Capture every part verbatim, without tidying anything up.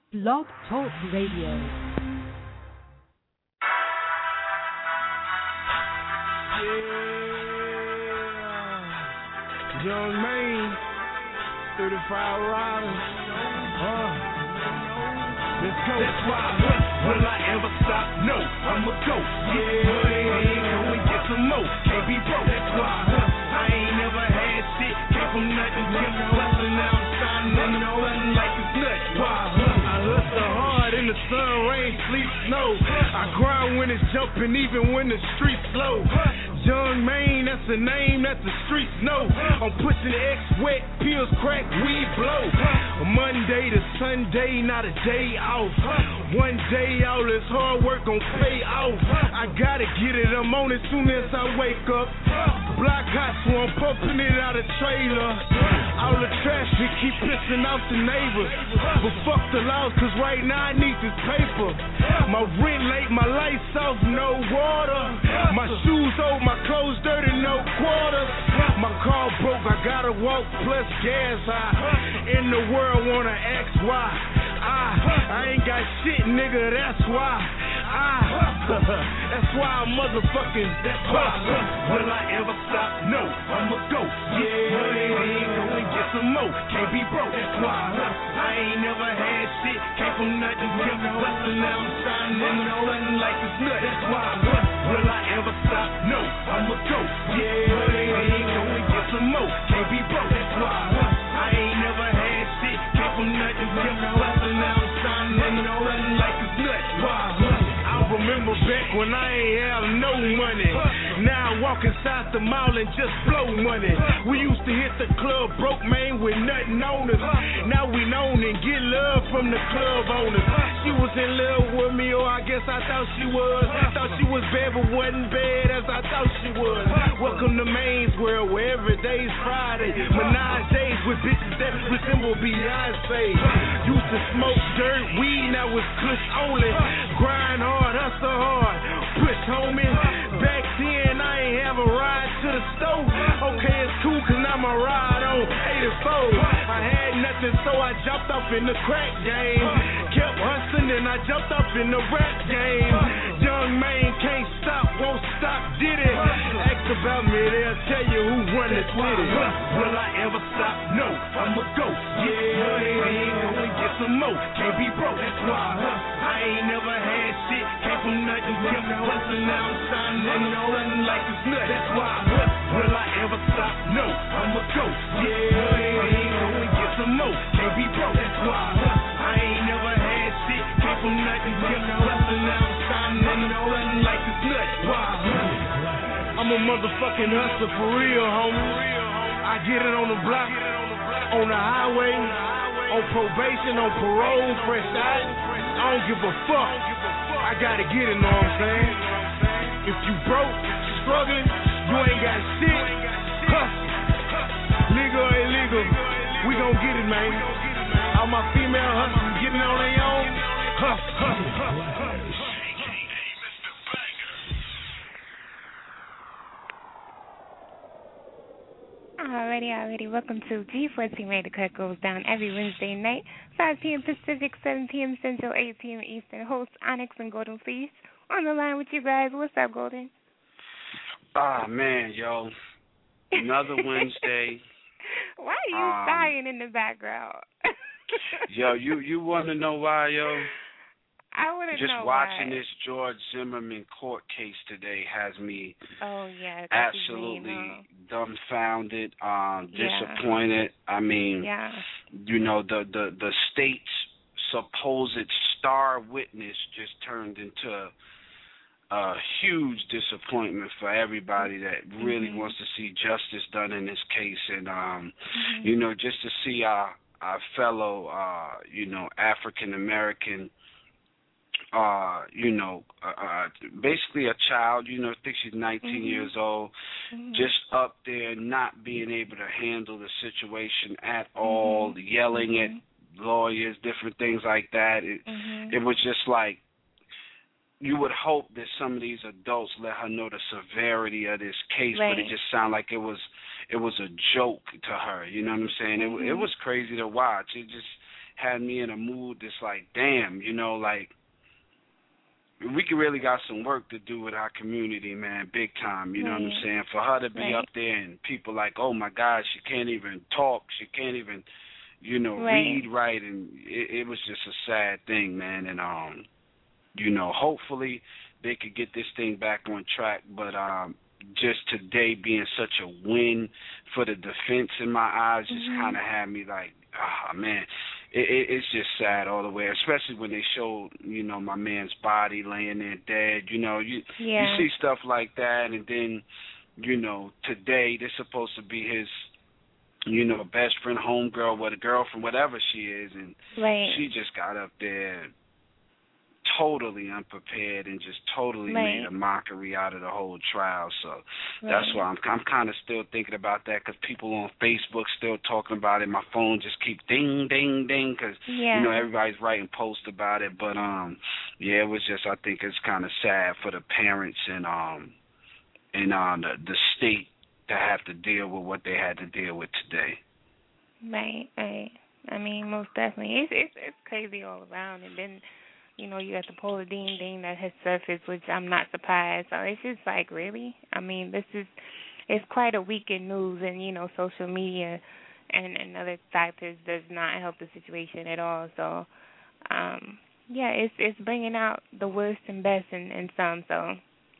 Blog Talk Radio. Young Maine, thirty-five riders. Uh, let's go. That's why, huh? Will I ever stop? No, I'ma go. Yeah, go and get some more. Can't be broke. That's why, huh? I ain't never had shit. Came from nothing, kept bustin'. Now I'm shining on the button like it's nuts. Why, huh? I hustle hard in the sun, rain, sleet, snow. I grind when it's jumping, even when the streets slow. Young Maine, that's the name that the streets know. I'm pushing X wet, pills crack, weed blow. Monday to Sunday, not a day off. One day all this hard work gon' pay off. I gotta get it, I'm on it soon as I wake up. Block hot, so I'm pumping it out of trailer. All the trash we keep pissing off the neighbors. But fuck the laws, cause right now I need this paper. My rent late, my lights off, no water. My shoes old, my clothes dirty, no quarters. My car broke, I gotta walk plus gas high. In the world wanna ask why. I, I ain't got shit, nigga, that's why. I, that's why I'm motherfucking, that's why. Will I ever stop? No, I'ma go. Yeah, go and get some more. Can't be broke, that's why. I ain't never had shit, came from nothing, kept bustin'. Now I'm shining on the button like it's nuts. That's why. Will I ever stop? No, I'ma go. Yeah, go and get some more. Can't be broke, that's why. I ain't never had shit, came from nothing, kept bustin'. Now I'm shining on the button like it's nuts. Why? I remember back when I ain't have no money. Now I walk inside the mall and just blow money. We used to hit the club broke, man, with nothing on us. Now we known and get love from the club owners. She was in love with me, or I guess I thought she was. Thought she was bad, but wasn't bad as I thought she was. Welcome to Maine's world, where every day's Friday. Menage days with bitches that resemble Beyonce. Used to smoke dirt, weed, now it's kush only. Grind hard, hustle hard, push homie. Back then I ain't have a ride to the store. Okay, it's cool cause now my ride on eighty-four. I had nothing so I jumped up in the crack game. Kept hustling and I jumped up in the rap game. Young Maine can't stop, won't stop, did it. Ask about me, they'll tell you who run the city. Will I ever stop? No, I'ma go. Yeah, go and get some more. Can't be broke, that's why. I ain't never had shit, came from nothing, kept bustin'. Now I'm shining on the button like it's nuts. That's why. Will I ever stop? No, I'ma go. Yeah, go and get some more. Can't be broke, that's why. I ain't never had shit, came from nothing, kept bustin'. Now I'm shining on the button like it's nuts. Why? I'm a motherfucking hustler for real, homie. I get it on the block, on the highway, on probation, on parole, fresh out. I don't give a fuck. I gotta get it, know what I'm saying? If you broke, struggling, you ain't got shit, hustle. Legal or illegal, we gon' get it, man. All my female hustlers getting on their own, hustle, hustle, hustle. Alrighty, alrighty. Welcome to G fourteen Made the Cut goes down every Wednesday night, five p.m. Pacific, seven p.m. Central, eight p.m. Eastern. Host Onyx and Golden Fleece on the line with you guys. What's up, Golden? Ah, man, yo. Another Wednesday. Why are you um, sighing in the background? yo, you, you want to know why, yo? I want to know Just watching why. this George Zimmerman court case today has me oh, yeah, absolutely name, huh? dumbfounded, um, yeah. disappointed. I mean, yeah. you know, the, the, the state's supposed star witness just turned into a huge disappointment for everybody that really mm-hmm. wants to see justice done in this case. And, um, mm-hmm. you know, just to see our, our fellow, uh, you know, African-American uh, you know, uh, uh, basically a child, you know, I think she's nineteen mm-hmm. years old, mm-hmm. just up there not being able to handle the situation at all, mm-hmm. yelling mm-hmm. at lawyers, different things like that. It, mm-hmm. it was just like, you would hope that some of these adults let her know the severity of this case, right. but it just sounded like it was it was a joke to her. You know what I'm saying? Mm-hmm. It, it was crazy to watch. It just had me in a mood that's like, damn, you know, like, we could really got some work to do with our community, man, big time, you know right. what I'm saying? For her to be right. up there and people like, oh, my God, she can't even talk, she can't even, you know, right. read right, and it, it was just a sad thing, man, and, um, you know, hopefully they could get this thing back on track, but um, just today being such a win for the defense in my eyes just mm-hmm. kind of had me like, ah, oh, man. It, it, it's just sad all the way, especially when they showed, you know, my man's body laying there dead. You know, you yeah. you see stuff like that, and then, you know, today they're supposed to be his, you know, best friend, homegirl, what a girlfriend, whatever she is, and right. she just got up there totally unprepared and just totally right. made a mockery out of the whole trial. So right. that's why I'm I'm kind of still thinking about that, because people on Facebook still talking about it. My phone just keep ding, ding, ding, because yeah. you know everybody's writing posts about it. But um, yeah, it was just, I think it's kind of sad for the parents and um and um the, the state to have to deal with what they had to deal with today. Right, right. I mean, most definitely, it's it's, it's crazy all around, and then. You know, you got the Paula Deen thing that has surfaced, which I'm not surprised. So it's just like, really? I mean, this is, it's quite a week in news, and, you know, social media and, and other factors does not help the situation at all. So, um, yeah, it's it's bringing out the worst and best in, in some. So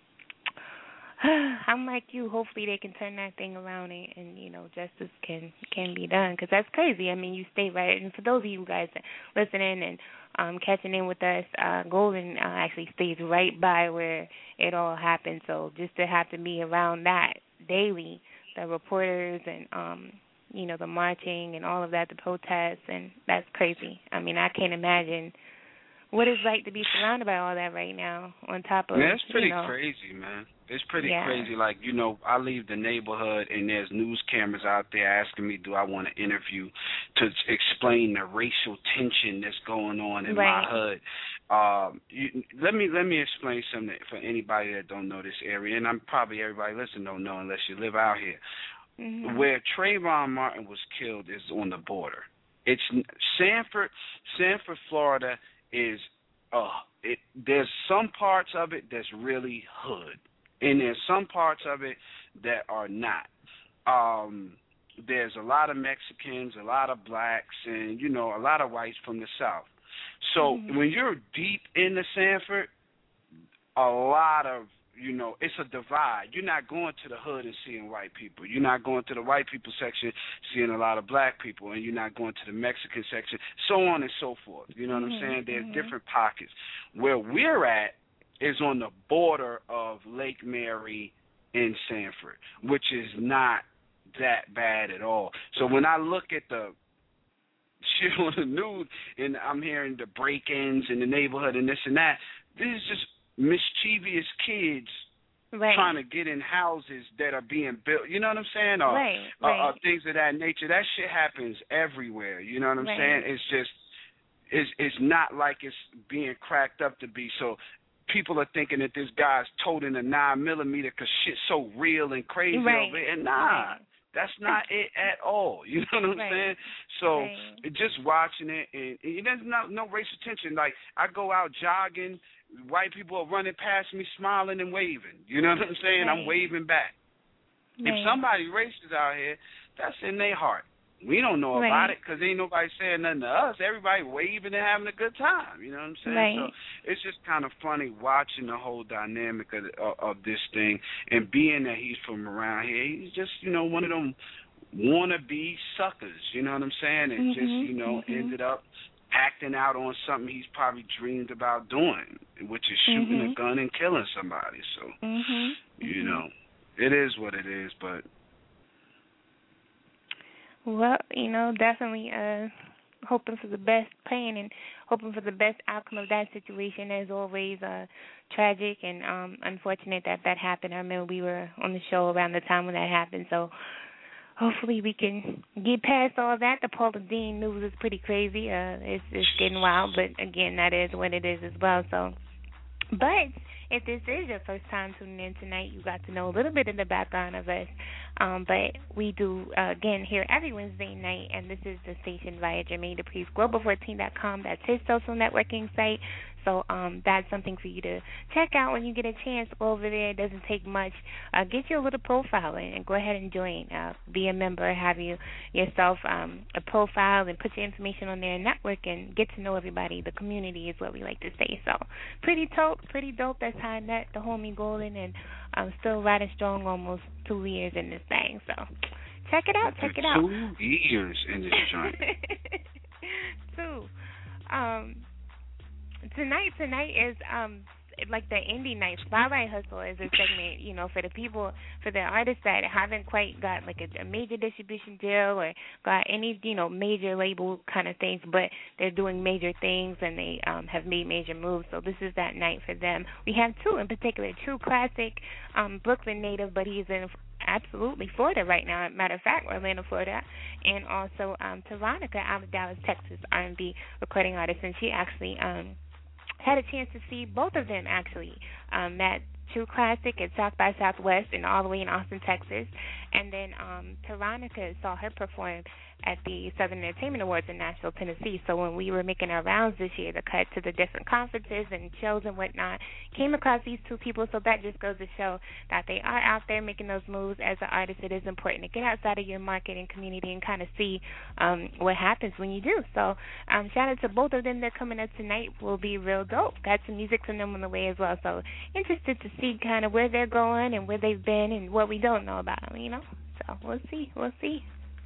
I'm like you. Hopefully they can turn that thing around and, and you know, justice can, can be done, because that's crazy. I mean, you stay right. And for those of you guys listening and Um, catching in with us, uh, Golden uh, actually stays right by where it all happened. So just to have to be around that daily, the reporters and, um, you know, the marching and all of that, the protests, and that's crazy. I mean, I can't imagine what it's like to be surrounded by all that right now on top of, yeah, it's pretty you know, crazy, man. It's pretty yeah. crazy. Like, you know, I leave the neighborhood and there's news cameras out there asking me, do I want to interview to explain the racial tension that's going on in right. my hood. Um, you, let me let me explain something for anybody that don't know this area, and I'm probably everybody listening don't know unless you live out here. Mm-hmm. Where Trayvon Martin was killed is on the border. It's Sanford, Sanford, Florida is uh it there's some parts of it that's really hood, and there's some parts of it that are not. Um, there's a lot of Mexicans, a lot of blacks, and, you know, a lot of whites from the South. So mm-hmm. when you're deep into Sanford, a lot of, you know, it's a divide. You're not going to the hood and seeing white people. You're not going to the white people section seeing a lot of black people, and you're not going to the Mexican section, so on and so forth. You know mm-hmm. what I'm saying? There's mm-hmm. different pockets. Where we're at is on the border of Lake Mary and Sanford, which is not that bad at all. So when I look at the shit on the news and I'm hearing the break-ins in the neighborhood and this and that, this is just mischievous kids right. trying to get in houses that are being built. You know what I'm saying? Or, right, or, right. or things of that nature. That shit happens everywhere. You know what I'm right. saying? It's just, it's it's not like it's being cracked up to be. So people are thinking that this guy's toting a nine millimeter because shit's so real and crazy right. over it. And nah. Right. That's not it at all. You know what I'm right. saying? So right. just watching it, and, and there's no, no racial tension. Like, I go out jogging, white people are running past me smiling and waving. You know what I'm saying? Right. I'm waving back. Right. If somebody racist out here, that's in their heart. We don't know right. about it because ain't nobody saying nothing to us. Everybody waving and having a good time. You know what I'm saying? Right. So it's just kind of funny watching the whole dynamic of, of, of this thing, and being that he's from around here, he's just, you know, one of them wannabe suckers. You know what I'm saying? And mm-hmm. just, you know, mm-hmm. ended up acting out on something he's probably dreamed about doing, which is shooting mm-hmm. a gun and killing somebody. So, mm-hmm. you know, it is what it is, but... Well, you know, definitely uh, hoping for the best, praying and hoping for the best outcome of that situation. As always, uh, tragic and um, unfortunate that that happened. I remember we were on the show around the time when that happened, so hopefully we can get past all that. The Paula Deen news is pretty crazy. Uh, it's, it's getting wild, but again, that is what it is as well. So, but if this is your first time tuning in tonight, you got to know a little bit of the background of us. Um, but we do, uh, again, here every Wednesday night, and this is the station via Jermaine Dupri's Global fourteen dot com. That's his social networking site. So um, that's something for you to check out when you get a chance. Go over there. It doesn't take much. Uh, get your little profile in and go ahead and join. Uh, be a member. Have you yourself um, a profile and put your information on there and network and get to know everybody. The community is what we like to say. So pretty dope. Pretty dope. That's how I met the homie Golden, and I'm still riding strong almost two years in this thing. So check it out. Check it out. Two years in this joint. Two. Um, Tonight, tonight is um like the indie night. Spotlight Hustle is a segment, you know, for the people, for the artists that haven't quite got like a, a major distribution deal or got any, you know, major label kind of things, but they're doing major things and they um have made major moves. So this is that night for them. We have two in particular. True Classic, um, Brooklyn native, but he's in absolutely Florida right now. Matter of fact, Orlando, Florida, and also um, Veronica out of Dallas, Texas, R and B recording artist, and she actually um. had a chance to see both of them actually. Um, met True Classic at South by Southwest and all the way in Austin, Texas. And then um, Veronica saw her perform at the Southern Entertainment Awards in Nashville, Tennessee. So when we were making our rounds this year to cut to the different conferences and shows and whatnot, came across these two people. So that just goes to show that they are out there making those moves. As an artist, it is important to get outside of your market and community and kind of see um, what happens when you do. So um, shout out to both of them. They're coming up tonight. Will be real dope. Got some music from them on the way as well. So interested to see kind of where they're going and where they've been and what we don't know about them, you know. So we'll see. We'll see.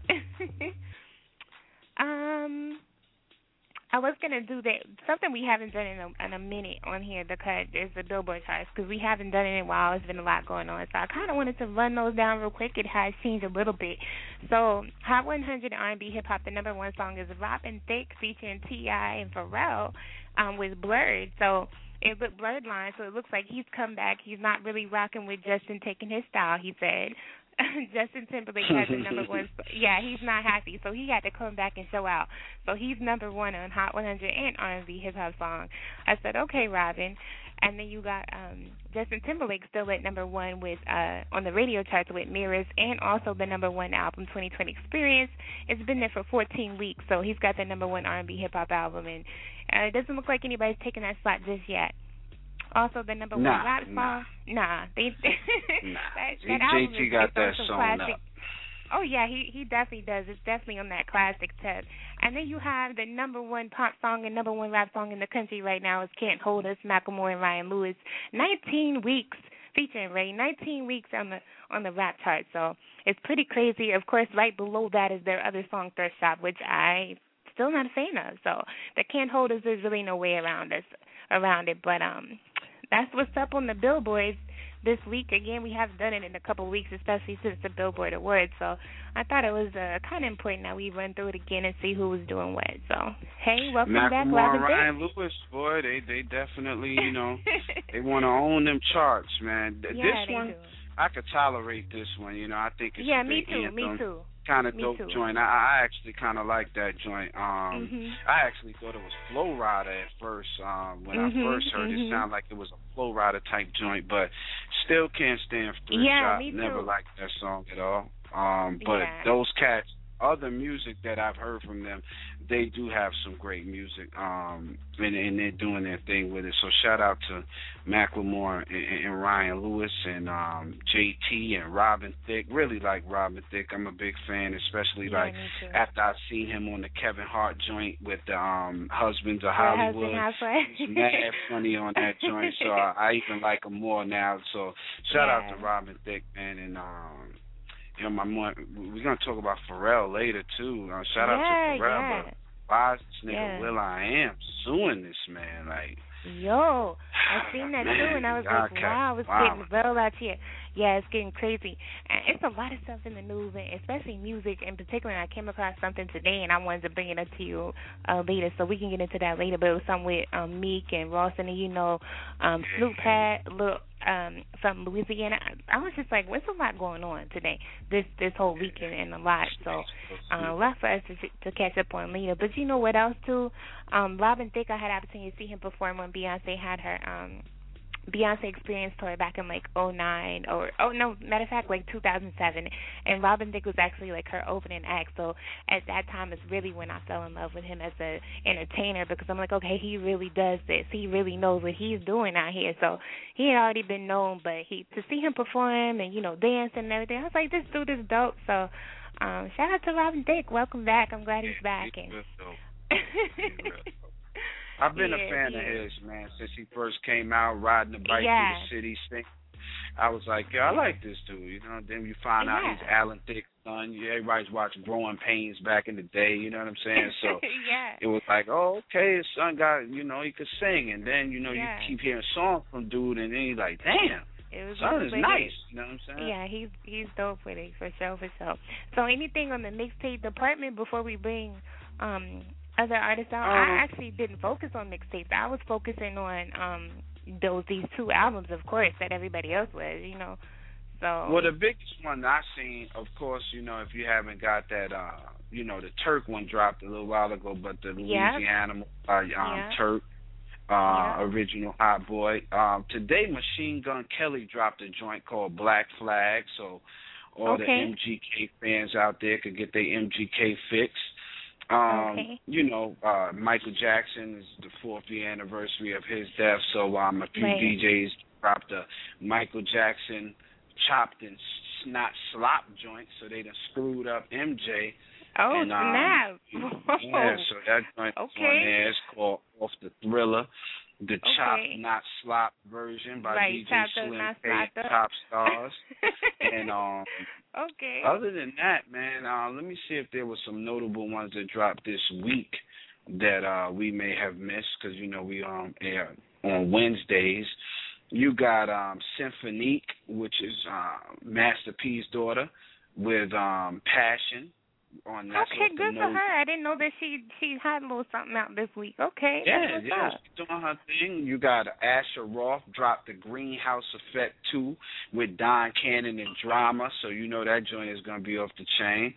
um, I was gonna do that something we haven't done in a, in a minute on here. The cut is the Billboard charts because we haven't done it in a while. There's been a lot going on, so I kind of wanted to run those down real quick. It has changed a little bit. So Hot one hundred R and B Hip Hop. The number one song is Robin Thicke featuring T I and Pharrell um, with Blurred. So it looked Blurred line, so it looks like he's come back. He's not really rocking with Justin taking his style. He said. Justin Timberlake has the number one. Yeah, he's not happy, so he had to come back and show out. So he's number one on Hot one hundred and R and B hip hop song. I said, okay, Robin. And then you got um, Justin Timberlake still at number one with uh, on the radio charts with Mirrors, and also the number one album twenty twenty Experience. It's been there for fourteen weeks, so he's got the number one R and B hip hop album, and uh, it doesn't look like anybody's taking that spot just yet. Also, the number nah, one rap nah. song. Nah, they. nah. that, J- that album J T is got based on that some song classic. up. Oh yeah, he he definitely does. It's definitely on that classic tip. And then you have the number one pop song and number one rap song in the country right now is "Can't Hold Us," Macklemore and Ryan Lewis. Nineteen weeks featuring Ray. Nineteen weeks on the on the rap chart. So it's pretty crazy. Of course, right below that is their other song "Thirst Shop," which I still not a fan of. So the "Can't Hold Us" there's really no way around us around it. But um. That's what's up on the Billboards this week. Again, we haven't done it in a couple of weeks, especially since the Billboard Awards. So I thought it was uh, kind of important that we run through it again and see who was doing what. So, hey, welcome Macklemore back, and Robin Ryan Thicke. Lewis, boy, they they definitely, you know, they want to own them charts, man. Yeah, this they one, do. I could tolerate this one. You know, I think it's Yeah, a me big too, anthem. me too. Kind of Me dope too. joint. I, I actually kind of like that joint. Um, Mhm. I actually thought it was Flow Rider at first. Um, when Mhm, I first heard mhm. it, sounded like it was a Flow Rider type joint, but still can't stand for Yeah, shot. me Never too. liked that song at all. Um, but Yeah. those cats, other music that I've heard from them, they do have some great music, um, and, and they're doing their thing with it. So shout out to Macklemore and, and Ryan Lewis and um, J T and Robin Thicke. Really like Robin Thicke. I'm a big fan, especially Yeah, like me too. after I seen him on the Kevin Hart joint with the um, Husbands of Your Hollywood. husband He's halfway. mad funny on that joint, so I, I even like him more now. So shout out Yeah. to Robin Thicke, man, and um, you know, my more, we're gonna talk about Pharrell later too. Uh, shout yeah, out to Pharrell, yeah. but why is this nigga Yeah. Will I Am suing this man? Like, Yo, I seen that man, too, and I was y'all like, cats wow, it's wildin'. getting real out here. Yeah, it's getting crazy. And it's a lot of stuff in the news, and especially music in particular. And I came across something today, and I wanted to bring it up to you uh, later, so we can get into that later. But it was something with um, Meek and Ross, and you know, um, Snoop had look um, from Louisiana. I, I was just like, what's a lot going on today, this this whole weekend, and a lot. So uh, a lot for us to, to catch up on later. But you know what else too? Um, Robin Thicke, I had the opportunity to see him perform when Beyonce had her um, Beyonce Experience tour back in like oh nine or oh no, matter of fact like two thousand seven, and Robin Thicke was actually like her opening act. So at that time is really when I fell in love with him as a entertainer, because I'm like, okay, he really does this. He really knows what he's doing out here. So he had already been known, but he to see him perform and you know dance and everything, I was like, this dude is dope. So um, shout out to Robin Thicke. Welcome back. I'm glad he's back. He's and real dope. He's real dope. I've been yeah, a fan yeah. of his, man, since he first came out riding the bike yeah. through the city singing. I was like, yeah, I like this dude, you know. Then you find yeah. out he's Alan Thicke's son. Yeah, everybody's watched Growing Pains back in the day, you know what I'm saying? So yeah. it was like, oh, okay, his son got, you know, he could sing. And then, you know, yeah. you keep hearing songs from dude, and then you're like, damn, it was son is nice, it. you know what I'm saying? Yeah, he's he's dope with it, for sure, for sure. So anything on the mixtape department before we bring um other artists out? Um, I actually didn't focus on mixtapes. I was focusing on um those these two albums, of course, that everybody else was, you know. So well, the biggest one I seen, of course, you know, if you haven't got that, uh, you know, the Turk one dropped a little while ago, but the Louisiana yep. uh, um, yep. Turk, uh, yep. original Hot Boy. Um, today, Machine Gun Kelly dropped a joint called Black Flag, so all okay. the M G K fans out there could get their M G K fix. Um, okay. You know, uh, Michael Jackson is the fourth year anniversary of his death, so um, a few right. D Js dropped a Michael Jackson chopped and snot slop joint, so they done screwed up M J. Oh, and, um, snap. Yeah, so that joint okay. on there is called Off the Thriller, the okay. Chop Not Slop version by right. D J Chop Slim not K, slop Top Stars. And um, okay. other than that, man, uh, let me see if there were some notable ones that dropped this week that uh, we may have missed, because, you know, we um air on Wednesdays. You got um, Symphonique, which is uh, Master P's daughter, with um, Passion. On that's okay, good for her. I didn't know that she she had a little something out this week. Okay, yeah, that's yeah, up. she's doing her thing. You got Asher Roth dropped the Greenhouse Effect two with Don Cannon and Drama, so you know that joint is gonna be off the chain.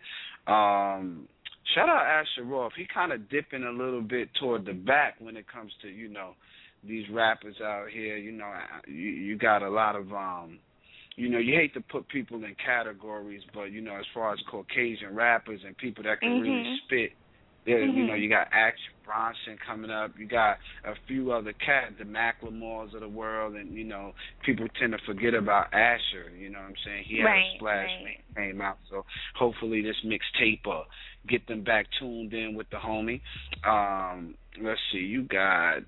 Um, shout out Asher Roth. He kind of dipping a little bit toward the back when it comes to you know these rappers out here. You know, you, you got a lot of um. You know, you hate to put people in categories, but, you know, as far as Caucasian rappers and people that can mm-hmm. really spit, there, mm-hmm. you know, you got Action Bronson coming up. You got a few other cats, the Macklemores of the world, and, you know, people tend to forget about Asher, you know what I'm saying? He had right, a splash right. when he came out, so hopefully this mixtape will get them back tuned in with the homie. Um, let's see, you got,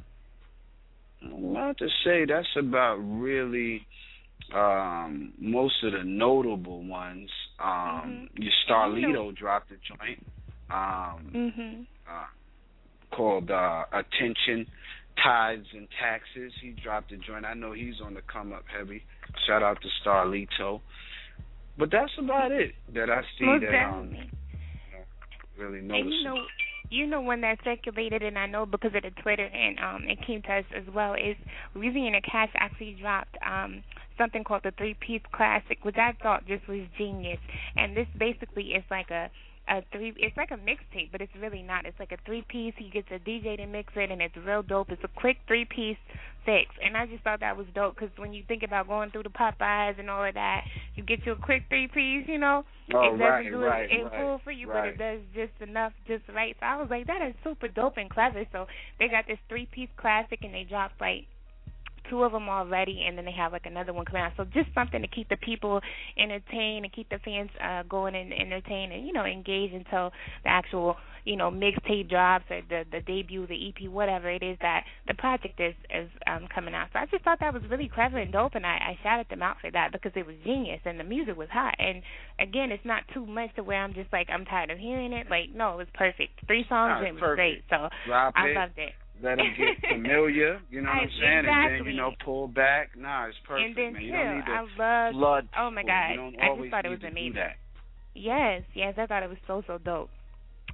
I'm about to say that's about really... Um, most of the notable ones, um, mm-hmm. your Starlito dropped a joint um, mm-hmm. uh, called uh, Attention, Tides and Taxes. He dropped a joint. I know he's on the come up heavy. Shout out to Starlito. But that's about it that I see Most that um, you know, really noticeable. And you know, you know when that circulated, and I know because of the Twitter, and um, it came to us as well, is Louisiana Cash actually dropped um, something called the Three Piece Classic, which I thought just was genius. And this basically is like a a three. It's like a mixtape, but it's really not. It's like a three piece. He gets a D J to mix it, and it's real dope. It's a quick three piece fix, and I just thought that was dope because when you think about going through the Popeyes and all of that, you get you a quick three piece. You know, oh, it doesn't right, do right, it. It's right, cool for you, right. but it does just enough, just right. So I was like, that is super dope and clever. So they got this three piece classic, and they dropped like two of them already, and then they have like another one coming out. So just something to keep the people entertained and keep the fans uh, going and entertained and, you know, engaged until the actual, you know, mixtape drops or the, the debut, the E P, whatever it is that the project is, is um, coming out. So I just thought that was really clever and dope, and I, I shouted them out for that because it was genius and the music was hot. And, again, it's not too much to where I'm just like, I'm tired of hearing it. Like, no, it was perfect. Three songs, no, it was perfect. great. So Drop I it. loved it. Let them get familiar, you know what I, I'm saying, exactly. and then, you know, pull back. Nah, it's perfect, and then man. You too, don't need to I love. flood Oh my people. God, You don't I always just thought it need was to amazing. do that. Yes, yes, I thought it was so so dope.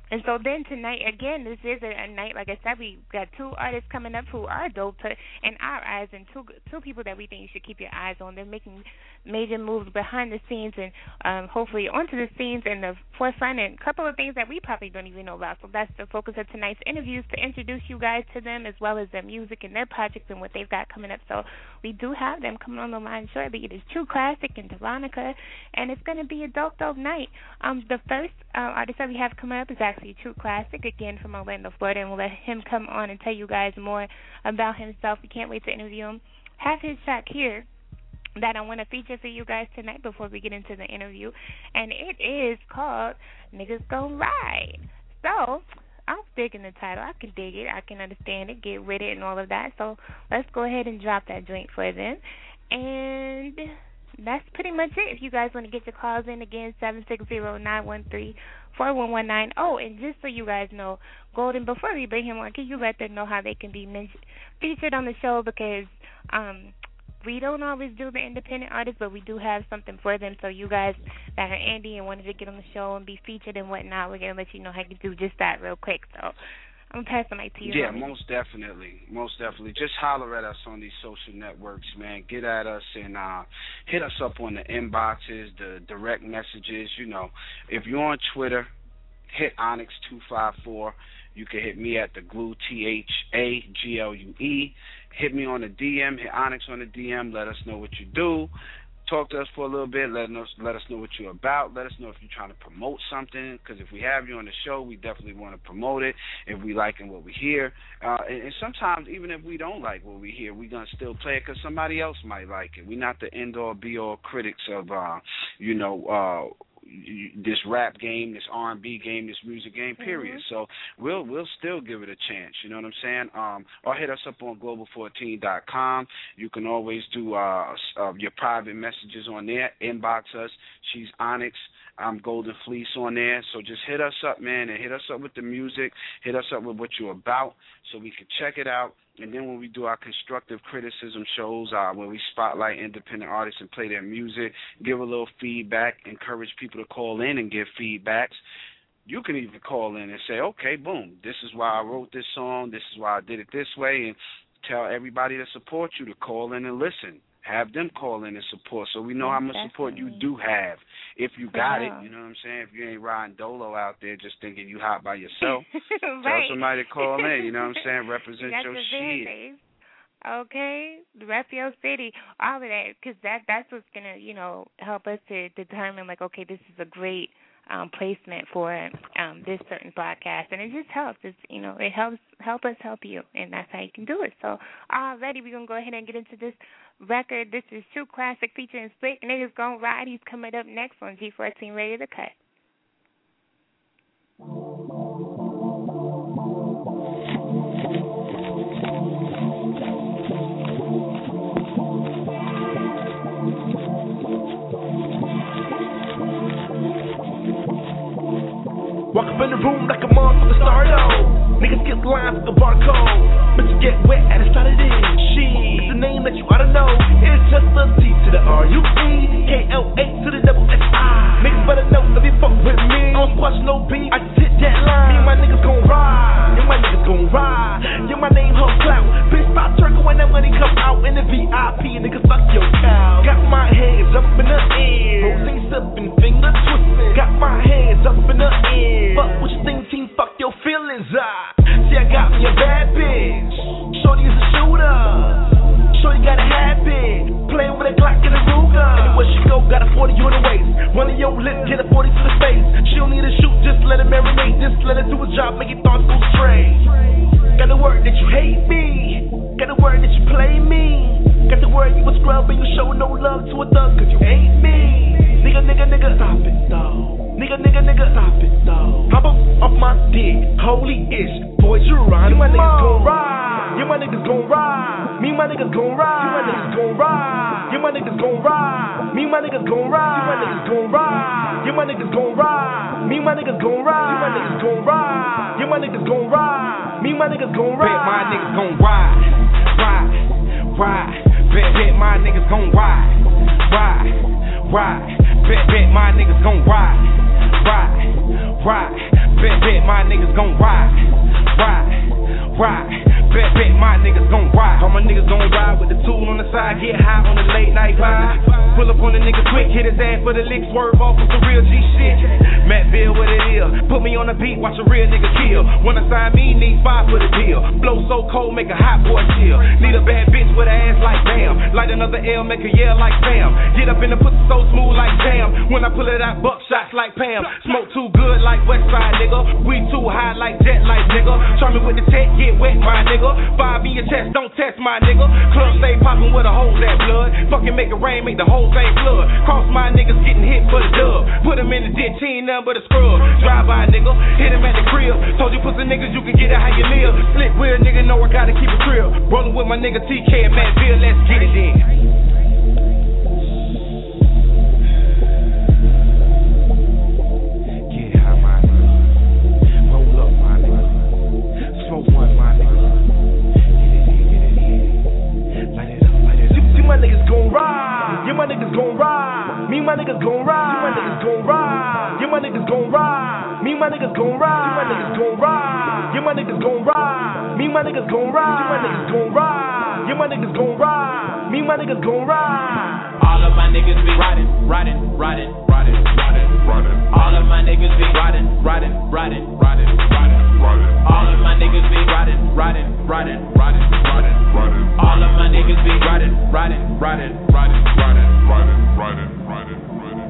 And so then tonight, again, this is a, a night, like I said, we got two artists coming up who are dope to, in our eyes, and two two people that we think you should keep your eyes on. They're making major moves behind the scenes and um, hopefully onto the scenes in the forefront, and a couple of things that we probably don't even know about. So that's the focus of tonight's interviews, to introduce you guys to them as well as their music and their projects and what they've got coming up. So we do have them coming on the line shortly. It is True Classic and Veronica, and it's going to be a dope, dope night. Um, the first uh, artist that we have coming up is actually True Classic, again from Orlando, Florida, and we'll let him come on and tell you guys more about himself. We can't wait to interview him. Have his track here that I want to feature for you guys tonight before we get into the interview, and it is called Niggas Gon' Ride. So I'm digging the title. I can dig it. I can understand it, get with it, and all of that. So let's go ahead and drop that joint for them. And that's pretty much it. If you guys want to get your calls in, again, seven six zero, nine one three, four one one nine. Oh, and just so you guys know, Golden, before we bring him on, can you let them know how they can be mentioned, featured on the show? Because um, we don't always do the independent artists, but we do have something for them. So you guys that are Andy and wanted to get on the show and be featured and whatnot, we're going to let you know how you do just that real quick. So I'm going to pass the mic to you. Yeah, most definitely. Most definitely. Just holler at us on these social networks, man. Get at us and uh, hit us up on the inboxes, the direct messages. You know, if you're on Twitter, hit Onyx two five four. You can hit me at the Glue, T H A G L U E. Hit me on the D M. Hit Onyx on the D M. Let us know what you do. Talk to us for a little bit. Let us let us know what you're about. Let us know if you're trying to promote something. Because if we have you on the show, we definitely want to promote it. If we liking what we hear, uh, and, and sometimes even if we don't like what we hear, we're gonna still play it because somebody else might like it. We're not the end all be all critics of, uh, you know. Uh, this rap game, this R and B game, this music game, period. Mm-hmm. So we'll we'll still give it a chance, you know what I'm saying? Um, or hit us up on global fourteen dot com. You can always do uh, uh, your private messages on there. Inbox us. She's Onyx. I'm Golden Fleece on there. So just hit us up, man, and hit us up with the music. Hit us up with what you're about so we can check it out. And then when we do our constructive criticism shows, uh, where we spotlight independent artists and play their music, give a little feedback, encourage people to call in and give feedbacks, you can even call in and say, okay, boom, this is why I wrote this song, this is why I did it this way, and tell everybody to support you to call in and listen. Have them call in and support so we know how much support you do have. If you got yeah. it, you know what I'm saying? If you ain't riding dolo out there just thinking you hot by yourself, right. Tell somebody to call in, you know what I'm saying? Represent you your shit. Okay, rep your city, all of that, because that, that's what's going to, you know, help us to determine, like, okay, this is a great um, placement for um, this certain broadcast, and it just helps. It's, you know, it helps help us help you, and that's how you can do it. So already we're going to go ahead and get into this record. This is True Classic featuring Split Niggas Gon' Ride. He's coming up next on G fourteen Radio The Cut. Walk up in the room like a motherfucker stardo. Niggas get lines with the barcode. Bitches get wet and it's not it is. She, it's the name that you oughta know. It's just the T to the R U E, K L A to the double S I. Niggas better know if you fuck with me. I don't squash no beef, I just hit that line. Me and my niggas gon' ride. Yeah, my niggas gon' ride. Yeah, my name Hub Clout. Bitch, stop turking when that money come out in the V I P. Niggas fuck your cow. Got my hands up in the air. Rosing, sipping, finger twisting. Got my hands up in the air. Fuck what you think, team, fuck your feelings, ah. See, I got me a bad bitch. Shorty is a shooter. Shorty got a habit. Playing with a Glock and a Ruger. Anywhere she go, got a forty on the waist. One of your lips, get a forty to the face. She don't need to shoot, just let her marinate. Just let her do a job, make your thoughts go straight. Got the word that you hate me. Got the word that you play me. Got the word you a scrub and you show no love to a thug cause you hate me. Nigga, nigga, nigga, stop it, though. Nigga, nigga, nigga, stop it, though. Hop up off my dick, holy ish. Boy, you ride, you my niggas gon' ride. You my niggas gon' ride. Me my niggas gon' ride. You my niggas gon' ride. You my niggas gon' ride. Me my niggas gon' ride. You my niggas gon' ride. You my niggas gon' ride. Me my niggas gon' ride. You my niggas gon' ride. You my niggas gon' ride. Me my niggas gon' ride. Bet my niggas gon' ride. Ride. Ride. Bet, bet my niggas gon' ride. Ride. Ride. Bet, bet my niggas gon' ride. Ride. Ride. Bet, bet, my niggas gon' ride, ride, ride. Bet, bet, my niggas gon' ride. All my niggas gon' ride with the tool on the side. Get high on the late night vibe. Pull up on the nigga quick, hit his ass for the lick. Swerve off with some real G shit. Mattville, what it is. Put me on the beat, watch a real nigga kill. Wanna sign me, need five for the deal. Blow so cold, make a hot boy chill. Need a bad bitch with an ass like damn. Light another L, make a yell like Sam. Get up in the pussy so smooth like jam. When I pull it out, buckshots like Pam. Smoke too good like Westside, nigga. We too high like jet light, nigga. Try me with the tech, get wet, my nigga. Five in your chest, don't test my nigga. Club stay poppin' with a hole that blood. Fucking make it rain, make the whole thing flood. Cross my niggas getting hit for the dub. Put him in the ditch, he ain't nothing but a scrub. Drive by nigga, hit him at the crib. Told you pussy niggas you can get it how you live. Split wheel nigga know I gotta keep it real. Rollin' with my nigga T K and Mattville, let's get it in. My niggas gon' ride, yeah, my niggas gon' ride. Me, my niggas gon' ride, my niggas gon' ride. Yeah, my niggas gon' ride. Me, my niggas gon' ride, my niggas gon' ride. Yeah, my niggas gon' ride. Me, my niggas gon' ride, my niggas gon' ride. Yeah, my niggas gon' ride. Me, my niggas gon' ride. All of my niggas be riding, riding, riding, riding, riding, riding. All of my niggas be riding, riding, riding, riding, riding, riding. All of my niggas be riding, riding, riding, riding, riding, riding. All of my niggas be riding, riding, riding, riding, riding, riding, riding, riding, riding.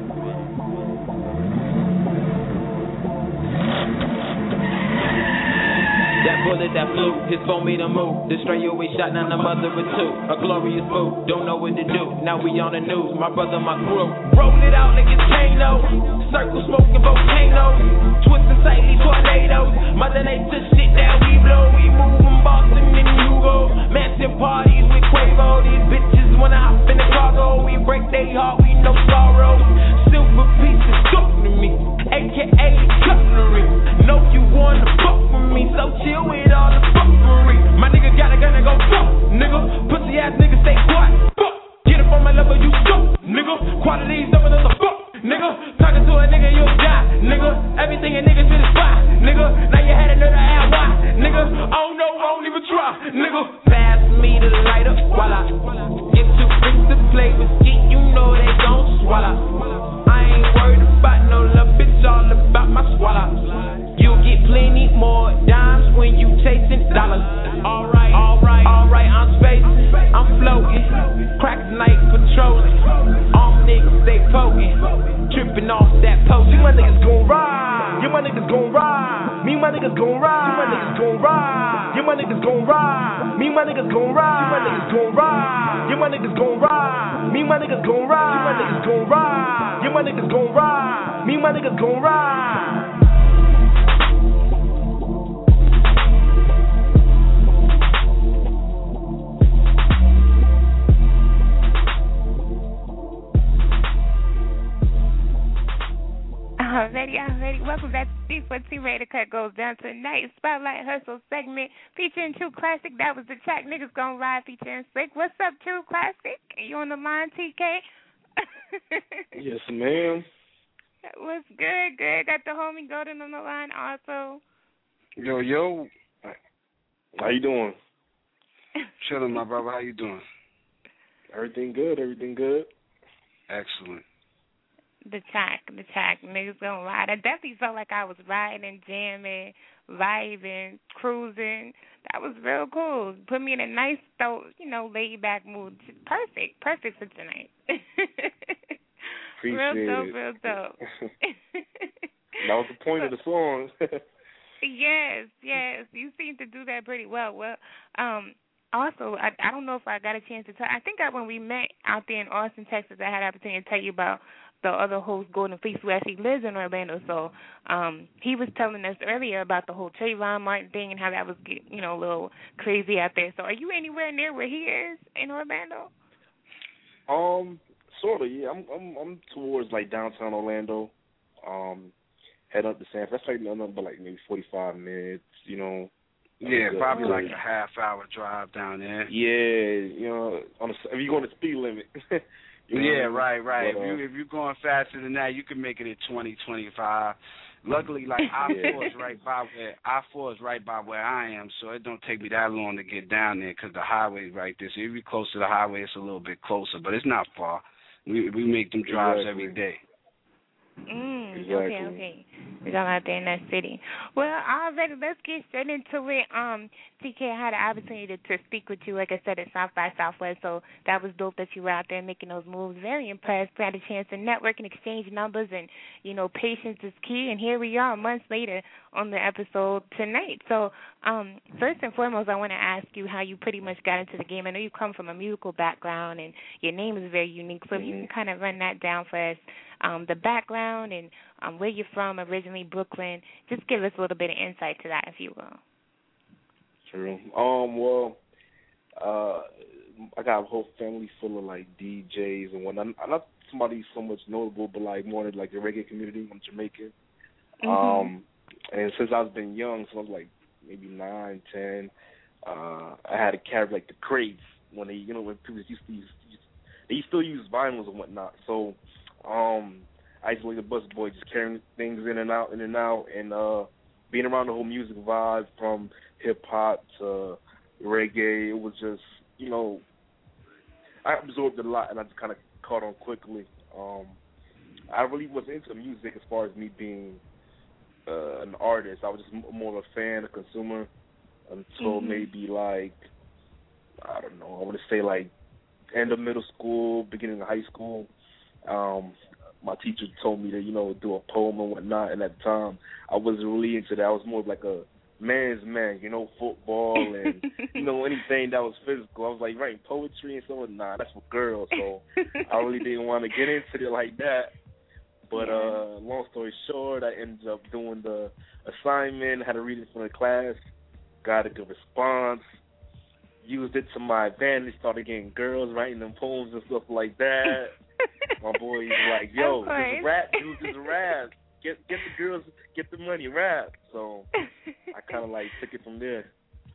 That bullet that flew, his phone made a move. The stray away shot, now the mother of two. A glorious fool, don't know what to do. Now we on the news, my brother, my crew. Rolling it out like it's Kano. Circle smoking volcanoes. Twisting tightly tornadoes. Mother nature shit that we blow. We move from Boston and Hugo. Mansion parties with Quavo. These bitches wanna hop in the cargo. We break they heart, we no sorrow. Silver pieces stuck to me, A K A cutlery. Know you wanna fuck with me, so chill with all the fuckery. My nigga got a gun and go fuck, nigga. Pussy ass nigga stay quiet. Fuck. Get up on my level, you suck, nigga. Quality double as a fuck, nigga. Talking to a nigga, you'll die, nigga. Everything a nigga should spy, nigga. Now you had another ass, why, nigga? I don't know, I won't even try, nigga. Pass me the lighter while I get two freaks to play with shit, you know they gon' swallow. I ain't worried about no love, bitch, all about my swallow. You'll get plenty more dimes when you chasing dollars. Alright, alright, alright, I'm spacing, I'm floating. Crack night patrolling. All niggas stay poking. Tripping off that post. See my niggas gon' ride. Yeah, my niggas gon' ride. Me, my niggas gon' ride. My niggas gon' ride. Yeah, my niggas gon' ride. Me, my niggas gon' ride. My niggas gon' ride. Yeah, my niggas gon' ride. Me, my niggas gon' ride. My niggas gon' ride. Yeah, my niggas gon' ride. Me, my niggas gon' ride. Already, already. Welcome back to C fourteen Radio Cut Goes Down tonight. Spotlight Hustle segment featuring True Classic. That was the track Niggas Gonna Ride featuring Slick. What's up, True Classic? You on the line, T K? Yes, ma'am. What's good? Good. Got the homie Golden on the line also. Yo, yo. How you doing? Chilling, my brother. How you doing? Everything good. Everything good. Excellent. The track, the track, Niggas Gonna Ride. I definitely felt like I was riding, jamming, vibing, cruising. That was real cool. Put me in a nice, you know, laid back mood. Perfect, perfect for tonight. Appreciate real dope, it. real dope. That was the point of the song. Yes, yes. You seem to do that pretty well. Well, um, also, I, I don't know if I got a chance to tell. I think I, when we met out there in Austin, Texas, I had an opportunity to tell you about the other host, Golden Fleece, who actually lives in Orlando. So um, he was telling us earlier about the whole Trayvon Martin thing and how that was, you know, a little crazy out there. So are you anywhere near where he is in Orlando? Um, sort of, yeah. I'm I'm I'm towards like downtown Orlando. Um, head up to San Francisco. That's like nothing but like maybe forty-five minutes, you know. Yeah, good, probably good. like a half hour drive down there. Yeah, you know, on the, if you go on the speed limit. You know yeah, I mean? right, right. But, uh, if you if you're going faster than that, you can make it at twenty, twenty-five. Luckily, like I four is right by where I four is right by where I am, so it don't take me that long to get down there because the highway's right there. So if you're close to the highway, it's a little bit closer, but it's not far. We we make them drives exactly. every day. Mm, exactly. Okay, okay. We're going out there in that city. Well, already, let's get straight into it. Um, T K, I had an opportunity to, to speak with you, like I said, at South by Southwest, so that was dope that you were out there making those moves. Very impressed. We had a chance to network and exchange numbers, and, you know, patience is key, and here we are months later on the episode tonight. So, um, first and foremost, I want to ask you how you pretty much got into the game. I know you come from a musical background, and your name is very unique, so if you can kind of run that down for us. Um, the background and um, where you're from, originally Brooklyn. Just give us a little bit of insight to that, if you will. True. Um. Well, uh, I got a whole family full of like D Js and whatnot. I'm not somebody so much notable, but like more in like the reggae community. I'm Jamaican. Mm-hmm. Um, and since I've been young, so I was like maybe nine, ten, uh, I had to carry like the crates when they, you know, when people used to use, they still use vinyls and whatnot. So. Um, I used to like the bus boy, just carrying things in and out, in and out, and uh, being around the whole music vibe from hip hop to reggae. It was just, you know, I absorbed a lot, and I just kind of caught on quickly. Um, I really wasn't into music as far as me being uh, an artist. I was just more of a fan, a consumer, until mm-hmm. maybe like, I don't know, I want to say like end of middle school, beginning of high school. Um, my teacher told me to, you know, do a poem and whatnot, and at the time I wasn't really into that. I was more of like a man's man, you know, football and, you know, anything that was physical. I was like writing poetry and so on. Nah, that's for girls, so I really didn't want to get into it like that. But uh, long story short, I ended up doing the assignment, had to read it from the class, got a good response, used it to my advantage, started getting girls, writing them poems and stuff like that. My boy's like, yo, just rap, dude, just rap. Get get the girls, get the money, rap. So I kind of like took it from there.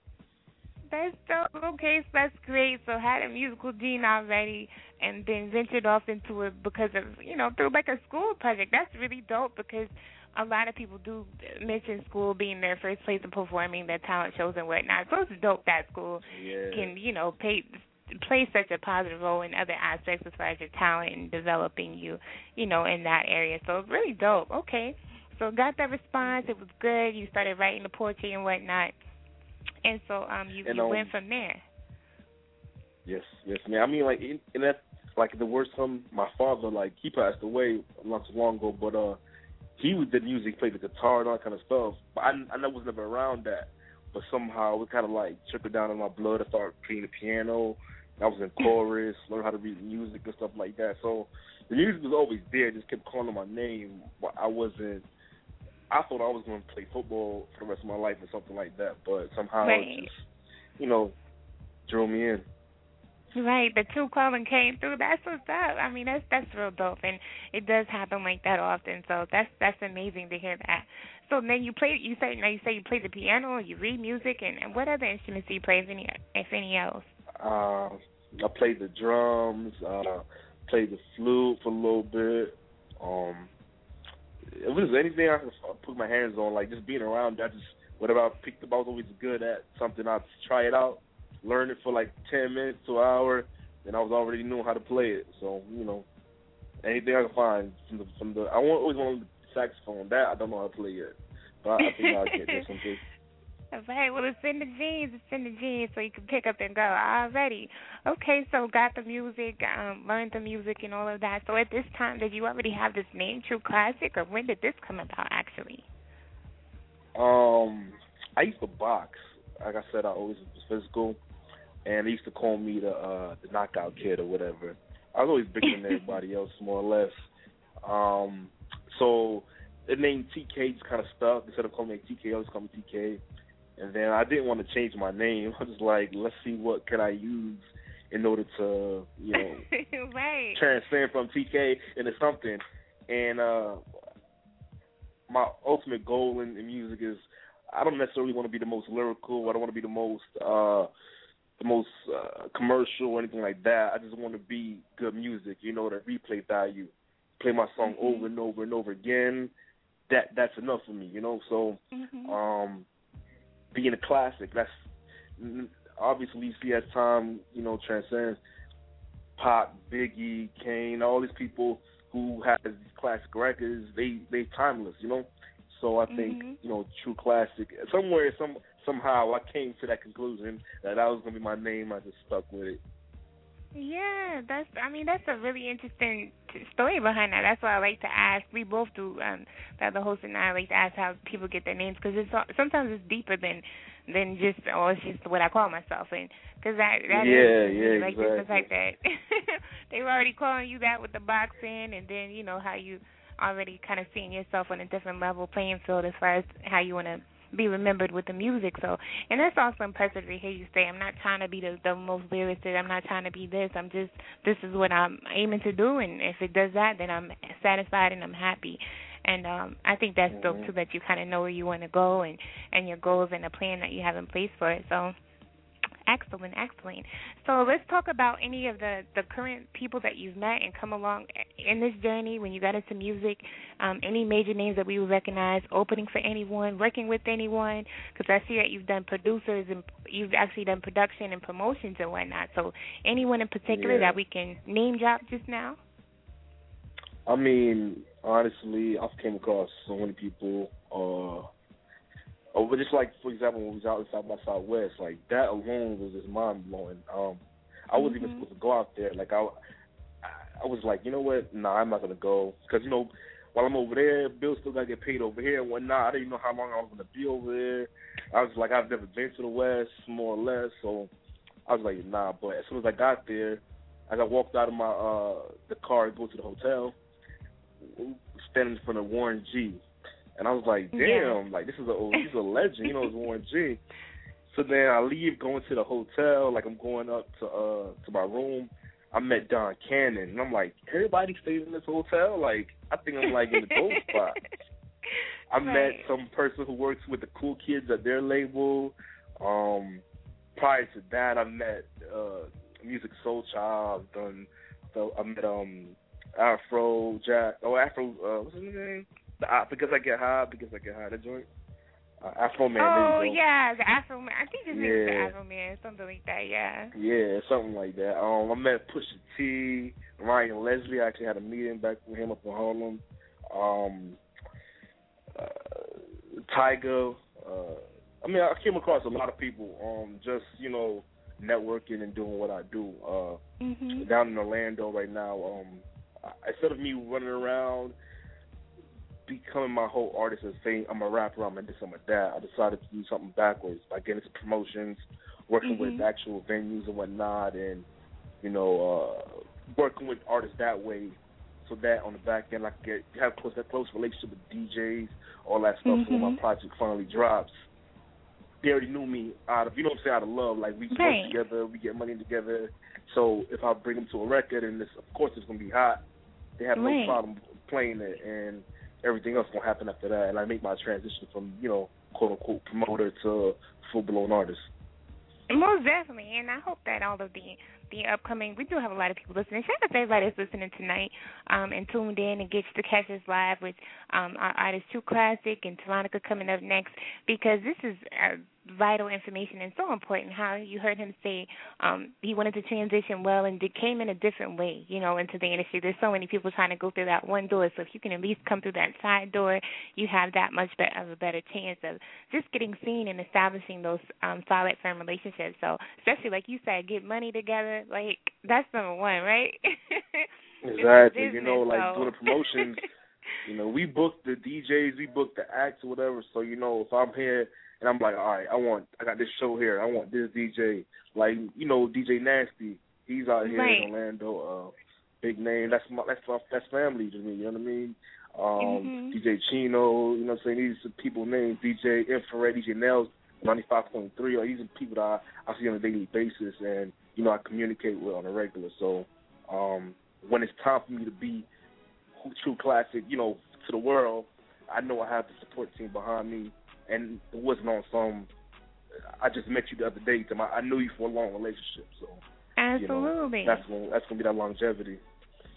That's dope. Okay, so that's great. So had a musical gene already, and then ventured off into it because of, you know, through like a school project. That's really dope because a lot of people do mention school being their first place of performing their talent shows and whatnot. So it's dope that school yeah. can, you know, pay. play such a positive role in other aspects as far as your talent and developing you, you know, in that area. So it's really dope. Okay. So got that response. It was good. You started writing the poetry and whatnot. And so um, you, and, you um, went from there. Yes, yes, man. I mean, like, in, in that, like, the worst time, my father, like, he passed away not so long ago, but uh, he did music, played the guitar and all that kind of stuff. But I, I was never around that. But somehow it kind of, like, trickled down in my blood. I started playing the piano. I was in chorus, learned how to read music and stuff like that. So the music was always there, just kept calling my name. But I wasn't, I thought I was going to play football for the rest of my life or something like that. But somehow right. it just, you know, drew me in. Right, the true calling came through. That's what's up. I mean, that's that's real dope, and it does happen like that often. So that's that's amazing to hear that. So then you play. You say now you say you play the piano, or you read music, and, and what other instruments do you play, if any, if any else? Uh, I played the drums, uh, played the flute for a little bit. Um, it was anything I could put my hands on, like just being around that. Just whatever I picked up, I was always good at something. I'd try it out, learn it for like ten minutes to an hour, and I was already knew how to play it. So you know, anything I could find from the from the. I always wanted the saxophone. That I don't know how to play yet, but I, I think I'll get there someday. All right, well, it's in the genes, it's in the genes, so you can pick up and go already. Okay, so got the music, um, learned the music and all of that. So at this time, did you already have this name, True Classic, or when did this come about, actually? Um, I used to box. Like I said, I always was physical, and they used to call me the uh, the knockout kid or whatever. I was always bigger than everybody else, more or less. Um, so the name T K just kind of stuck. Instead of calling me T K, I always call me T K. And then I didn't want to change my name. I was like, let's see what can I use in order to, you know, right. transcend from T K into something. And uh, my ultimate goal in, in music is I don't necessarily want to be the most lyrical. I don't want to be the most uh, the most uh, commercial or anything like that. I just want to be good music, you know, the replay value. Play my song mm-hmm. over and over and over again. that that's enough for me, you know. So, mm-hmm. um, being a classic, that's obviously see as time, you know, transcends. Pop, Biggie, Kane, all these people who have these classic records, they they timeless, you know. So I think mm-hmm. you know, true classic. Somewhere, some somehow, I came to that conclusion that that was gonna be my name. I just stuck with it. Yeah, that's. I mean, that's a really interesting t- story behind that. That's why I like to ask. We both do. Um, the other host and I like to ask how people get their names because it's sometimes it's deeper than than just oh it's just what I call myself, and because that that yeah, is yeah, like exactly. just the fact that they were already calling you that with the boxing, and then you know how you already kind of seeing yourself on a different level playing field as far as how you want to be remembered with the music. So, and that's also impressive to hear you say, I'm not trying to be the, the most lyricist, I'm not trying to be this, I'm just, this is what I'm aiming to do, and if it does that, then I'm satisfied and I'm happy. And um, I think that's mm-hmm. dope, too, that you kind of know where you want to go and, and your goals and the plan that you have in place for it. So, excellent, excellent. So let's talk about any of the, the current people that you've met and come along in this journey when you got into music, um, any major names that we would recognize, opening for anyone, working with anyone, because I see that you've done producers and you've actually done production and promotions and whatnot. So anyone in particular yeah. that we can name drop just now? I mean, honestly, I've came across so many people. Uh, Oh, but just like, for example, when we was out in South by Southwest, like, that alone was just mind-blowing. Um, I wasn't mm-hmm. even supposed to go out there. Like, I, I was like, you know what? Nah, I'm not going to go. Because, you know, while I'm over there, bills still got to get paid over here and whatnot. I didn't know how long I was going to be over there. I was like, I've never been to the West, more or less. So I was like, nah. But as soon as I got there, as I walked out of my uh, the car to go to the hotel, standing in front of Warren G., and I was like, damn, yeah. like, this is a he's a legend, you know, it's Warren G. So then I leave, going to the hotel, like, I'm going up to uh to my room. I met Don Cannon, and I'm like, everybody stays in this hotel? Like, I think I'm, like, in the gold spot. I right. met some person who works with the cool kids at their label. Um, prior to that, I met uh, Music Soul Child. I've done, so I met um Afro Jack, oh, Afro, uh, what's his name? Uh, because I get high, because I get high. That joint, uh, Afro Man. Oh yeah, the Afro Man. I think his yeah. name is the Afro Man, something like that. Yeah. Yeah, something like that. Um, I met Pusha T, Ryan Leslie. I actually had a meeting back with him up in Harlem. Um, uh, Tyga. Uh, I mean, I came across a lot of people. Um, just you know, networking and doing what I do. Uh, mm-hmm. Down in Orlando right now. Um, instead of me running around, becoming my whole artist and saying I'm a rapper, I'm into some of that, I decided to do something backwards by getting into promotions, working mm-hmm. with actual venues and whatnot, and you know, uh, working with artists that way, so that on the back end I can get have close that close relationship with D Js, all that stuff. Mm-hmm. So when my project finally drops, they already knew me out of you know what I'm saying out of love. Like we right. work together, we get money together. So if I bring them to a record and this, of course it's gonna be hot, they have right. no problem playing it and everything else gonna happen after that, and I make my transition from, you know, quote unquote promoter to full blown artist. Most definitely, and I hope that all of the the upcoming, we do have a lot of people listening. Shout out to everybody that's listening tonight um, and tuned in and gets to catch us live with um, our artist True Classic and Talonica coming up next, because this is uh, vital information and so important. How you heard him say um, he wanted to transition well and it came in a different way, you know, into the industry. There's so many people trying to go through that one door, so if you can at least come through that side door, you have that much better, of a better chance of just getting seen and establishing those um, solid, firm relationships. So especially like you said, get money together. Like, that's number one, right? Exactly. business, you know, like so. doing the promotions, you know, we book the D Js, we book the acts or whatever. So, you know, if I'm here and I'm like, all right, I want, I got this show here, I want this D J. Like, you know, D J Nasty, he's out here right. in Orlando, uh, big name. That's my, that's my, that's family to me. You know what I mean? Um, mm-hmm. D J Chino, you know what I'm saying? These are people named D J Infrared, D J Nels, ninety-five point three. Or these are people that I, I see on a daily basis, and you know I communicate with on a regular. So um, when it's time for me to be True Classic, you know, to the world, I know I have the support team behind me, and it wasn't on some. I just met you the other day. To my, I knew you for a long relationship, so absolutely, you know, that's when that's gonna be that longevity.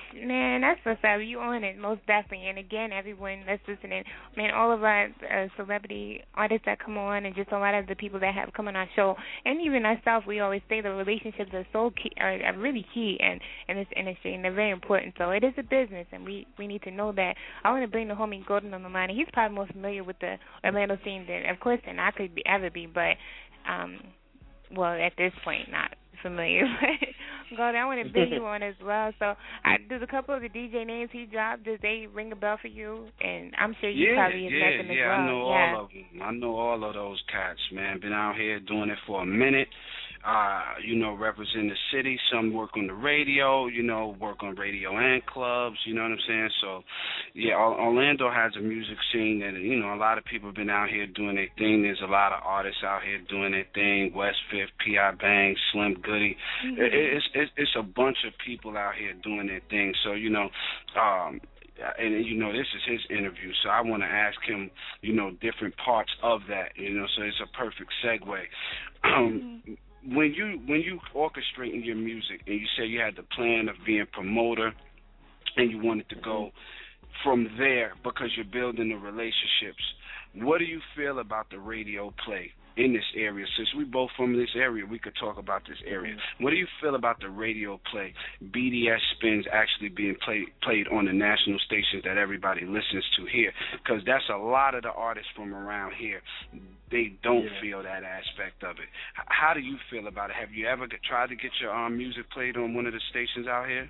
Man, that's what's up. You on it, most definitely. And again, everyone that's listening, man, all of our uh, celebrity artists that come on, and just a lot of the people that have come on our show, and even ourselves, we always say the relationships are so key, are, are really key in, in this industry, and they're very important. So it is a business, and we, we need to know that. I want to bring the homie Golden on the line. He's probably more familiar with the Orlando scene than, of course, than I could be, ever be, but, um, well, at this point, not familiar. Golden, I want to bring you on as well. So, I, does a couple of the D J names he dropped, does they ring a bell for you? And I'm sure you yeah, probably have yeah, met them as yeah, well. I know yeah, all of them. I know all of those cats, man. Been out here doing it for a minute. Uh, you know, represent the city. Some work on the radio, you know, work on radio and clubs, you know what I'm saying? So, yeah, Orlando has a music scene that, you know, a lot of people have been out here doing their thing. There's a lot of artists out here doing their thing. West Fifth, P I Bang, Slim Goody. Mm-hmm. It, it's, it's, it's a bunch of people out here doing their thing. So, you know, um, and, you know, this is his interview, so I want to ask him, you know, different parts of that, you know, so it's a perfect segue. Um, mm-hmm. When you when you orchestrating your music and you say you had the plan of being a promoter and you wanted to go from there because you're building the relationships, what do you feel about the radio play in this area? Since we both from this area, we could talk about this area. What do you feel about the radio play, B D S spins actually being played played on the national stations that everybody listens to here? Because that's a lot of the artists from around here. They don't yeah. feel that aspect of it. How do you feel about it? Have you ever tried to get your um, music played on one of the stations out here?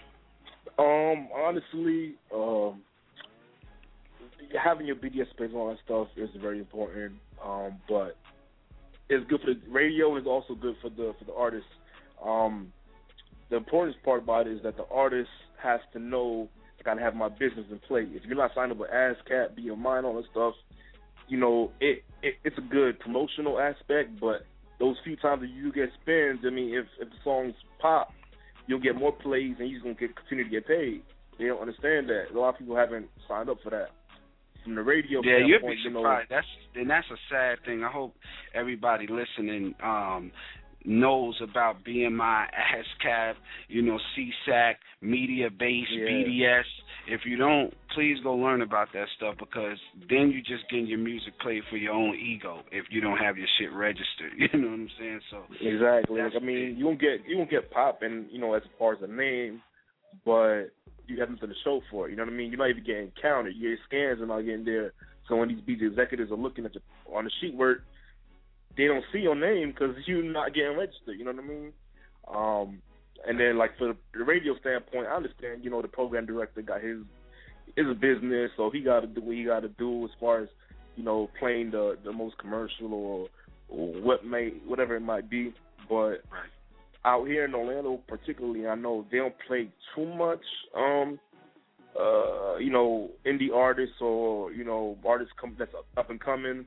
Um, honestly, um, having your B D S space and all that stuff is very important. Um, but it's good for the radio. Is also good for the for the artist. Um, the important part about it is that the artist has to know I gotta have my business in play. If you're not signed up with ASCAP, B M I, and all that stuff, you know, it, it it's a good promotional aspect, but those few times that you get spins, I mean, if, if the songs pop, you'll get more plays and you're going to get continue to get paid. They don't understand that. A lot of people haven't signed up for that. From the radio yeah, standpoint, you'd be you know, surprised. That's, and that's a sad thing. I hope everybody listening um, knows about B M I, ASCAP, you know, C S A C, Media Base, yeah. B D S. If you don't, please go learn about that stuff, because then you're just getting your music played for your own ego if you don't have your shit registered. You know what I'm saying? So exactly. Like, I mean, you won't get you won't get popping, you know, as far as a name, but you have nothing to show for it. You know what I mean? You're not even getting counted. Your scans are not getting there. So when these B D executives are looking at you on the sheet work, they don't see your name because you're not getting registered. You know what I mean? Um, and then, like, for the radio standpoint, I understand, you know, the program director got his is a business, so he got to do what he got to do as far as, you know, playing the, the most commercial or, or what may whatever it might be. But out here in Orlando, particularly, I know they don't play too much, um, uh, you know, indie artists or, you know, artists come that's up and coming.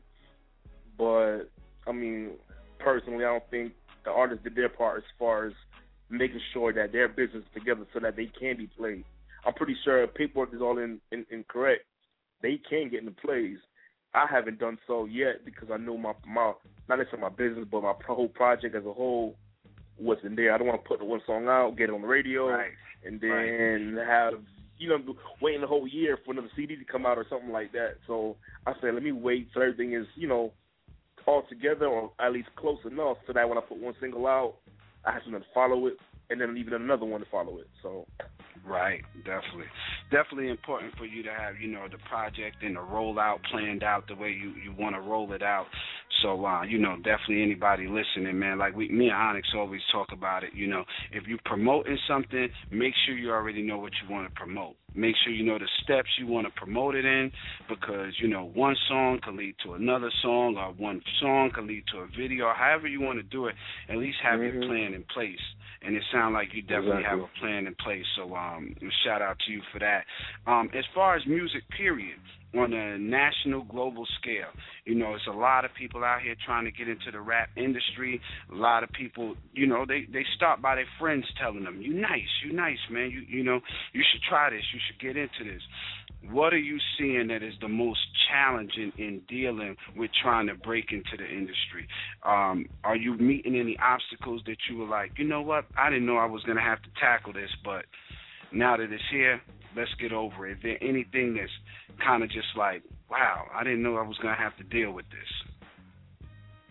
But I mean, personally, I don't think the artists did their part as far as making sure that their business is together so that they can be played. I'm pretty sure paperwork is all in, in, incorrect. They can get in the plays. I haven't done so yet because I know my, my not necessarily my business, but my whole project as a whole wasn't there. I don't want to put the one song out, get it on the radio, right. and then right. have, you know, waiting the whole year for another C D to come out or something like that. So I said, let me wait till everything is, you know, all together or at least close enough so that when I put one single out, I have something to follow it, and then even another one to follow it. So, right, definitely, definitely important for you to have, you know, the project and the rollout planned out the way you, you want to roll it out. So, uh, you know, definitely anybody listening, man, like we, me and Onyx always talk about it. You know, if you're promoting something, make sure you already know what you want to promote. Make sure you know the steps you want to promote it in, because, you know, one song could lead to another song, or one song could lead to a video, or however you want to do it. At least have mm-hmm. your plan in place. And it sounds like you definitely exactly. have a plan in place. So um, shout out to you for that. Um, as far as music, period, on a national, global scale, you know, it's a lot of people out here trying to get into the rap industry. A lot of people, you know, they, they start by their friends telling them, you nice, you nice, man. You you know, you should try this. You should get into this. What are you seeing that is the most challenging in dealing with trying to break into the industry? Um, are you meeting any obstacles that you were like, you know what, I didn't know I was going to have to tackle this, but now that it's here, let's get over it. Is there anything that's kind of just like, wow, I didn't know I was going to have to deal with this?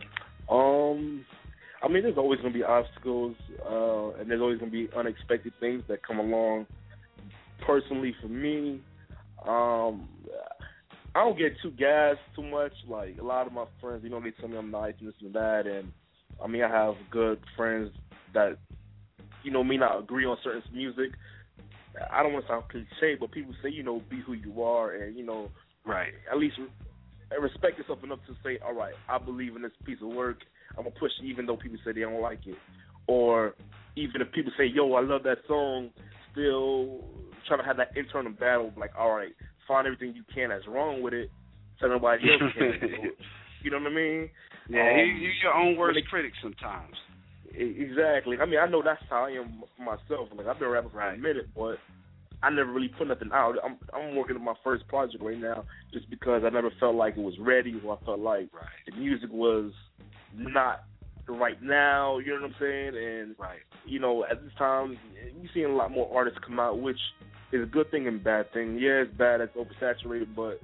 Um, I mean, there's always going to be obstacles, uh, and there's always going to be unexpected things that come along. Personally, for me, um, I don't get too gassed too much. Like, a lot of my friends, you know, they tell me I'm nice and this and that, and, I mean, I have good friends that, you know, may not agree on certain music. I don't want to sound cliche, but people say, you know, be who you are, and, you know, right. At least respect yourself enough to say, all right, I believe in this piece of work. I'm going to push it even though people say they don't like it. Or even if people say, yo, I love that song, still trying to have that internal battle, like, all right, find everything you can that's wrong with it, so nobody else can. You know what I mean? Yeah, um, you, you're your own worst really, critic sometimes. Exactly. I mean, I know that's how I am for myself. Like, I've been rapping for right. a minute, but I never really put nothing out. I'm I'm working on my first project right now just because I never felt like it was ready, or I felt like right. the music was not right now, you know what I'm saying? And, right. you know, at this time, we're seeing a lot more artists come out, which is a good thing and bad thing. Yeah, it's bad, it's oversaturated, but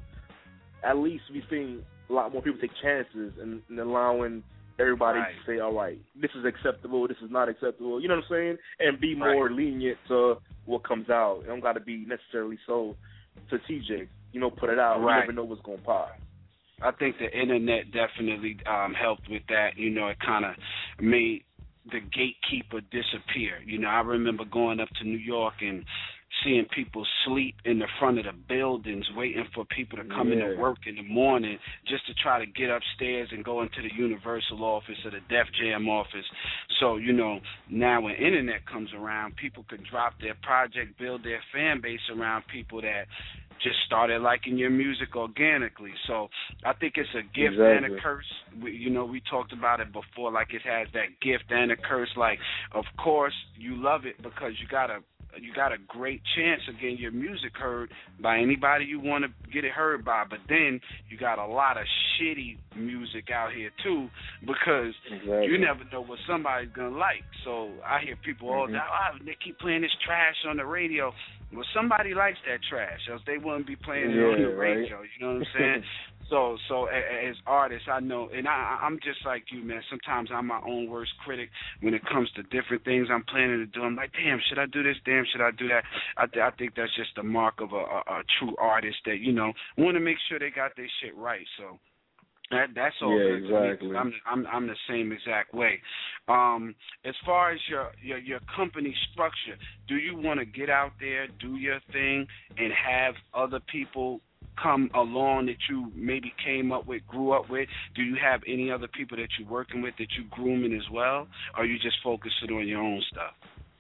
at least we're seeing a lot more people take chances and, and allowing everybody right. to say, all right, this is acceptable, this is not acceptable, you know what I'm saying? And be more right. lenient to what comes out. It don't got to be necessarily so strategic. You know, put it out. Right. You never know what's going to pop. I think the internet definitely um, helped with that. You know, it kind of made the gatekeeper disappear. You know, I remember going up to New York and seeing people sleep in the front of the buildings waiting for people to come yeah. into work in the morning just to try to get upstairs and go into the Universal office or the Def Jam office. So, you know, now when internet comes around, people can drop their project, build their fan base around people that just started liking your music organically. So I think it's a gift exactly. and a curse. We, you know, we talked about it before, like it has that gift and a curse. Like, of course, you love it because you got a you got a great chance of getting your music heard by anybody you want to get it heard by. But then you got a lot of shitty music out here, too, because exactly. you never know what somebody's going to like. So I hear people all mm-hmm. day, oh, they keep playing this trash on the radio. Well, somebody likes that trash, else they wouldn't be playing it yeah, on the radio. Right? You know what I'm saying? so, so as artists, I know, and I, I'm just like you, man. Sometimes I'm my own worst critic when it comes to different things I'm planning to do. I'm like, damn, should I do this? Damn, should I do that? I, th- I think that's just the mark of a, a, a true artist that, you know, want to make sure they got their shit right. So. That, that's all yeah, good exactly. to me. I'm, I'm I'm the same exact way. Um, as far as your, your your company structure, do you want to get out there, do your thing, and have other people come along that you maybe came up with, grew up with? Do you have any other people that you're working with that you're grooming as well, or are you just focusing on your own stuff?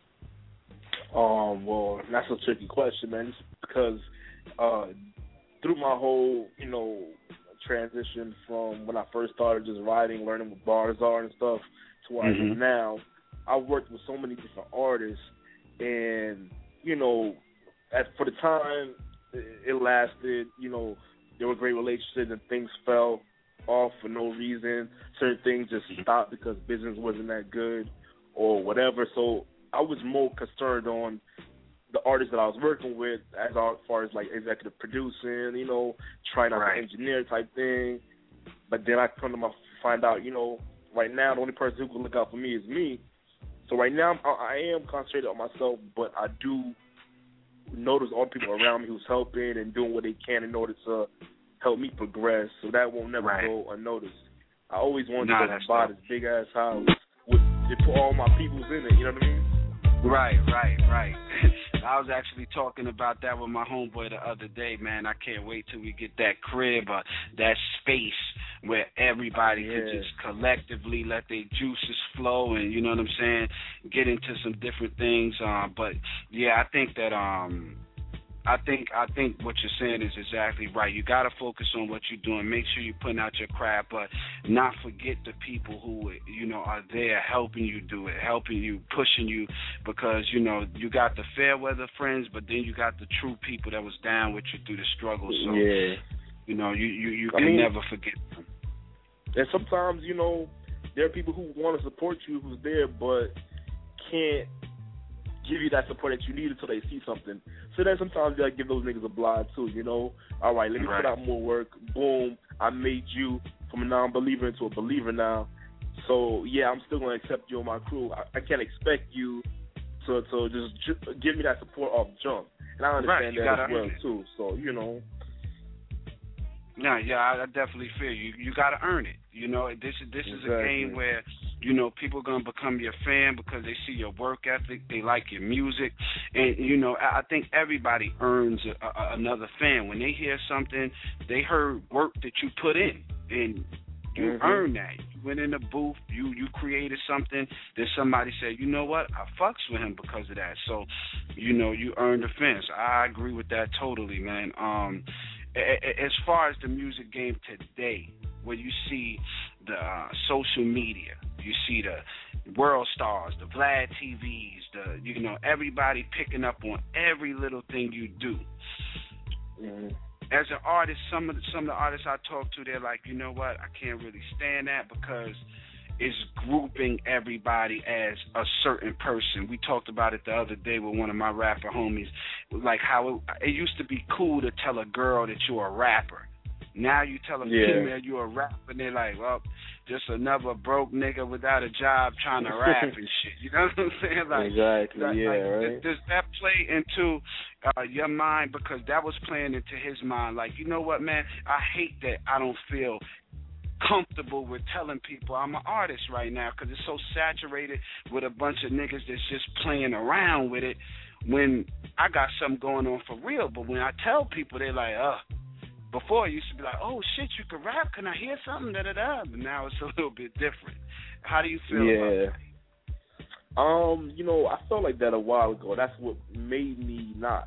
Um, well, that's a tricky question, man, just because uh, through my whole, you know, transition from when I first started just writing, learning what bars are and stuff, to where mm-hmm. I am now, I worked with so many different artists, and, you know, at, for the time, it, it lasted, you know, there were great relationships and things fell off for no reason. Certain things just stopped because business wasn't that good or whatever, so I was more concerned on the artists that I was working with as far as, like, executive producing, you know, trying out right. the engineer type thing. But then I come to my, find out, you know, right now the only person who can look out for me is me. So right now I, I am concentrated on myself, but I do notice all the people around me who's helping and doing what they can in order to help me progress. So that won't never right. go unnoticed. I always wanted nah, to buy this big-ass house with, with put all my peoples in it, you know what I mean? Right, right, right. I was actually talking about that with my homeboy the other day, man. I can't wait till we get that crib or that space where everybody yeah. could just collectively let their juices flow and, you know what I'm saying, get into some different things. Um, but, yeah, I think that um, I think I think what you're saying is exactly right. You got to focus on what you're doing. Make sure you're putting out your craft, but not forget the people who, you know, are there helping you do it, helping you, pushing you, because, you know, you got the fair weather friends, but then you got the true people that was down with you through the struggle. So, yeah. you know, you, you, you I can mean, never forget them. And sometimes, you know, there are people who want to support you who's there but can't give you that support that you need until they see something. So then sometimes you gotta give those niggas a blind too, you know? All right, let me right. put out more work. Boom, I made you from a non-believer into a believer now. So yeah, I'm still gonna accept you on my crew. I, I can't expect you to to just ju- give me that support off jump, and I understand right, that as well too. So you know. No, yeah, I, I definitely feel you. You got to earn it. You know, this is this exactly. is a game where, you know, people are gonna become your fan because they see your work ethic, they like your music, and you know, I, I think everybody earns a, a, another fan when they hear something. They heard work that you put in, and you mm-hmm. earn that. You went in the booth, you you created something that somebody said, you know what, I fucks with him because of that. So, you know, you earned the fans. I agree with that totally, man. Um. As far as the music game today, where you see the uh, social media, you see the world stars, the Vlad T Vs, the you know everybody picking up on every little thing you do. Mm-hmm. As an artist, some of the, some of the artists I talk to, they're like, you know what, I can't really stand that because it's grouping everybody as a certain person. We talked about it the other day with one of my rapper homies, like how it, it used to be cool to tell a girl that you're a rapper. Now you tell a yeah. female you're a rapper, and they're like, well, just another broke nigga without a job trying to rap and shit. You know what I'm saying? Like, exactly, like, yeah, like, right. Does that play into uh, your mind? Because that was playing into his mind. Like, you know what, man? I hate that I don't feel comfortable with telling people I'm an artist right now because it's so saturated with a bunch of niggas that's just playing around with it when I got something going on for real. But when I tell people, they're like, uh, before it used to be like, oh, shit, you can rap? Can I hear something? Da-da-da. But now it's a little bit different. How do you feel yeah. about that? Um, you know, I felt like that a while ago. That's what made me not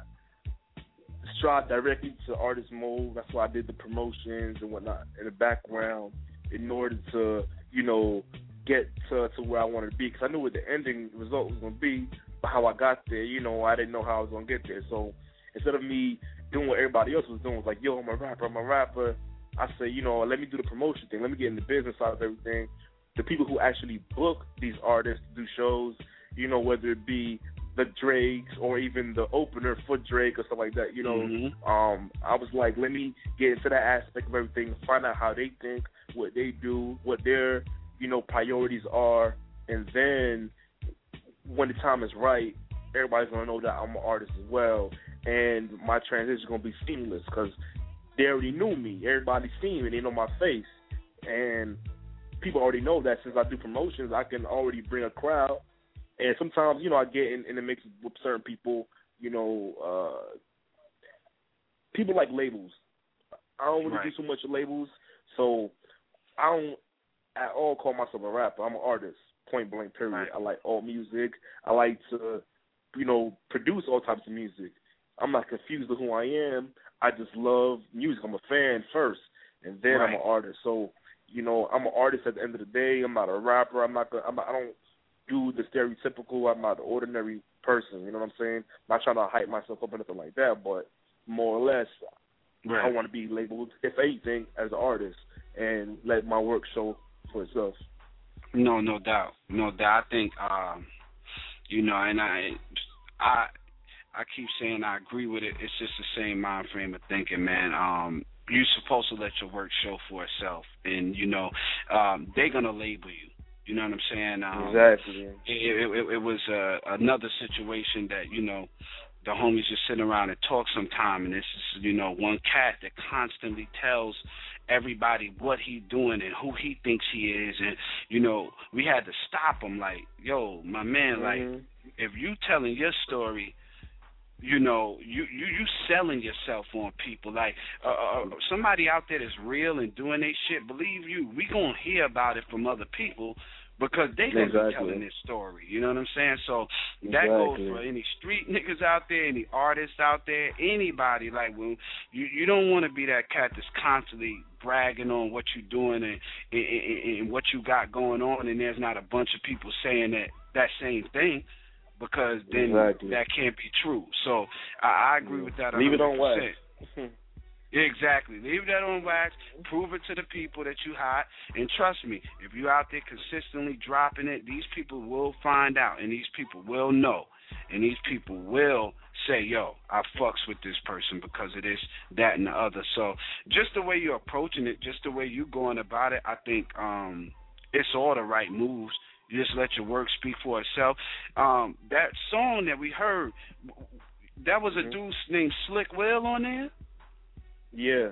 strive directly to artist mode. That's why I did the promotions and whatnot in the background in order to, you know, get to, to where I wanted to be. Because I knew what the ending result was going to be, but how I got there, you know, I didn't know how I was going to get there. So instead of me doing what everybody else was doing, was like, yo, I'm a rapper, I'm a rapper, I say, you know, let me do the promotion thing. Let me get in the business side of everything. The people who actually book these artists to do shows, you know, whether it be the Drakes or even the opener for Drake or stuff like that, you know, mm-hmm. um, I was like, let me get into that aspect of everything, find out how they think, what they do, what their, you know, priorities are, and then when the time is right, everybody's going to know that I'm an artist as well, and my transition is going to be seamless because they already knew me. Everybody's seen me. They know my face, and people already know that since I do promotions, I can already bring a crowd. And sometimes, you know, I get in, in the mix with certain people, you know, uh, people like labels. I don't really right. do so much labels, so I don't at all call myself a rapper. I'm an artist, point blank, period. Right. I like all music. I like to, you know, produce all types of music. I'm not confused with who I am. I just love music. I'm a fan first, and then right. I'm an artist. So, you know, I'm an artist at the end of the day. I'm not a rapper. I'm not. I'm not I don't do the stereotypical. I'm not the ordinary person. You know what I'm saying? I'm not trying to hype myself up or anything like that. But more or less, right. I want to be labeled, if anything, as an artist and let my work show for itself. No, no doubt, no doubt. I think, um, you know, and I, I, I keep saying I agree with it. It's just the same mind frame of thinking, man. Um, you're supposed to let your work show for itself, and you know, um, they're gonna label you. You know what I'm saying? Um, exactly. It, it, it was uh, another situation that, you know, the homies just sitting around and talk sometime, and it's, you know, one cat that constantly tells everybody what he doing and who he thinks he is, and, you know, we had to stop him, like, yo, my man, mm-hmm. like, if you telling your story, you know, you, you, you selling yourself on people. Like, uh, uh, somebody out there that's real and doing their shit, believe you, we going to hear about it from other people because they going to exactly. be telling this story. You know what I'm saying? So that exactly. goes for any street niggas out there, any artists out there, anybody. Like, when you, you don't want to be that cat that's constantly bragging on what you're doing and, and, and, and what you got going on, and there's not a bunch of people saying that, that same thing. Because then exactly. that can't be true. So I, I agree with that one hundred percent. Leave it on wax. Exactly. Leave that on wax. Prove it to the people that you hot. And trust me, if you out there consistently dropping it, these people will find out and these people will know. and these people will say, yo, I fucks with this person because of this, that, and the other. So just the way you're approaching it, just the way you're going about it, I think um, it's all the right moves. You just let your work speak for itself. Um, that song that we heard, that was a mm-hmm. dude named Slick Will on there? Yeah.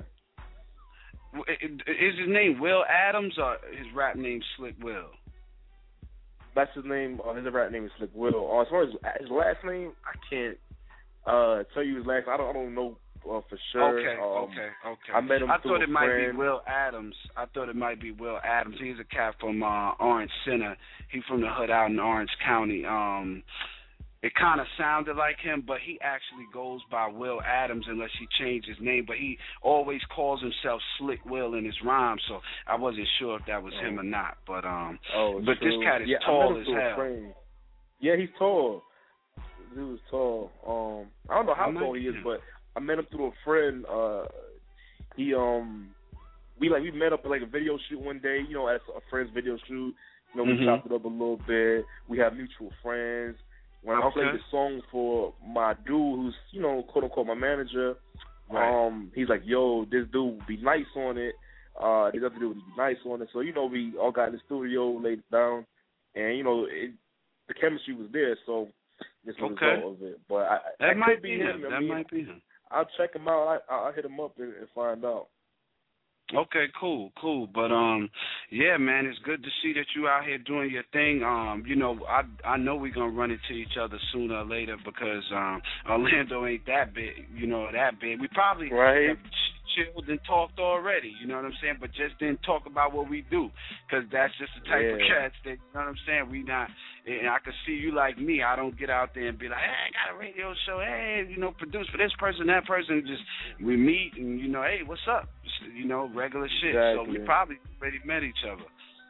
Is his name Will Adams or his rap name Slick Will? That's his name. Uh, his rap name is Slick Will. Uh, as far as his last name, I can't uh, tell you his last. I don't. I don't know uh, for sure. Okay, um, okay, okay. I met him. I through thought a it might friend. be Will Adams. I thought it might be Will Adams. He's a cat from uh, Orange Center. He's from the hood out in Orange County. Um, it kind of sounded like him, but he actually goes by Will Adams unless he changed his name. But he always calls himself Slick Will in his rhymes, so I wasn't sure if that was oh. him or not. But um, oh, but true. this cat is yeah, tall as hell. hell. Yeah, he's tall. He was tall. Um, I don't know how tall he is, but I met him through a friend. Uh, he um, we like we met up at like a video shoot one day. You know, at a friend's video shoot. You know, we mm-hmm. chopped it up a little bit. We have mutual friends. When I okay. played the song for my dude, who's you know quote unquote my manager, right. um, he's like, "Yo, this dude would be nice on it. Uh, this other dude would be nice on it." So you know, we all got in the studio, laid it down, and you know, it, the chemistry was there. So this was okay. the result of it. But I, that that might could be him. him. I That mean, might be him. I'll check him out. I, I'll hit him up and, and find out. Okay, cool, cool. But um, yeah, man, it's good to see that you out here doing your thing. Um, you know, I I know we're gonna run into each other sooner or later because um, Orlando ain't that big, you know, that big. We probably right. have ch- chilled and talked already, you know what I'm saying? But just didn't talk about what we do because that's just the type yeah. of cats that, you know what I'm saying? We not, and I can see you like me. I don't get out there and be like, hey, I got a radio show. Hey, you know, produce for this person, that person. Just we meet and you know, hey, what's up? Just, you know, regular shit. Exactly. So we probably already met each other.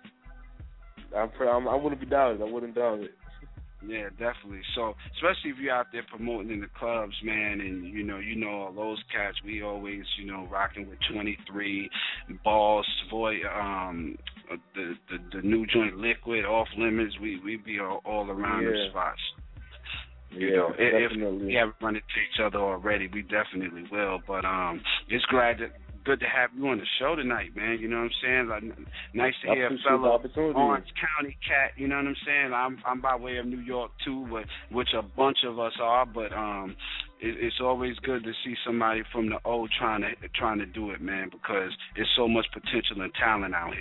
I'm, I'm, I wouldn't be doubted. I wouldn't doubt it. Yeah, definitely. So, especially if you're out there promoting in the clubs, man, and, you know, you know all those cats, we always, you know, rocking with twenty-three, Boss, Voy, um, the, the the new joint Liquid, Off Limits, we we be all, all around yeah. them spots. You yeah, know, if, definitely. if we haven't run into each other already, we definitely will. But um, it's glad that good to have you on the show tonight, man. You know what I'm saying? Like, nice to hear a fellow Orange County cat. You know what I'm saying? I'm I'm by way of New York too, but which a bunch of us are. But um, it, it's always good to see somebody from the O trying to trying to do it, man, because there's so much potential and talent out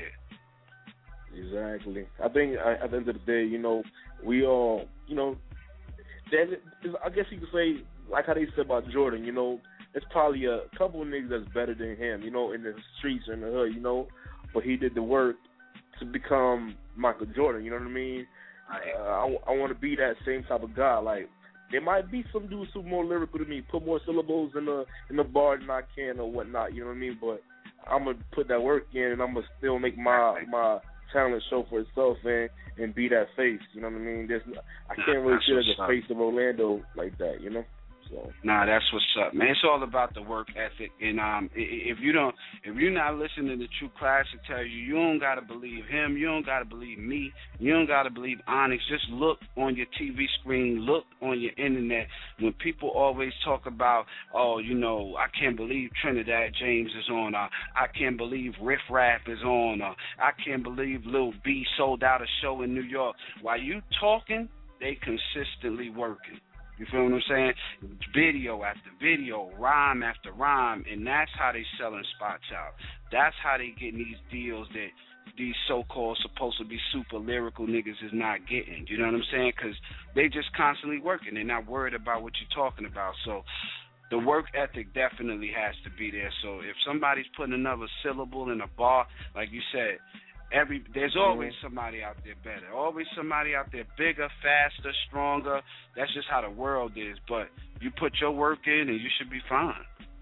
here. Exactly. I think at the end of the day, you know, we all, you know, then I guess you could say like how they said about Jordan, you know. It's probably a couple of niggas that's better than him, you know, in the streets or in the hood, you know. But he did the work to become Michael Jordan, you know what I mean? Uh, I, I want to be that same type of guy. Like, there might be some dudes who are more lyrical than me, put more syllables in the in the bar than I can or whatnot, you know what I mean? But I'm going to put that work in and I'm going to still make my my talent show for itself and, and be that face, you know what I mean? There's, I can't really sit as a face of Orlando like that, you know? So. Nah, that's what's up, man. It's all about the work ethic, and um, if you don't, if you're not listening to True Classic tell you, you don't gotta believe him, you don't gotta believe me, you don't gotta believe Onyx. Just look on your T V screen, look on your internet. When people always talk about, oh, you know, I can't believe Trinidad James is on, uh, I can't believe Riff Raff is on, uh, I can't believe Lil B sold out a show in New York. While you talking, they consistently working. You feel what I'm saying? Video after video, rhyme after rhyme, and that's how they selling spots out. That's how they getting these deals that these so-called supposed to be super lyrical niggas is not getting. You know what I'm saying? Because they just constantly working. They're not worried about what you're talking about. So the work ethic definitely has to be there. So if somebody's putting another syllable in a bar, like you said, Every there's always somebody out there better. Always somebody out there bigger, faster, stronger. That's just how the world is. But you put your work in and you should be fine.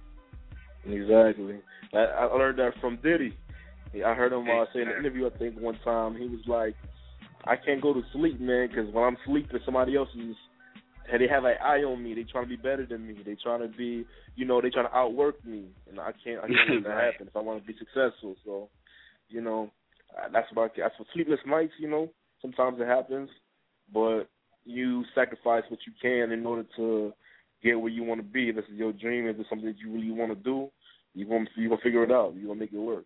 Exactly. I, I learned that from Diddy. I heard him uh, say in an interview, I think, one time. He was like, I can't go to sleep, man, because when I'm sleeping, somebody else is, and they have an eye on me. They trying to be better than me. They trying to be, you know, they trying to outwork me. And I can't, I can't let that right. happen if I want to be successful. So, you know, that's about that's for sleepless nights, you know. Sometimes it happens, but you sacrifice what you can in order to get where you want to be. If this is your dream, if it's something that you really want to do, you're going to, you're going to figure it out. You're going to make it work.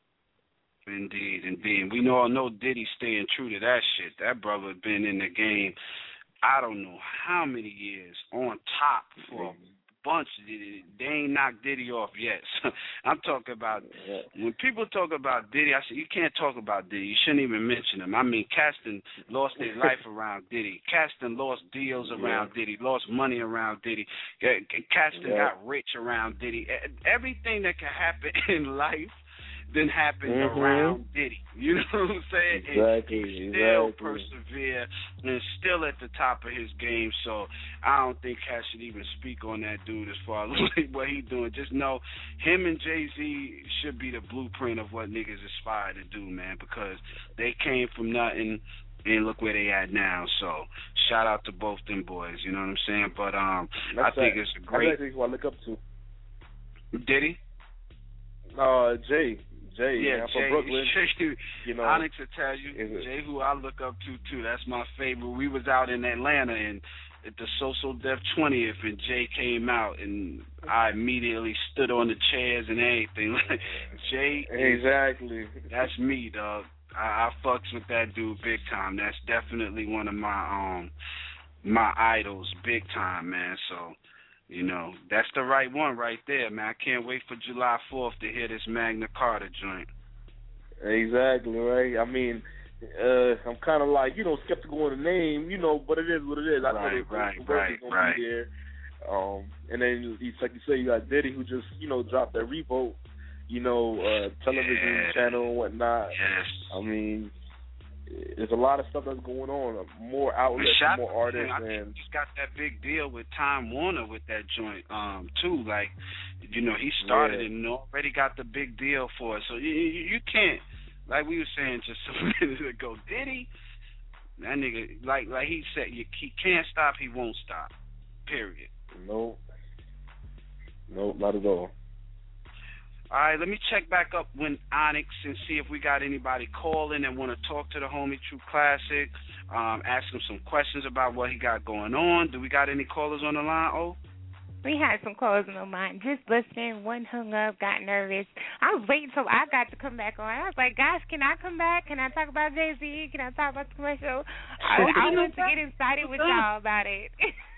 Indeed, indeed. We all know Diddy staying true to that shit. That brother been in the game, I don't know how many years, on top for a bunch. They ain't knocked Diddy off yet. So I'm talking about, when people talk about Diddy, I say, you can't talk about Diddy. You shouldn't even mention him. I mean, Caston lost his life around Diddy. Caston lost deals around yeah. Diddy, lost money around Diddy. Caston yeah. got rich around Diddy. Everything that can happen in life then happened mm-hmm. around Diddy. You know what I'm saying? Exactly. And he still exactly. persevere and still at the top of his game. So I don't think Cash should even speak on that dude as far as what he's doing. Just know him and Jay-Z should be the blueprint of what niggas aspire to do, man, because they came from nothing and look where they at now. So shout out to both them boys, you know what I'm saying? But um, That's I think that. it's a great... That's who I look up to. Diddy? Uh, Jay. Jay, yeah, man, Jay, from Brooklyn. Jay, you know, Onyx will tell you, Jay, who I look up to too. That's my favorite. We was out in Atlanta and at the Social Def twentieth, and Jay came out, and I immediately stood on the chairs and everything. Jay, exactly. That's me, dog. I, I fucks with that dude big time. That's definitely one of my um my idols, big time, man. So. You know, that's the right one right there, man. I can't wait for July fourth to hear this Magna Carta joint. Exactly, right? I mean, uh, I'm kind of like, you know, skeptical on the name, you know, but it is what it is. I right, know the right, the right, gonna right. be there. Um, and then, it's like you say, you got Diddy who just, you know, dropped that Revolt, you know, uh, television yeah. channel and whatnot. Yes. I mean, there's a lot of stuff that's going on, more outlets, more artists. I think and he's got that big deal with Time Warner with that joint, um, too. Like, you know, he started yeah. it and already got the big deal for it. So you, you, you can't, like we were saying just a minute ago, Diddy, that nigga, like like he said, you, he can't stop, he won't stop, period. No, no, not at all. All right, let me check back up with Onyx and see if we got anybody calling and want to talk to the homie True Classic, um, ask him some questions about what he got going on. Do we got any callers on the line, oh? We had some callers on the line. Just listening, one hung up, got nervous. I was waiting till I got to come back on. I was like, gosh, can I come back? Can I talk about Jay-Z? Can I talk about the commercial? I, I wanted to get excited with y'all about it.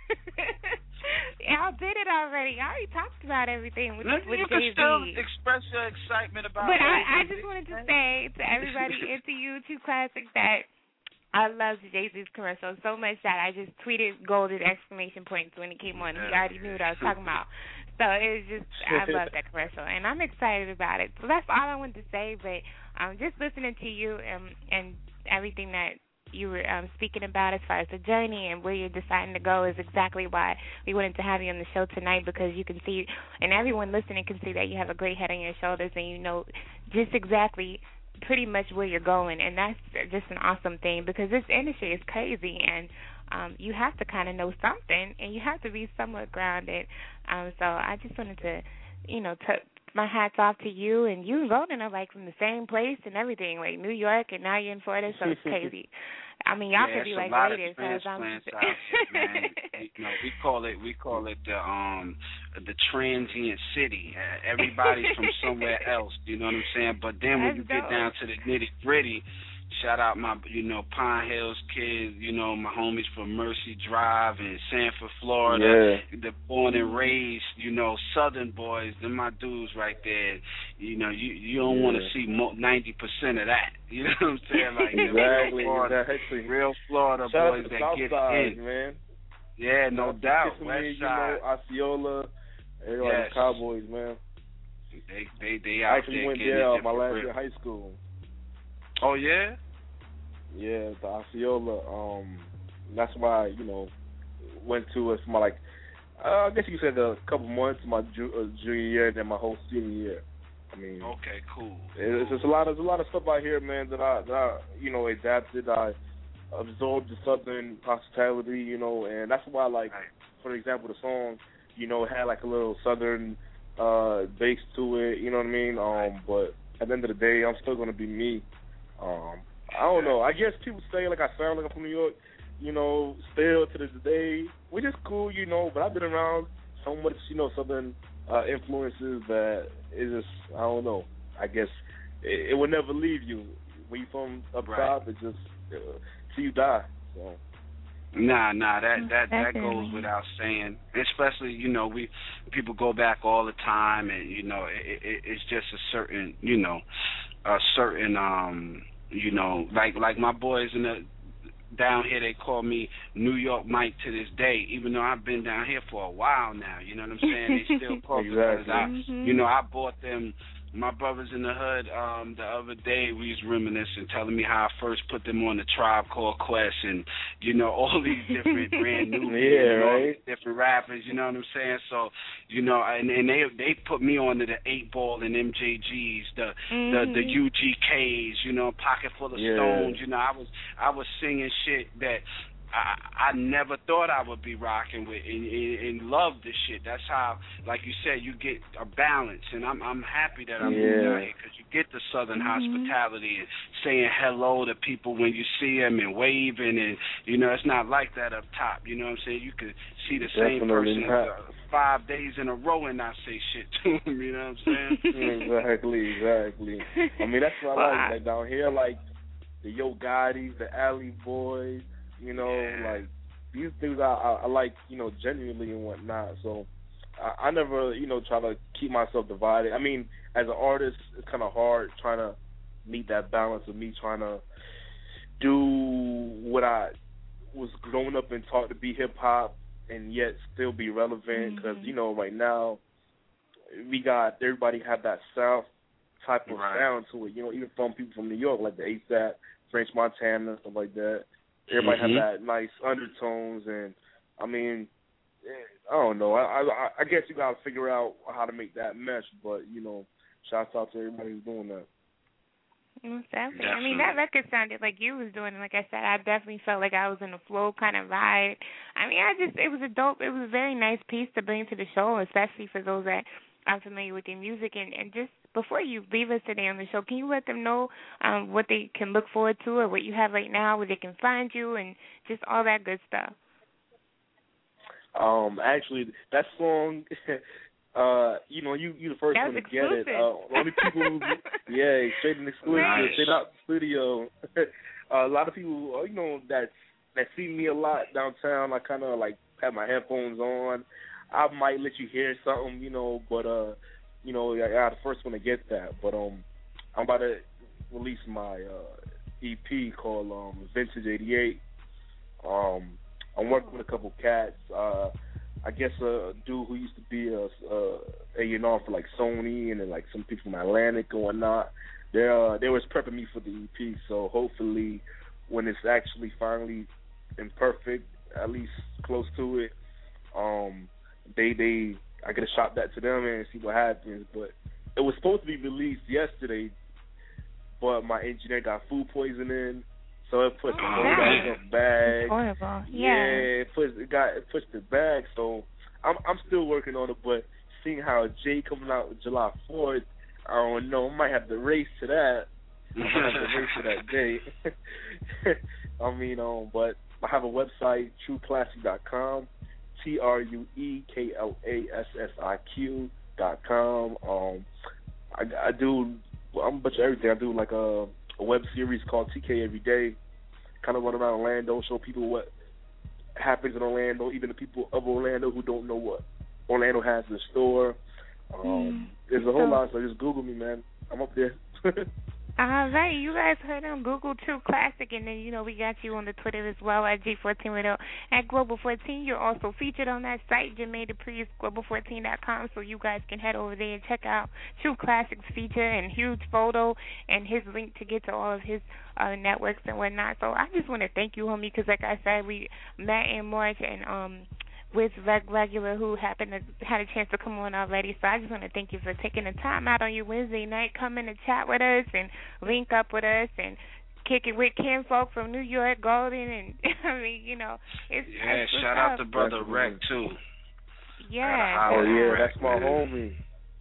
Y'all did it already. I already talked about everything with, with you Jay-Z. You can still express your excitement about it. But I, I just wanted to say to everybody and to you, True Classic, that I loved Jay-Z's commercial so much that I just tweeted golden exclamation points when it came on. He already knew what I was talking about. So it was just, I love that commercial, and I'm excited about it. So that's all I wanted to say, but um, just listening to you and, and everything that you were um, speaking about as far as the journey and where you're deciding to go is exactly why we wanted to have you on the show tonight, because you can see, and everyone listening can see that you have a great head on your shoulders and you know just exactly pretty much where you're going, and that's just an awesome thing because this industry is crazy, and um, you have to kind of know something, and you have to be somewhat grounded. Um, so I just wanted to, you know, t- my hat's off to you, and you and Golden are like from the same place and everything, like New York, and now you're in Florida, so it's crazy. I mean, y'all yeah, could be like raiders. Raiders. Um, out here, man. You know, we call it we call it the um the transient city. Uh, everybody's from somewhere else. You know what I'm saying? But then when That's you dope. get down to the nitty gritty, shout out my you know Pine Hills kids. You know my homies from Mercy Drive and Sanford, Florida. Yeah. The born and raised, you know, Southern boys. They're my dudes right there. You know, you you don't yeah. want to see ninety percent of that. You know what I'm saying? Like exactly, real Florida, exactly. real Florida Shout boys out to the that South get side, in. man. Yeah, no Shout doubt. To West me, side. You know, Osceola, everybody, Yes. the Cowboys, man. They they they I out actually there went getting there it my last real. year of high school. Oh yeah. Yeah, the Osceola. Um, that's why you know went to it for my like. Uh, I guess you could say a couple months, my ju- uh, junior year, and then my whole senior year. I mean, okay, cool. It's just a lot of there's a lot of stuff out here, man. That I that I you know adapted. I absorbed the Southern hospitality, you know, and that's why like, right. for example, the song, you know, had like a little Southern uh, bass to it. You know what I mean? Um, right. But at the end of the day, I'm still gonna be me. Um, I don't know. I guess people say like I sound like I'm from New York, you know, still to this day, which is cool, you know. But I've been around so much, you know, Southern uh, influences that it's just, I don't know. I guess it, it will never leave you. When you from up right. top, it just uh, till you die. So. Nah, nah, that that that Definitely. goes without saying. Especially, you know, we people go back all the time, and you know, it, it, it's just a certain, you know, a certain, um, you know, like like my boys in the down here, they call me New York Mike to this day, even though I've been down here for a while now. You know what I'm saying? They still call me exactly. because I, mm-hmm. you know, I bought them. My brothers in the hood, um, the other day we was reminiscing, telling me how I first put them on the Tribe Called Quest, and you know all these different brand new, yeah, and all right. these different rappers. You know what I'm saying? So, you know, and, and they they put me on to the eight Ball and M J Gs, the mm-hmm. the the U G Ks. You know, Pocket Full of yeah. Stones. You know, I was I was singing shit that I, I never thought I would be rocking with, and, and, and love this shit. That's how, like you said, you get a balance, and I'm I'm happy that I'm yeah. down here because you get the Southern mm-hmm. hospitality and saying hello to people when you see them and waving, and you know it's not like that up top. You know what I'm saying? You could see the same Definitely person uh, five days in a row and not say shit to them. You know what I'm saying? exactly, exactly. I mean that's what I well, like. I, Like down here, like the Yo Gottis, the Alley Boys. You know, yeah. like these things I, I, I like, you know, genuinely and whatnot. So I, I never, you know, try to keep myself divided. I mean, as an artist, it's kind of hard trying to meet that balance of me trying to do what I was growing up and taught to be hip hop and yet still be relevant. Because mm-hmm. you know, right now we got everybody have that South type of right. sound to it. You know, even from people from New York, like the ASAP, French Montana, stuff like that. Everybody mm-hmm. have that nice undertones, and I mean, I don't know. I, I I guess you gotta figure out how to make that mesh. But you know, shouts out to everybody who's doing that. Most definitely. I mean, that record sounded like you was doing it. Like I said, I definitely felt like I was in a flow kind of vibe. I mean, I just, it was a dope, it was a very nice piece to bring to the show, especially for those that aren't familiar with your music. And, and just before you leave us today on the show, can you let them know um, what they can look forward to or what you have right now, where they can find you, and just all that good stuff? Um, actually, that song, uh, you know, you you the first one to exclusive. get it. Uh, only people, who, yeah, straight and exclusive, nice. straight out the studio. uh, a lot of people, uh, you know, that that see me a lot downtown. I kind of like have my headphones on. I might let you hear something, you know, but uh, you know, I, I'm the first one to get that. But um, I'm about to release my uh, E P called um, Vintage eighty-eight. Um. I'm working with a couple cats. Uh, I guess a dude who used to be a, a A and R for like Sony, and then like some people from Atlantic and whatnot. They uh, they was prepping me for the E P, so hopefully when it's actually finally imperfect, at least close to it, um, they they I get to shop that to them and see what happens. But it was supposed to be released yesterday, but my engineer got food poisoning. So it pushed oh, the whole bag. Horrible. Yeah. Yeah, it pushed it got it pushed the bag. So I'm I'm still working on it, but seeing how Jay coming out July fourth, I don't know. I might have to race to that. I might have to race to that day. I mean, um, but I have a website, true classic dot com, T R U E K L A S S I Q dot com. Um, I, I do well, I'm a bunch of everything. I do like a. a web series called T K Every Day, kind of run around Orlando, show people what happens in Orlando, even the people of Orlando who don't know what Orlando has in store. Um, mm, there's a whole so, lot, so just Google me, man. I'm up there. All right, you guys heard on Google True Classic, and then, you know, we got you on the Twitter as well at G fourteen Radio, at Global fourteen. You're also featured on that site, Jermaine Dupri, global fourteen dot com, so you guys can head over there and check out True Classic's feature and huge photo and his link to get to all of his uh, networks and whatnot. So I just want to thank you, homie, because like I said, we met in March, and um. with Reg Regular, who happened to had a chance to come on already. So I just want to thank you for taking the time out on your Wednesday night, coming to chat with us and link up with us and kick it with Ken Folk from New York, Golden, and I mean, you know, it's yeah. It's shout out to brother Reg too. Yeah. Oh yeah, that's my homie.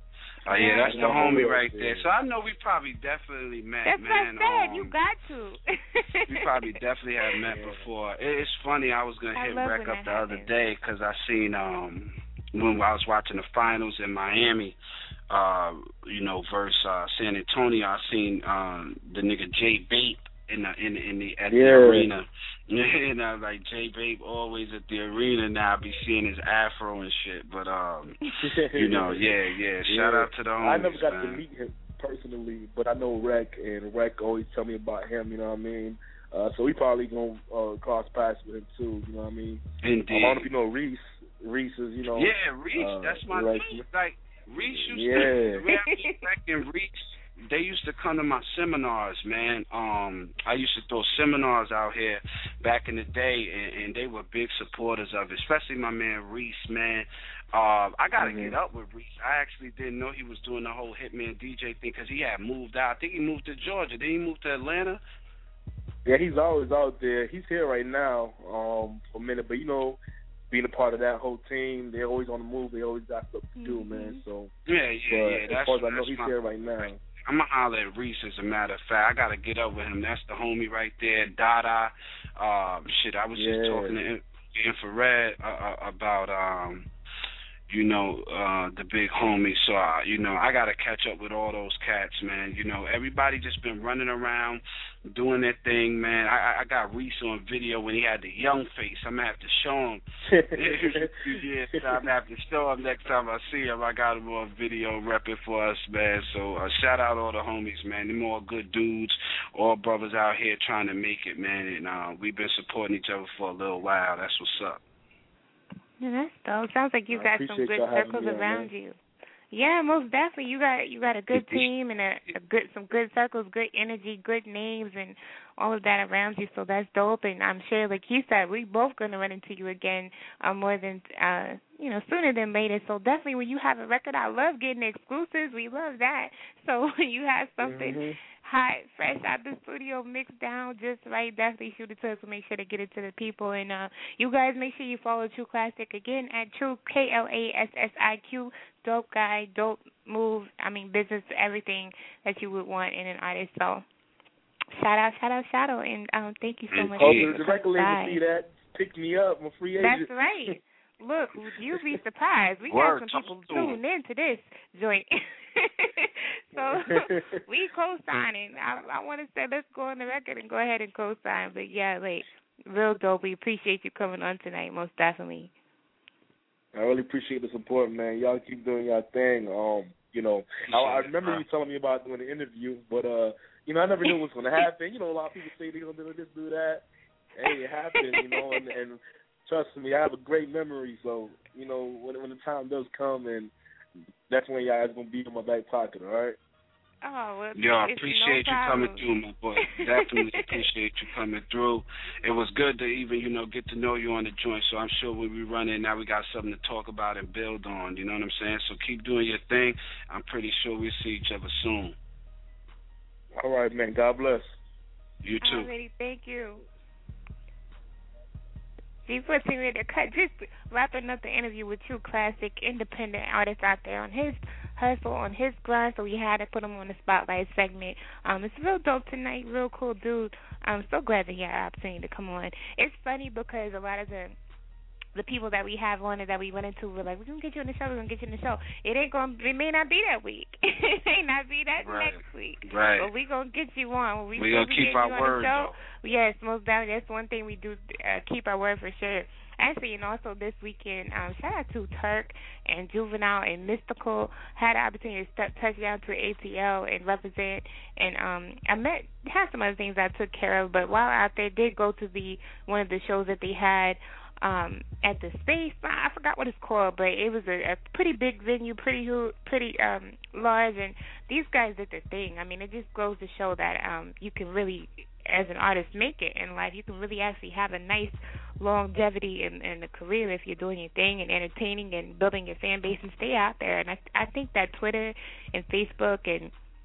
Oh yeah, that's the yeah. homie right there. So I know we probably definitely met, That's man. what I said. Um, You got to. we probably definitely have met before. It, it's funny. I was gonna I hit love Rec when up that the other happens. day because I seen um when I was watching the finals in Miami, uh, you know, versus uh, San Antonio. I seen um the nigga Jay Bape in the in the, in the at Yeah. the arena. And I was like, Jay Babe always at the arena now. I be seeing his afro and shit. But um, you know, yeah, yeah. Shout Yeah. out to the homies, I never got man. to meet him personally, but I know Rec, and Rec always tell me about him. You know what I mean? Uh, so we probably gonna uh, cross paths with him too. You know what I mean? Indeed. Um, I don't know if you know Reese. Reese is, you know. Yeah, Reese. uh, that's my like, dude. Like Reese used Yeah. to. We have respect in Reese. They used to come to my seminars, man. Um, I used to throw seminars out here back in the day, and, and they were big supporters of it, especially my man Reese, man. Uh, I got to Mhm. get up with Reese. I actually didn't know he was doing the whole Hitman D J thing because he had moved out. I think he moved to Georgia. Did he move to Atlanta? Yeah, he's always out there. He's here right now um, for a minute, but you know, being a part of that whole team, they're always on the move. They always got stuff to do, man. So Yeah, yeah, but yeah. as That's, far as I know, that's he's my, here right now. I'm going to holler at Reese, as a matter of fact. I got to get up with him. That's the homie right there, Dada. Um, shit, I was Yeah. just talking to In- Infrared uh, uh, about, um, you know, uh, the big homie. So, uh, you know, I got to catch up with all those cats, man. You know, everybody just been running around doing their thing, man. I, I got Reese on video when he had the young face. I'm going to have to show him. Yeah, so I'm going to have to show him next time I see him. I got him on video repping for us, man. So uh, shout out all the homies, man. Them all good dudes, all brothers out here trying to make it, man. And uh, we've been supporting each other for a little while. That's what's up. Yeah, that's dope. Sounds like you I got some appreciate good y'all having circles me on, around man. you. Yeah, most definitely. You got you got a good team and a, a good some good circles, good energy, good names, and all of that around you. So that's dope. And I'm sure, like you said, we both gonna run into you again uh, more than uh, you know sooner than later. So definitely, when you have a record, I love getting exclusives. We love that. So when you have something. Mhm. Hot, fresh out the studio, mixed down just right, definitely shoot it to us. We'll make sure to get it to the people. And uh, you guys make sure you follow True Classic again at True, K L A S S I Q. Dope guy, dope move, I mean business, everything that you would want in an artist. So shout out, shout out, shout out. And um, thank you so much. Hope Yeah. the record label see that. Pick me up. I'm a free agent. That's right. Look, you'd be surprised. We Word, got some people talk to 'em. tuned into this joint. So we co-signing. I, I want to say let's go on the record and go ahead and co-sign. But yeah, like real dope. We appreciate you coming on tonight, most definitely. I really appreciate the support, man. Y'all keep doing y'all thing. Um, you know, I, I remember you telling me about doing the interview, but uh, you know, I never knew what was going to happen. You know, a lot of people say they're going to do this, do that. Hey, it happened, you know, and, and trust me, I have a great memory. So, you know, when when the time does come, and that's when y'all is going to be in my back pocket, all right? Oh, well, Yo, I it's appreciate no you coming problem. through, my boy. Definitely appreciate you coming through. It was good to even, you know, get to know you on the joint. So I'm sure when we run in now, we got something to talk about and build on. You know what I'm saying? So keep doing your thing. I'm pretty sure we'll see each other soon. All right, man. God bless. You too. Alrighty, thank you. G fourteen ready to cut. Just wrapping up the interview with True Classic, independent artist out there on his hustle, on his grind. So we had to put him on the spotlight segment. Um, it's real dope tonight. Real cool dude. I'm so glad that he had an opportunity to come on. It's funny because a lot of the the people that we have on it that we run into, we're like, we're going to get you on the show, we're going to get you on the show. It ain't going to, it may not be that week. It may not be that Right. next week. Right. But we're going to get you on. When we We're going to keep our word, though. Yes, most definitely. That's one thing we do, uh, keep our word for sure. Actually, and also this weekend, um, shout out to Turk and Juvenile and Mystical. Had the opportunity to step, touch down to A T L and represent. And um, I met, had some other things I took care of. But while out there, did go to the one of the shows that they had um, at the Space. I forgot what it's called, but it was a, a pretty big venue, pretty pretty um, large. And these guys did their thing. I mean, it just goes to show that um, you can really, as an artist, make it in life. You can really actually have a nice longevity in, in a career if you're doing your thing and entertaining and building your fan base and stay out there. And I I think that Twitter and Facebook and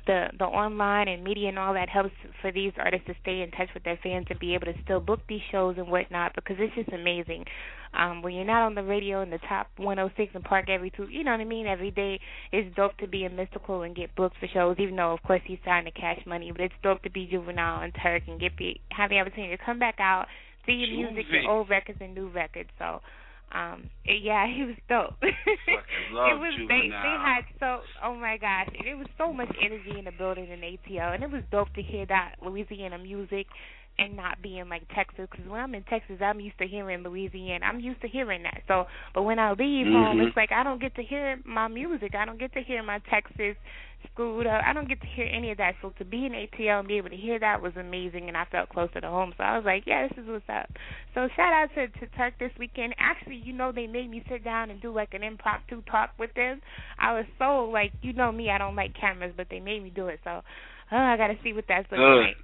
the the online and media and all that helps for these artists to stay in touch with their fans and be able to still book these shows and whatnot, because it's just amazing. Um, when you're not on the radio in the top one oh six and Park every two, you know what I mean, every day, it's dope to be in Mystical and get booked for shows, even though, of course, he's trying to cash money, but it's dope to be Juvenile and Turk and get be, have the opportunity to come back out, see your music, your old records and new records. So, um, it, yeah, he was dope. Love it was they, they had so oh my gosh, it, it was so much energy in the building in A T L, and it was dope to hear that Louisiana music and not being like Texas, because when I'm in Texas, I'm used to hearing Louisiana. I'm used to hearing that. So, but when I leave mm-hmm. home, it's like I don't get to hear my music. I don't get to hear my Texas screwed up. I don't get to hear any of that. So to be in A T L and be able to hear that was amazing, and I felt closer to home. So I was like, yeah, this is what's up. So shout out to, to Turk this weekend. Actually, you know, they made me sit down and do like an impromptu talk with them. I was so like, you know me, I don't like cameras, but they made me do it. So. Oh, I got to see what that's looking like.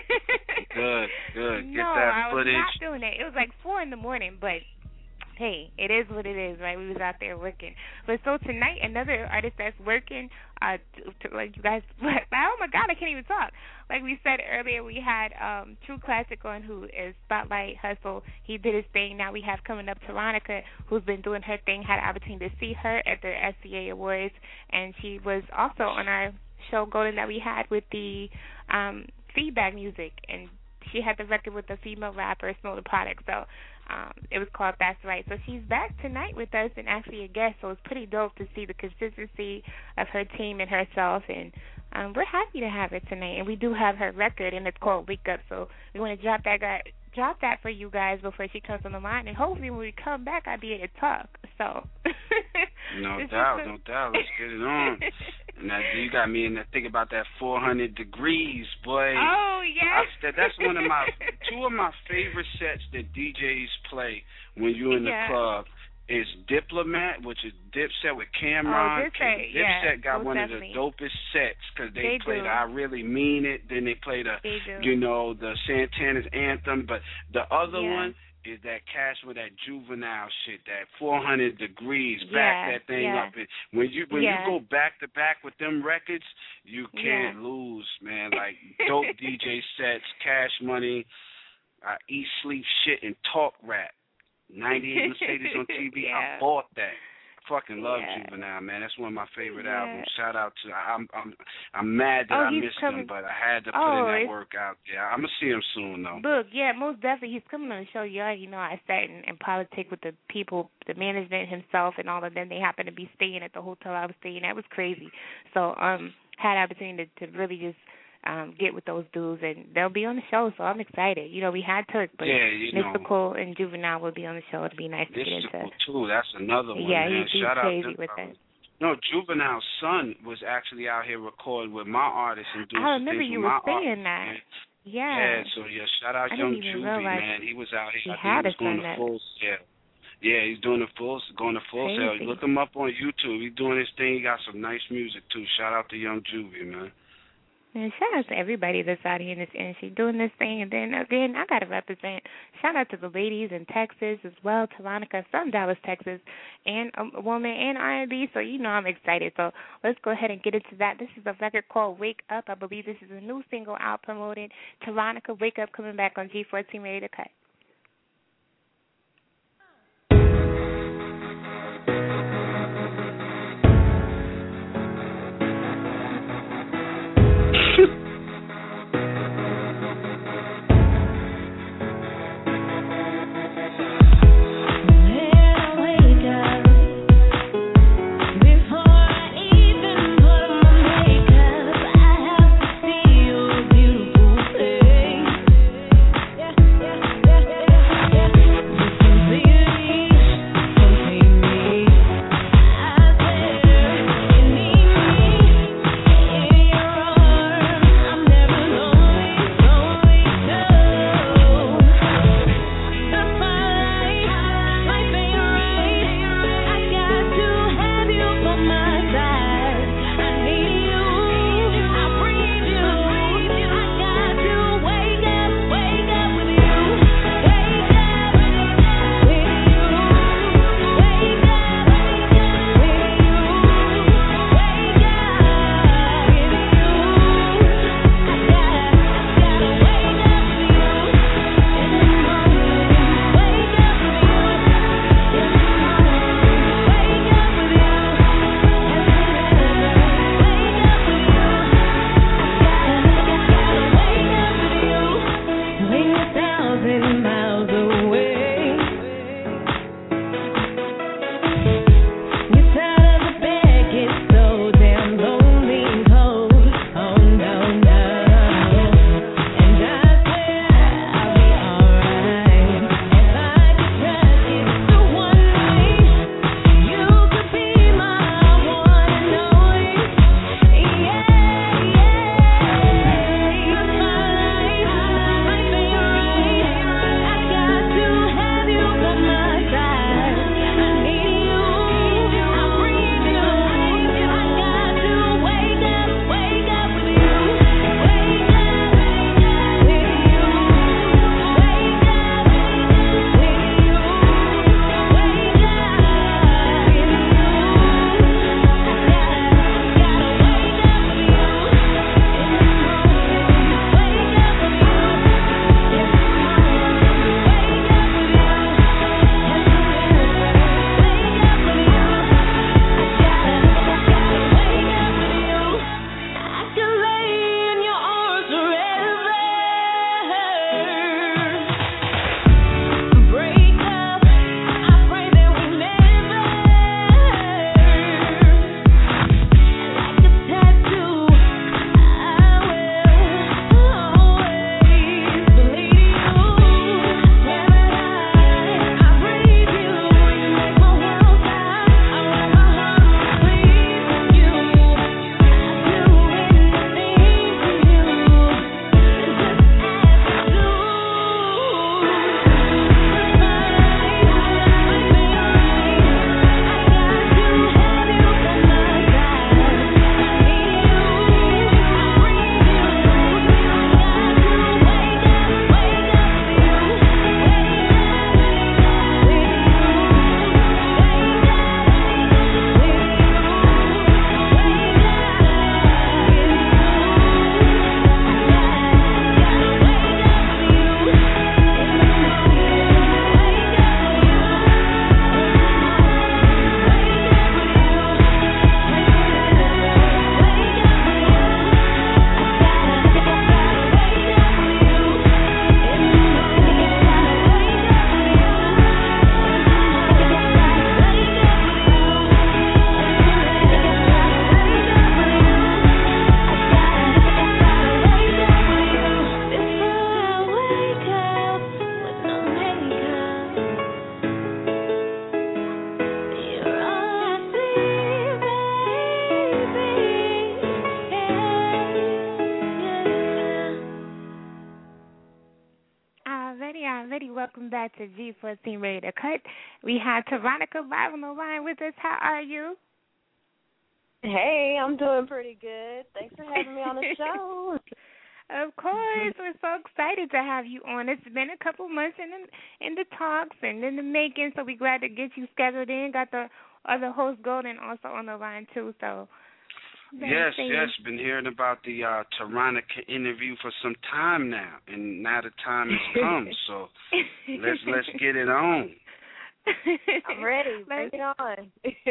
good, good. Get no, that I was footage. not doing that. It was like four in the morning, but hey, it is what it is, right? We was out there working. But so tonight, another artist that's working, uh, to, to, like you guys, oh my God, I can't even talk. Like we said earlier, we had um, True Classic on, who is Spotlight Hustle. He did his thing. Now we have coming up Taronica, who's been doing her thing. Had an opportunity to see her at the S C A Awards, and she was also on our show Golden that we had with the um, feedback music, and she had the record with the female rapper Snow the Product. So um, it was called That's Right. So she's back tonight with us and actually a guest. So it's pretty dope to see the consistency of her team and herself, and um, we're happy to have her tonight. And we do have her record, and it's called Wake Up. So we want to drop that guy. Drop that for you guys before she comes on the line, and hopefully when we come back, I'll be able to talk. So, no doubt, no doubt. Let's get it on. And that, you got me in there thinking about that four hundred degrees, boy. Oh yeah. That, that's one of my two of my favorite sets that D Js play when you're in the yeah. club. Is Diplomat, which is Dipset with Cameron. Oh, Dipset, Dipset yeah, got most one definitely. of the dopest sets because they, They played do. I Really Mean It. Then they played a, They do. you know, the Santana's Anthem. But the other Yeah. one is that Cash with that Juvenile shit, that four hundred degrees, Yeah, back that thing yeah. up. And when you when Yeah. you go back to back with them records, you can't Yeah. lose, man. Like dope D J sets, Cash Money, I Eat, Sleep, Shit, and Talk Rap. ninety-eight Mercedes on T V. Yeah. I bought that. Fucking love Yeah. Juvenile, man. That's one of my favorite Yeah. albums. Shout out to I'm I'm I'm mad that Oh, I he's missed coming- him, but I had to put Oh, in that it's- work out there. I'm gonna see him soon though. Look, yeah, most definitely. He's coming on the show. You already know I sat in, in politics with the people, the management himself, and all of them. They happened to be staying at the hotel I was staying at. It was crazy. So, um, had an opportunity to, to really just um get with those dudes, and they'll be on the show. So I'm excited. You know, we had Turk, but yeah, you Mystical know, and Juvenile will be on the show. It'd be nice to get Mystical into. too. That's another one. Yeah, man. he's, he's Shout crazy out to with them. that. No, Juvenile's son was actually out here recording with my artist and doing I some remember things you with were my saying artist, that. man. Yeah. Yeah, so yeah, shout out I Young didn't even Juvie, realize man. He was out here. he I had think he a was doing son a that- full sale. Yeah, he's doing a full, going to full sale. Crazy. Look him up on YouTube. He's doing his thing. He got some nice music too. Shout out to Young Juvie, man. And shout out to everybody that's out here in this industry doing this thing. And then, again, I got to represent. Shout out to the ladies in Texas as well, Taronica from Dallas, Texas, and a woman and R and B. So, you know, I'm excited. So let's go ahead and get into that. This is a record called Wake Up. I believe this is a new single out promoted. Taronica, Wake Up, coming back on G fourteen, ready to cut. Yeah, yeah, yeah. back to G fourteen Ready to Cut. We have Veronica live on the line with us. How are you? Hey, I'm doing pretty good. Thanks for having me on the show. Of course, we're so excited to have you on. It's been a couple months in the, in the talks and in the making, so we're glad to get you scheduled in. Got the other host Golden also on the line too. So yes, yes, been hearing about the uh, Veronica interview for some time now, and now the time has come. So let's let's get it on. I'm ready. Bring it on.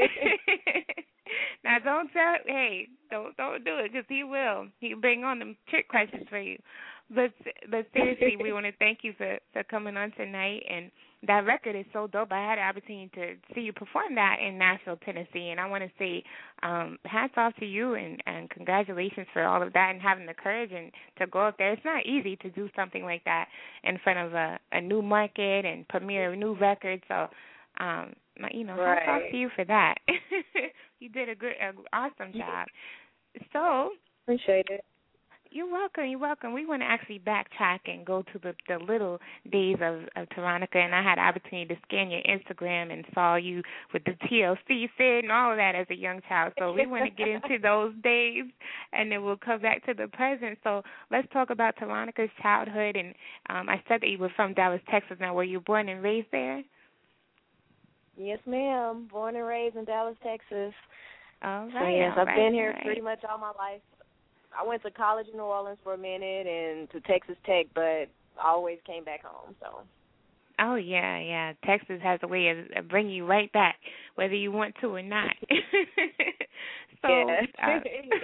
Now don't tell. Hey, don't don't do it because he will. He'll bring on them trick questions for you. But but seriously, we want to thank you for, for coming on tonight. And that record is so dope. I had the opportunity to see you perform that in Nashville, Tennessee, and I want to say um, hats off to you and, and congratulations for all of that and having the courage and to go up there. It's not easy to do something like that in front of a, a new market and premiere a new record. So. Um, you know, right. hats off to you for that. You did a good, a awesome job. So, appreciate it. You're welcome. You're welcome. We want to actually backtrack and go to the, the little days of, of Veronica, and I had the opportunity to scan your Instagram and saw you with the T L C fit and all of that as a young child. So we want to get into those days, and then we'll come back to the present. So let's talk about Veronica's childhood. And um, I said that you were from Dallas, Texas. Now, were you born and raised there? Yes, ma'am. Born and raised in Dallas, Texas. All right. So, yes, all I've right, been here right. pretty much all my life. I went to college in New Orleans for a minute and to Texas Tech, but I always came back home. So. Oh, yeah, yeah. Texas has a way of, of bringing you right back, whether you want to or not. so, yeah. uh,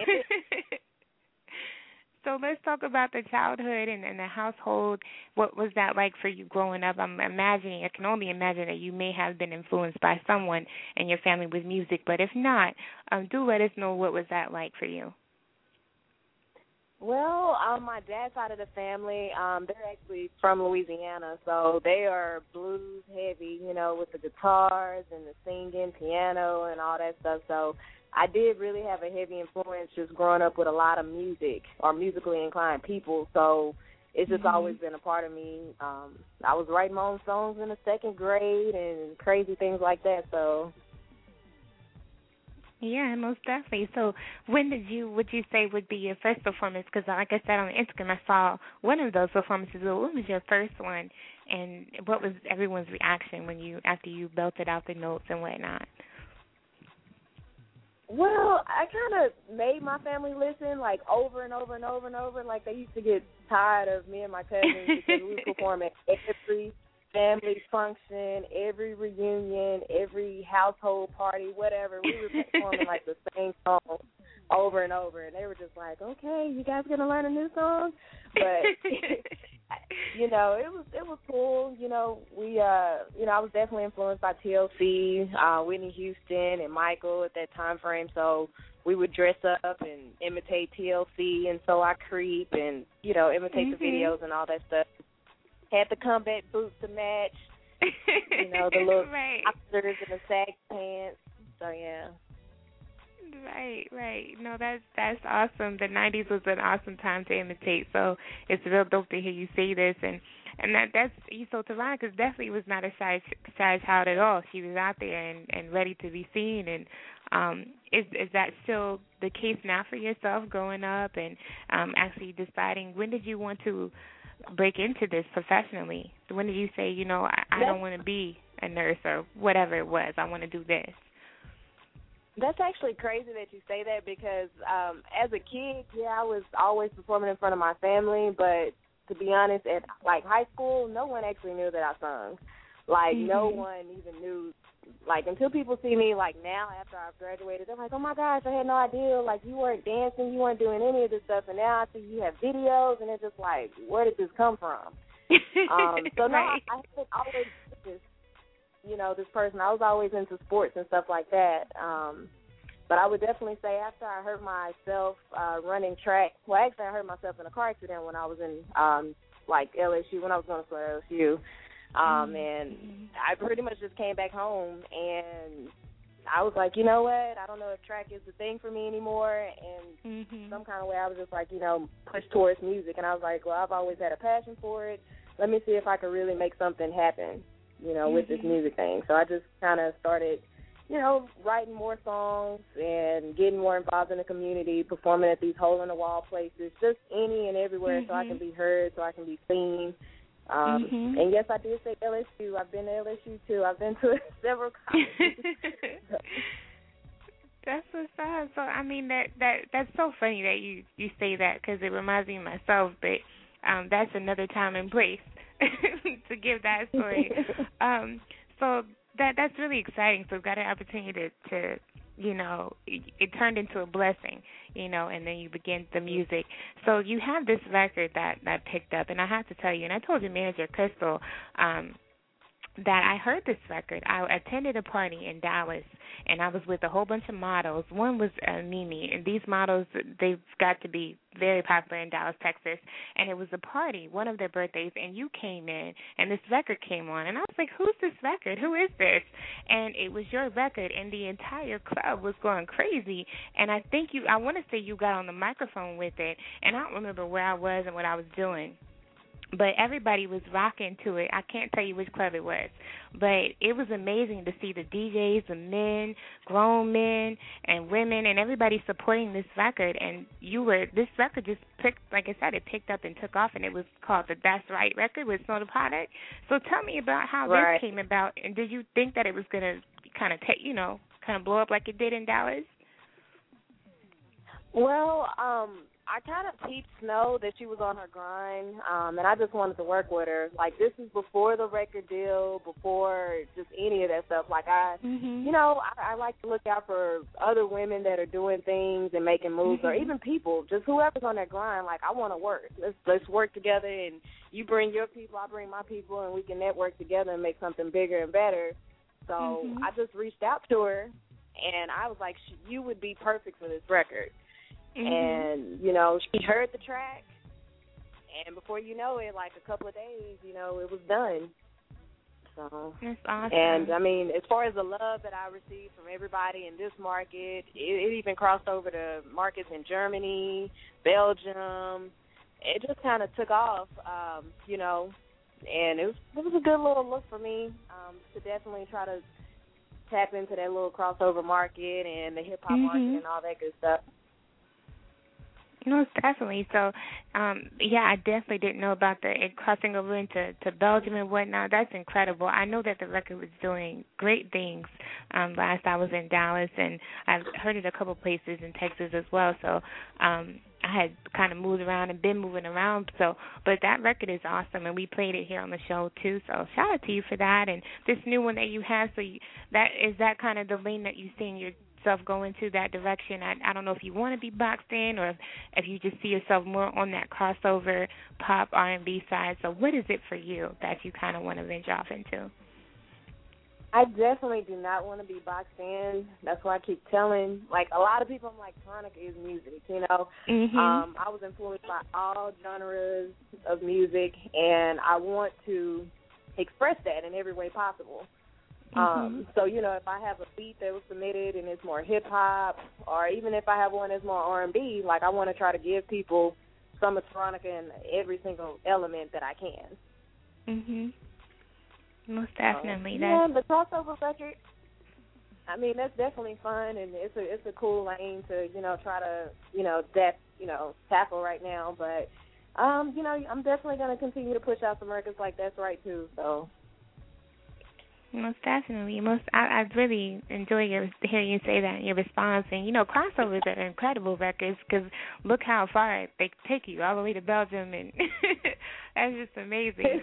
So let's talk about the childhood and, and the household. What was that like for you growing up? I'm imagining, I can only imagine that you may have been influenced by someone in your family with music, but if not, um, do let us know what was that like for you. Well, on my dad's side of the family, um, they're actually from Louisiana, so they are blues heavy, you know, with the guitars and the singing, piano, and all that stuff. So I did really have a heavy influence just growing up with a lot of music or musically inclined people. So it's just mm-hmm. always been a part of me. Um, I was writing my own songs in the second grade and crazy things like that. So. Yeah, most definitely. So when did you, would you say would be your first performance? Because like I said on Instagram, I saw one of those performances. Well, what was your first one? And what was everyone's reaction when you, after you belted out the notes and whatnot? Well, I kind of made my family listen, like, over and over and over and over. Like, they used to get tired of me and my cousins because we would perform at every family function, every reunion, every household party, whatever. We were performing, like, the same song over and over. And they were just like, okay, you guys going to learn a new song? But, you know, it was it was cool. You know, we, uh, you know, I was definitely influenced by T L C, uh, Whitney Houston, and Michael at that time frame. So we would dress up and imitate T L C, and So I Creep, and, you know, imitate mm-hmm. the videos and all that stuff. Had the combat boots to match, you know, the little right. boxers and the sag pants. So, yeah. Right, right. No, that's that's awesome. The nineties was an awesome time to imitate. So it's real dope to hear you say this, and and that that's so Veronica definitely was not a shy shy child at all. She was out there and, and ready to be seen. And um, is is that still the case now for yourself, growing up and um, actually deciding when did you want to break into this professionally? When did you say, you know, I, I don't want to be a nurse or whatever it was, I want to do this? That's actually crazy that you say that because um, as a kid, yeah, I was always performing in front of my family, but to be honest, at like high school, no one actually knew that I sung. Like mm-hmm. no one even knew. Like until people see me like now after I've graduated, they're like, oh my gosh, I had no idea. Like you weren't dancing, you weren't doing any of this stuff, and now I see you have videos, and it's just like, where did this come from? um, so no, right. I, I haven't always this. You know, this person, I was always into sports and stuff like that. Um, but I would definitely say after I hurt myself uh, running track, well, actually I hurt myself in a car accident when I was in, um, like, L S U, when I was going to school at L S U. Um, and I pretty much just came back home, and I was like, you know what, I don't know if track is the thing for me anymore. And mm-hmm. some kind of way I was just like, you know, pushed towards music. And I was like, well, I've always had a passion for it. let me see if I could really make something happen, you know, mm-hmm. with this music thing. So I just kind of started, you know, writing more songs and getting more involved in the community, performing at these hole-in-the-wall places, just any and everywhere mm-hmm. so I can be heard, so I can be seen. Um, mm-hmm. And, yes, I did say L S U. I've been to L S U, too. I've been to several colleges. That's what's up. So, I mean, that, that that's so funny that you, you say that because it reminds me of myself, but um, that's another time and place to give that story. um, so that that's really exciting. So I've got an opportunity to, to you know, it, it turned into a blessing, you know, and then you begin the music. So you have this record that, that picked up, and I have to tell you, and I told your manager, Crystal, um, that I heard this record. I attended a party in Dallas, and I was with a whole bunch of models. One was uh, Mimi, and these models, they've got to be very popular in Dallas, Texas, and it was a party, one of their birthdays, and you came in, and this record came on, and I was like, who's this record? Who is this? And it was your record, and the entire club was going crazy, and I think you, I want to say you got on the microphone with it, and I don't remember where I was and what I was doing. But everybody was rocking to it. I can't tell you which club it was. But it was amazing to see the D Js, the men, grown men, and women, and everybody supporting this record. And you were, this record just picked, like I said, it picked up and took off, and it was called the That's Right record with Snow Tha Product. So tell me about how right. this came about, and did you think that it was going to kind of, take, you know, kind of blow up like it did in Dallas? Well, um... I kind of peeped Snow that she was on her grind, um, and I just wanted to work with her. Like, this is before the record deal, before just any of that stuff. Like, I, mm-hmm. you know, I, I like to look out for other women that are doing things and making moves, mm-hmm. or even people, just whoever's on their grind. Like, I want to work. Let's let's work together, and you bring your people, I bring my people, and we can network together and make something bigger and better. So mm-hmm. I just reached out to her, and I was like, you would be perfect for this record. Mm-hmm. And, you know, she heard the track, and before you know it, like a couple of days, you know, it was done. So, that's awesome. And, I mean, as far as the love that I received from everybody in this market, it, it even crossed over to markets in Germany, Belgium. It just kind of took off, um, you know, and it was, it was a good little look for me um, to definitely try to tap into that little crossover market and the hip-hop mm-hmm. market and all that good stuff. Most definitely. So, um, yeah, I definitely didn't know about the it crossing over into to Belgium and whatnot. That's incredible. I know that the record was doing great things. Um, last I was in Dallas, and I've heard it a couple places in Texas as well. So, um, I had kind of moved around and been moving around. So, but that record is awesome, and we played it here on the show too. So, shout out to you for that. And this new one that you have. So, you, that is that kind of the lane that you see in your self going to that direction. I, I don't know if you want to be boxed in or if, if you just see yourself more on that crossover pop R and B side. So what is it for you that you kind of want to venture off into? I definitely do not want to be boxed in. That's why I keep telling, like, a lot of people, I'm like, Veronica is music, you know. Mm-hmm. Um, I was influenced by all genres of music, and I want to express that in every way possible. Mm-hmm. Um, so, you know, if I have a beat that was submitted and it's more hip-hop, or even if I have one that's more R and B, like, I want to try to give people some of Veronica in every single element that I can. Mm-hmm. Most definitely. Um, yeah, the crossover record, I mean, that's definitely fun, and it's a it's a cool lane to, you know, try to, you know, that, you know, tackle right now. But, um, you know, I'm definitely going to continue to push out some records like That's Right, too, so. Most definitely. Most, I, I really enjoy your hearing you say that, your response. And, you know, crossovers are incredible records because look how far they take you, all the way to Belgium. And that's just amazing.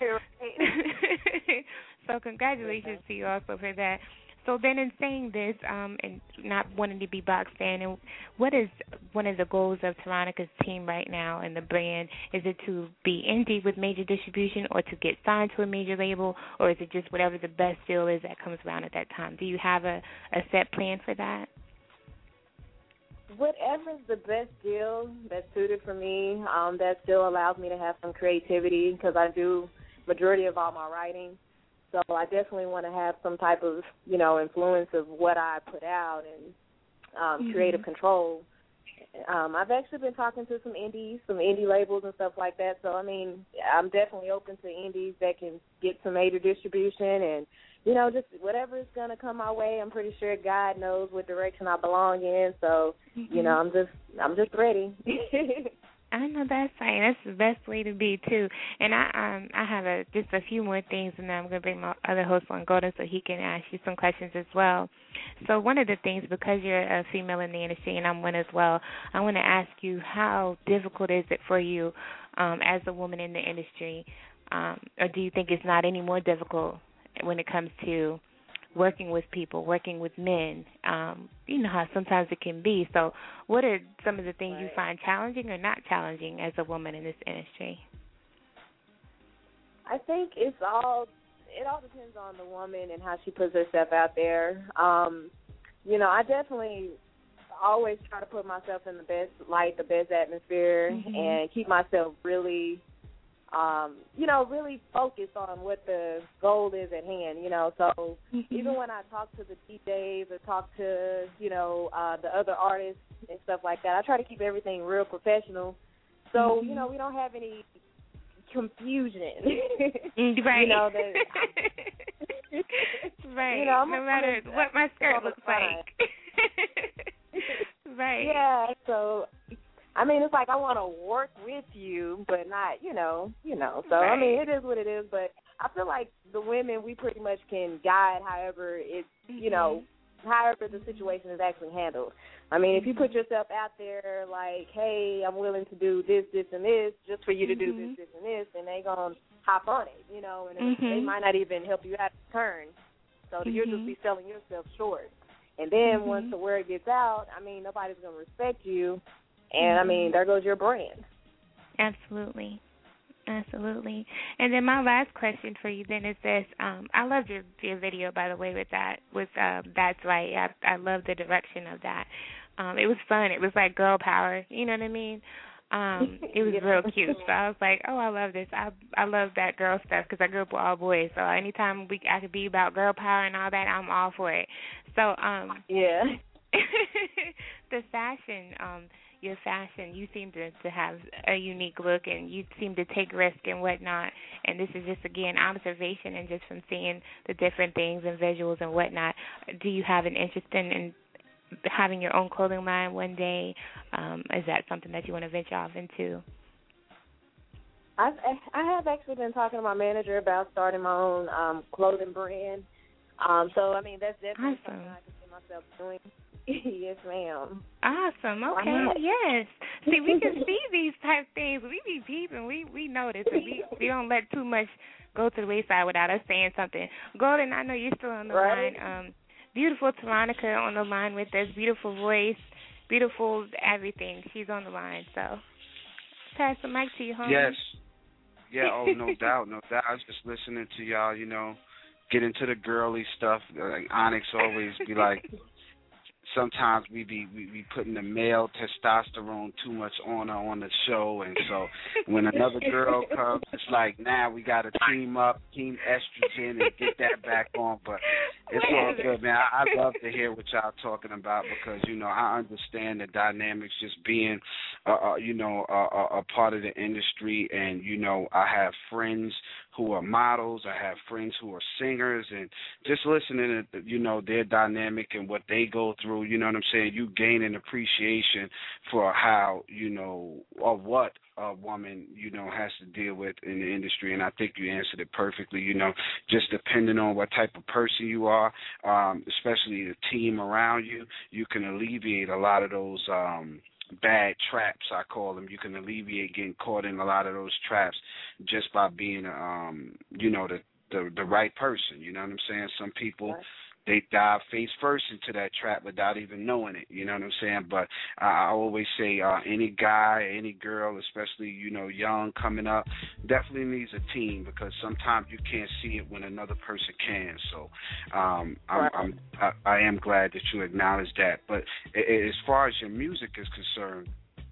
So congratulations to you also for that. So then in saying this um, and not wanting to be boxed in, and what is one of the goals of Veronica's team right now and the brand? Is it to be indie with major distribution or to get signed to a major label, or is it just whatever the best deal is that comes around at that time? Do you have a, a set plan for that? Whatever's the best deal that's suited for me, um, that still allows me to have some creativity because I do majority of all my writing. So I definitely want to have some type of, you know, influence of what I put out and um, mm-hmm. creative control. Um, I've actually been talking to some indies, some indie labels and stuff like that. So, I mean, I'm definitely open to indies that can get some major distribution and, you know, just whatever is going to come my way. I'm pretty sure God knows what direction I belong in. So, mm-hmm. you know, I'm just I'm just ready. I know that's right. That's the best way to be too. And I um I have a just a few more things, and then I'm going to bring my other host on Golden so he can ask you some questions as well. So one of the things, because you're a female in the industry and I'm one as well, I want to ask you, how difficult is it for you um, as a woman in the industry, um, or do you think it's not any more difficult when it comes to working with people, working with men? Um, you know how sometimes it can be. So what are some of the things right. you find challenging or not challenging as a woman in this industry? I think it's all, it all depends on the woman and how she puts herself out there. Um, you know, I definitely always try to put myself in the best light, the best atmosphere, mm-hmm. and keep myself really Um, you know, really focus on what the goal is at hand, you know. So mm-hmm. even when I talk to the D Js or talk to, you know, uh, the other artists and stuff like that, I try to keep everything real professional. So, mm-hmm. you know, we don't have any confusion. Right. You know, that right. You know, no matter what my skirt looks like. Right. Yeah, so I mean, it's like I want to work with you, but not, you know, you know. So, right. I mean, it is what it is. But I feel like the women, we pretty much can guide however it's, mm-hmm. you know, however the situation is actually handled. I mean, if you put yourself out there like, hey, I'm willing to do this, this, and this, just for you to mm-hmm. do this, this, and this, and they going to hop on it, you know, and mm-hmm. they might not even help you out of turn. So mm-hmm. you'll just be selling yourself short. And then mm-hmm. once the word gets out, I mean, nobody's going to respect you. And, I mean, there goes your brand. Absolutely. Absolutely. And then my last question for you then is this. Um, I loved your, your video, by the way, with that. With uh, That's Right. I, I love the direction of that. Um, it was fun. It was like girl power. You know what I mean? Um, it was real cute. So I was like, oh, I love this. I I love that girl stuff because I grew up with all boys. So anytime we I could be about girl power and all that, I'm all for it. So, um, yeah. the fashion, um, your fashion, you seem to, to have a unique look, and you seem to take risk and whatnot. And this is just, again, observation and just from seeing the different things and visuals and whatnot. Do you have an interest in, in having your own clothing line one day? Um, is that something that you want to venture off into? I've, I have actually been talking to my manager about starting my own um, clothing brand. Um, so, I mean, that's definitely awesome. something I can see myself doing. Yes, ma'am. Awesome. Okay. Yes. See, we can see these type things. We be peeping. We we notice. And we we don't let too much go to the wayside without us saying something. Golden, I know you're still on the right. line. Um, beautiful Taronica on the line with us. Beautiful voice. Beautiful everything. She's on the line. So pass the mic to you, homie. Yes. Yeah. Oh, no doubt. No doubt. I was just listening to y'all. You know, get into the girly stuff. Like Onyx always be like. Sometimes we be we be putting the male testosterone too much on her on the show, and so when another girl comes, it's like now we got to team up, team estrogen, and get that back on. But it's all good, man. I, I love to hear what y'all talking about because you know I understand the dynamics just being, uh, uh, you know, a, a part of the industry, and you know I have friends who are models. I have friends who are singers, and just listening to, you know, their dynamic and what they go through, you know what I'm saying, you gain an appreciation for how, you know, or what a woman, you know, has to deal with in the industry, and I think you answered it perfectly, you know, just depending on what type of person you are, um, especially the team around you, you can alleviate a lot of those, um, bad traps, I call them. You can alleviate getting caught in a lot of those traps just by being, um, you know, the, the the right person. You know what I'm saying? Some people, right. they dive face first into that trap without even knowing it. You know what I'm saying? But uh, I always say uh, any guy, any girl, especially, you know, young, coming up, definitely needs a team because sometimes you can't see it when another person can. So um, I'm, right. I'm, I, I am glad that you acknowledge that. But as far as your music is concerned,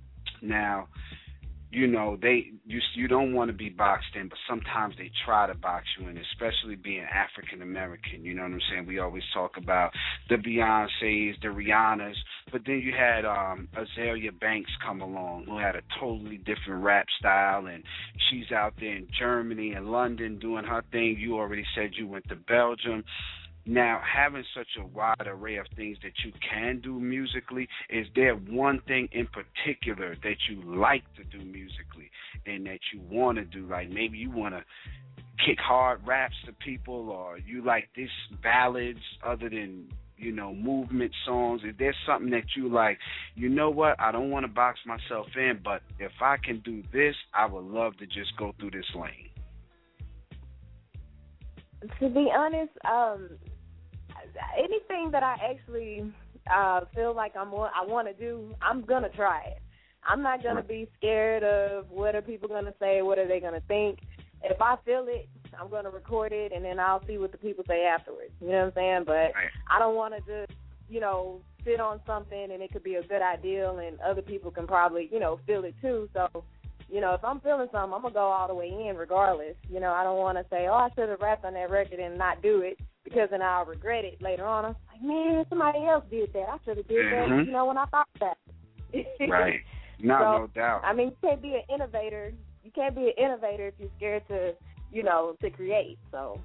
now, you know, they you you don't want to be boxed in, but sometimes they try to box you in, especially being African American. You know what I'm saying? We always talk about the Beyoncés, the Rihannas, But then you had um, Azalea Banks come along, who had a totally different rap style, and she's out there in Germany and London doing her thing. You already said you went to Belgium. Now, having such a wide array of things that you can do musically, is there one thing in particular that you like to do musically and that you want to do? Like maybe you want to kick hard raps to people, or you like this ballads other than, you know, movement songs? Is there something that you like, you know what, I don't want to box myself in, but if I can do this, I would love to just go through this lane? To be honest, um, anything that I actually uh, feel like I'm I want to do, I'm going to try it. I'm not going to be scared of what are people going to say, what are they going to think. If I feel it, I'm going to record it, and then I'll see what the people say afterwards. You know what I'm saying? But I don't want to just, you know, sit on something and it could be a good idea and other people can probably, you know, feel it too. So, you know, if I'm feeling something, I'm going to go all the way in regardless. You know, I don't want to say, oh, I should have rapped on that record and not do it, because then I'll regret it later on. I'm like, man, somebody else did that. I should have did mm-hmm. that, you know, when I thought that. Right. No, so, no doubt. I mean, you can't be an innovator. You can't be an innovator if you're scared to, you know, to create. So.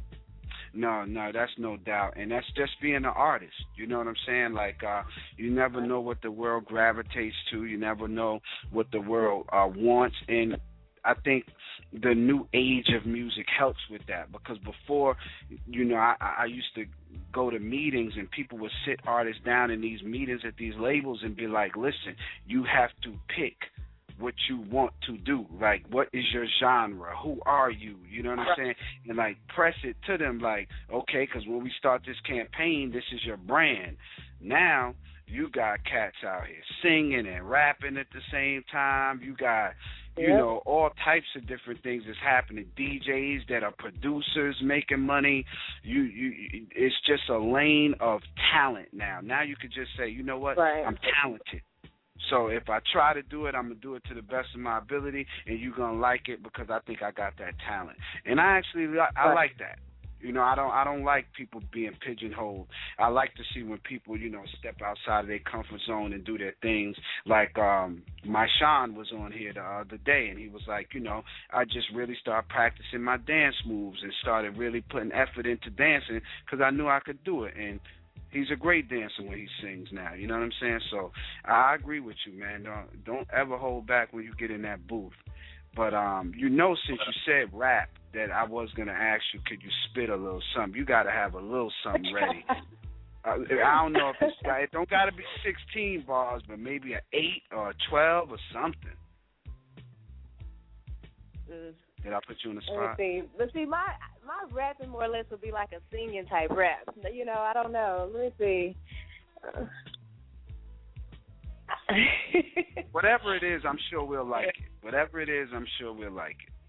No, no, that's no doubt. And that's just being an artist. You know what I'm saying? Like, uh, you never know what the world gravitates to. You never know what the world uh, wants. And I think the new age of music helps with that, because before, you know, I, I used to go to meetings and people would sit artists down in these meetings at these labels and be like, listen, you have to pick what you want to do. Like, what is your genre? Who are you? You know what I'm saying? And, like, press it to them like, okay, because when we start this campaign, this is your brand. Now you got cats out here singing and rapping at the same time. You got, you yep. know, all types of different things that's happening. D Js that are producers making money. You, you, it's just a lane of talent now. Now you could just say, you know what, right. I'm talented. So if I try to do it, I'm going to do it to the best of my ability, and you're going to like it because I think I got that talent. And I actually, I, I like that. You know, I don't I don't like people being pigeonholed. I like to see when people, you know, step outside of their comfort zone and do their things. Like um, my Sean was on here the other day, and he was like, you know, I just really started practicing my dance moves and started really putting effort into dancing because I knew I could do it. And he's a great dancer when he sings now. You know what I'm saying? So I agree with you, man. Don't, don't ever hold back when you get in that booth. But, um, you know, since you said rap, that I was going to ask you, could you spit a little something? You got to have a little something ready. uh, I don't know if it's, it don't got to be sixteen bars, but maybe an eight or a twelve or something. Mm. Did I put you on the spot? Let's see. Let's see. My my rapping more or less would be like a singing type rap. You know, I don't know. Let me see. Uh. Whatever it is, I'm sure we'll like it. Whatever it is, I'm sure we'll like it.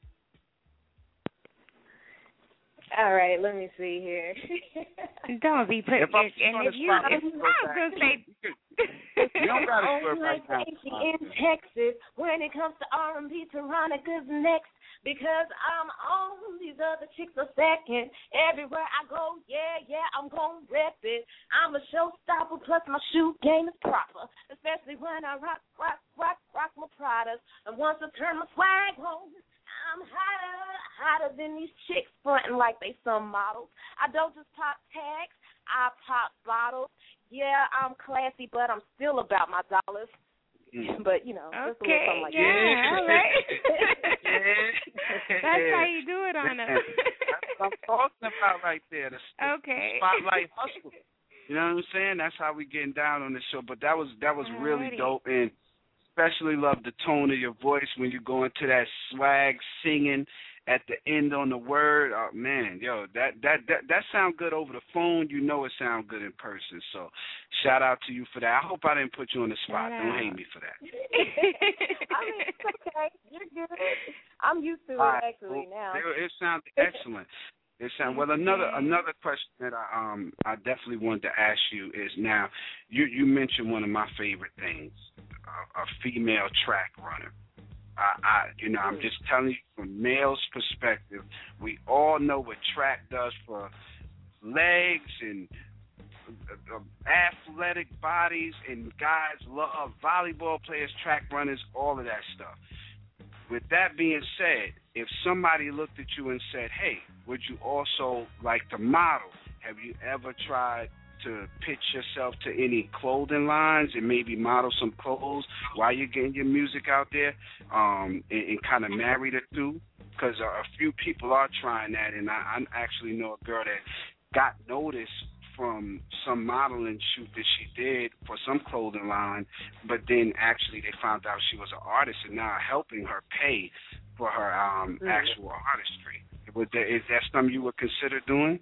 All right, let me see here. Don't be putting if I'm your, and if you, spot, if I was going to say. You don't got to swear right now. In Texas, when it comes to R and B, Veronica's next. Because I'm on, these other chicks are second. Everywhere I go, yeah, yeah, I'm going to rep it. I'm a showstopper, plus my shoe game is proper. Especially when I rock, rock, rock, rock my products. And once I turn my swag on, I'm hotter, hotter than these chicks fronting like they some models. I don't just pop tags, I pop bottles. Yeah, I'm classy, but I'm still about my dollars. Mm. But, you know, just okay, a little something like yeah, that. all right. Yeah. That's how you do it on us. That's what I'm talking about right there. The, okay. the spotlight hustle. You know what I'm saying? That's how we getting down on the show. But that was that was Alrighty. really dope, and especially love the tone of your voice when you go into that swag singing at the end on the word. Oh, man, yo, that that that that sound good over the phone. You know it sound good in person. So shout out to you for that. I hope I didn't put you on the spot. Shout Don't out. hate me for that. I mean, it's okay. You're good. I'm used to it right. actually well, now. It, it sounds excellent. It sounds well. Another another question that I um I definitely wanted to ask you is, now you you mentioned one of my favorite things, a, a female track runner. I, I, you know, I'm just telling you from male's perspective, we all know what track does for legs and uh, athletic bodies, and guys love volleyball players, track runners, all of that stuff. With that being said, if somebody looked at you and said, hey, would you also like to model? Have you ever tried to pitch yourself to any clothing lines and maybe model some clothes while you're getting your music out there, um, and, and kind of marry the two? Because uh, a few people are trying that, and I, I actually know a girl that got noticed from some modeling shoot that she did for some clothing line, but then actually they found out she was an artist and now helping her pay for her um, mm-hmm. actual artistry. Would that, is that something you would consider doing?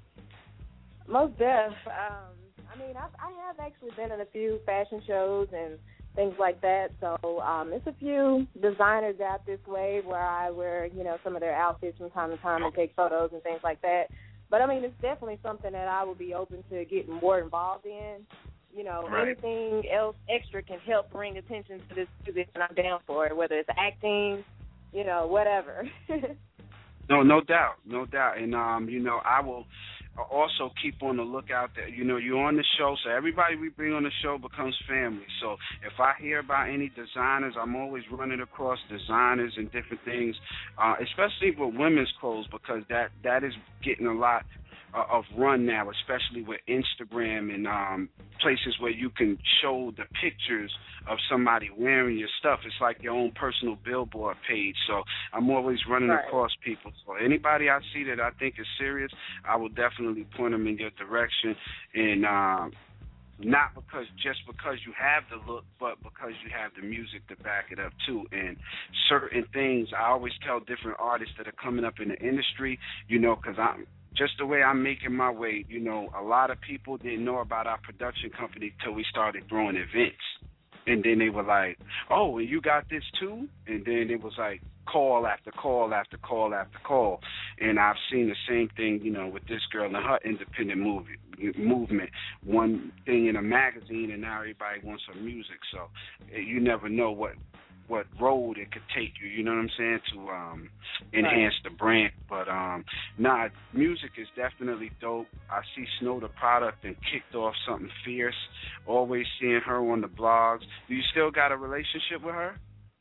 Most def. Um, I mean, I've, I have actually been in a few fashion shows and things like that. So um, there's a few designers out this way where I wear, you know, some of their outfits from time to time and take photos and things like that. But, I mean, it's definitely something that I would be open to getting more involved in. You know, right. Anything else extra can help bring attention to this music, and I'm down for it, whether it's acting, you know, whatever. No, no doubt, no doubt. And, um, you know, I will also keep on the lookout that, you know, you're on the show, so everybody we bring on the show becomes family. So if I hear about any designers, I'm always running across designers and different things, uh, especially with women's clothes, because that, that is getting a lot uh, of run now, especially with Instagram and um, places where you can show the pictures of somebody wearing your stuff. It's like your own personal billboard page. So I'm always running right. across people. So anybody I see that I think is serious, I will definitely point them in your direction. And um, not because just because you have the look, but because you have the music to back it up too. And certain things, I always tell different artists that are coming up in the industry, you know, because I'm just the way I'm making my way, you know, a lot of people didn't know about our production company till we started throwing events. And then they were like, oh, and you got this too? And then it was like call after call after call after call. And I've seen the same thing, you know, with this girl and her independent movie, movement. One thing in a magazine, and now everybody wants her music. So you never know what what road it could take you, you know what I'm saying, to um, enhance right. the brand. But, um, nah, music is definitely dope. I see Snow the Product and kicked off something fierce, always seeing her on the blogs. Do you still got a relationship with her?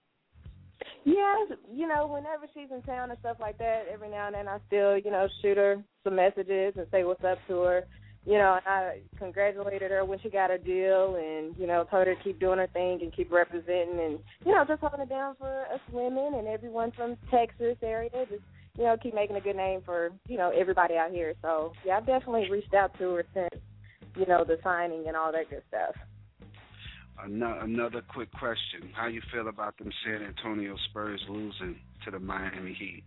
Yeah, you know, whenever she's in town and stuff like that, every now and then I still, you know, shoot her some messages and say what's up to her. You know, I congratulated her when she got her deal and, you know, told her to keep doing her thing and keep representing and, you know, just holding it down for us women and everyone from Texas area. Just, you know, keep making a good name for, you know, everybody out here. So, yeah, I've definitely reached out to her since, you know, the signing and all that good stuff. Another quick question. How you feel about them San Antonio Spurs losing to the Miami Heat?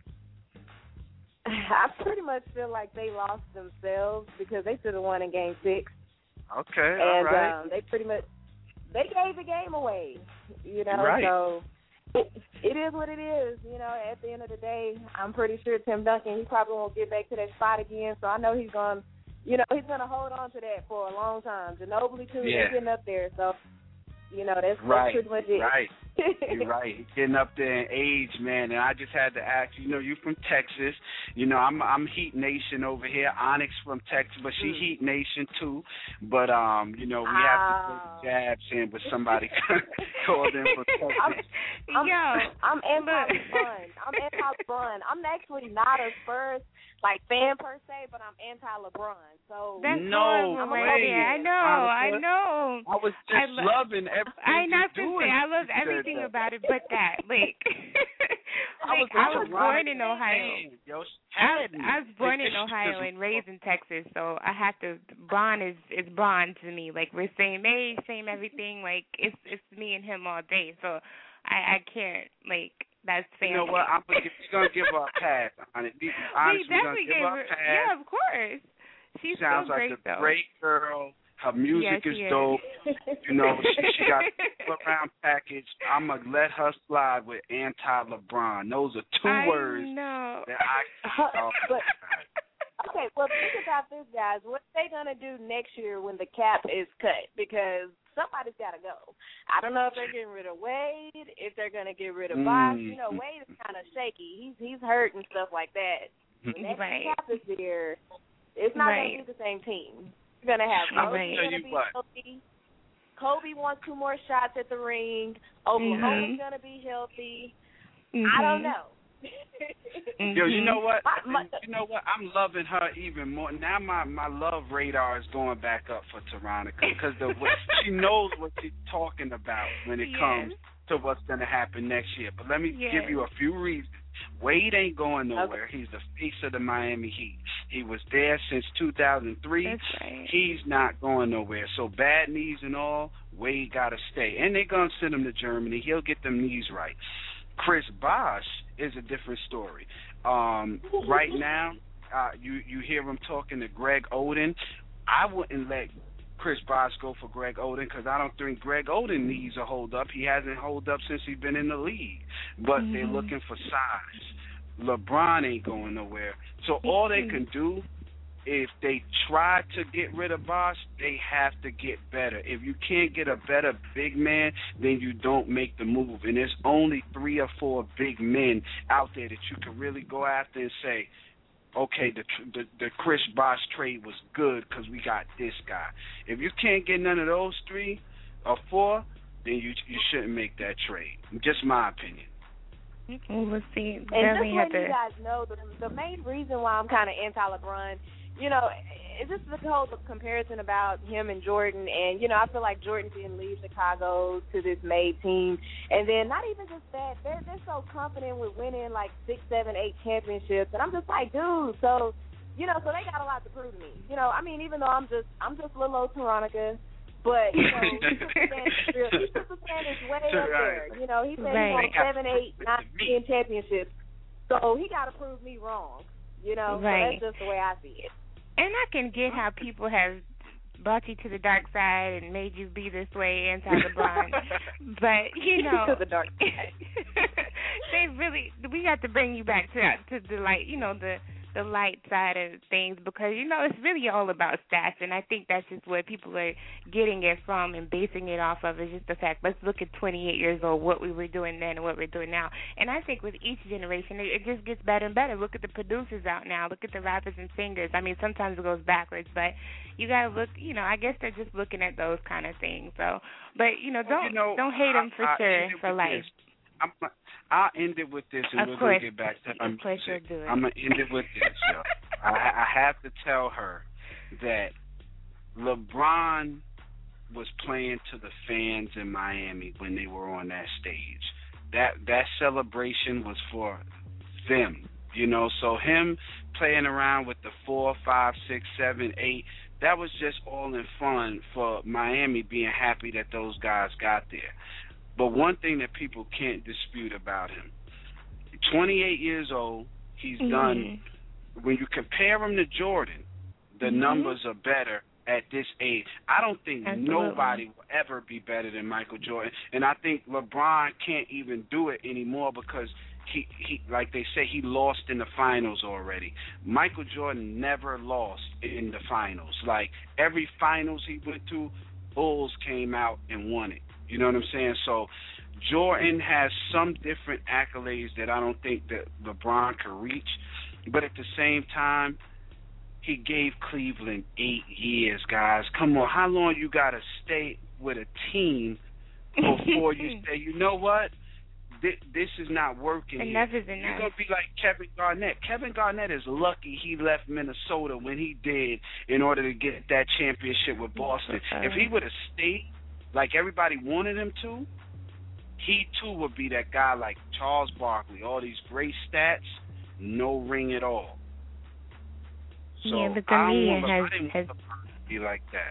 I pretty much feel like they lost themselves because they should have won in Game Six. Okay, and, all right. um, they pretty much they gave the game away, you know. Right. So it, it is what it is, you know. At the end of the day, I'm pretty sure Tim Duncan he probably won't get back to that spot again. So I know he's going, you know, he's going to hold on to that for a long time. Ginobili too, yeah. he's getting up there, so. You know, that's, right, that's pretty much it. Right, you're right. He's getting up there in age, man. And I just had to ask, you know, you from Texas. You know, I'm I'm Heat Nation over here. Onyx from Texas, but she mm. Heat Nation too. But, um, you know, we oh. have to put jabs in with somebody called in from Texas. I'm, I'm, Yo. I'm anti-LeBron. I'm anti-LeBron. I'm actually not a Spurs like fan per se, but I'm anti-LeBron. So that's no I'm way. I know, I know. I was just I lo- loving everything I not to doing. say I love everything about it, but that like, like I was, I was born in Ohio. Yo, I, I was born in Ohio and raised in Texas, so I have to. Bron is is Bron to me. Like we're same age, same everything. Like it's it's me and him all day. So I I can't like. That's family. You know what? I'm gonna give, we're gonna give her a pass on it. Be honest, we definitely we're gonna give her a pass. Yeah, of course. She's sounds so like great, a though. great girl. Her music yes, is is dope. You know, she, she got a around package. I'm gonna let her slide with anti-LeBron. Those are two I words know. that I. Oh, but, okay, well think about this, guys. What are they gonna do next year when the cap is cut? Because somebody's got to go. I don't know if they're getting rid of Wade, if they're going to get rid of Bosh. Mm. You know, Wade is kind of shaky. He's he's hurt and stuff like that. When that right. cap is there, it's not right. going to be the same team. We're gonna have I'm Kobe gonna tell gonna you be what. healthy. Kobe wants two more shots at the ring. Oklahoma's Mhm. gonna be healthy. Mhm. I don't know. Yo, you know what? My- my- You know what? I'm loving her even more now. My my love radar is going back up for Veronica because the way, she knows what she's talking about when it Yes. comes to what's going to happen next year. But let me Yes. give you a few reasons. Wade ain't going nowhere. Okay. He's the face of the Miami Heat. He was there since two thousand three. That's right. He's not going nowhere. So bad knees and all, Wade got to stay. And they're going to send him to Germany. He'll get them knees right. Chris Bosh is a different story. Um, right now, uh, you, you hear him talking to Greg Oden. I wouldn't let Chris Bosh go for Greg Oden because I don't think Greg Oden needs a hold up. He hasn't hold up since he's been in the league. But Mm-hmm. they're looking for size. LeBron ain't going nowhere. So all they can do, if they try to get rid of Bosh, they have to get better. If you can't get a better big man, then you don't make the move. And there's only three or four big men out there that you can really go after and say, okay, the the, the Chris Bosh trade was good because we got this guy. If you can't get none of those three or four, then you you shouldn't make that trade. Just my opinion. We'll see. And Definitely just have letting to. you guys know, the, the main reason why I'm kind of anti-LeBron, you know, is just the whole comparison about him and Jordan. And, you know, I feel like Jordan didn't leave Chicago to this made team. And then not even just that, they're, they're so confident with winning like six, seven, eight championships. And I'm just like, dude, so, you know, so they got a lot to prove to me. You know, I mean, even though I'm just, I'm just little old Veronica. But, you know, he's just standing way up there. You know, he said right. he won seven, eight, nine, ten championships. So he got to prove me wrong. You know, right. so that's just the way I see it. And I can get how people have brought you to the dark side and made you be this way anti-LeBron. But, you know. To the dark side. They really, we got to bring you back to, to the light, you know, the the light side of things because, you know, it's really all about stats, and I think that's just what people are getting it from and basing it off of is just the fact, let's look at twenty-eight years old, what we were doing then and what we're doing now. And I think with each generation, it, it just gets better and better. Look at the producers out now. Look at the rappers and singers. I mean, sometimes it goes backwards, but you got to look, you know, I guess they're just looking at those kind of things. So, but, you know, don't, well, you know, don't hate them for I, I sure for life. This. I'm, I'll end it with this, and of we're course. gonna get back to Of I'm, course you'll do it. I'm gonna end it with this. Yo. I, I have to tell her that LeBron was playing to the fans in Miami when they were on that stage. That that celebration was for them, you know. So him playing around with the four, five, six, seven, eight. That was just all in fun for Miami being happy that those guys got there. But one thing that people can't dispute about him, twenty-eight years old, he's mm-hmm. done, when you compare him to Jordan, the mm-hmm. numbers are better at this age. I don't think Absolutely. nobody will ever be better than Michael Jordan. And I think LeBron can't even do it anymore because he, he like they say, he lost in the finals already. Michael Jordan never lost in the finals. Like, every finals he went to, Bulls came out and won it. You know what I'm saying? So Jordan has some different accolades that I don't think that LeBron can reach. But at the same time, he gave Cleveland eight years, guys. Come on, how long you got to stay with a team before you say, you know what, this, this is not working enough here. is enough. You're going to be like Kevin Garnett. Kevin Garnett is lucky he left Minnesota when he did in order to get that championship with Boston. Uh, if he would have stayed like everybody wanted him to, he too would be that guy like Charles Barkley, all these great stats, no ring at all. So yeah, but the I, media want, has, I didn't has want LeBron to be like that.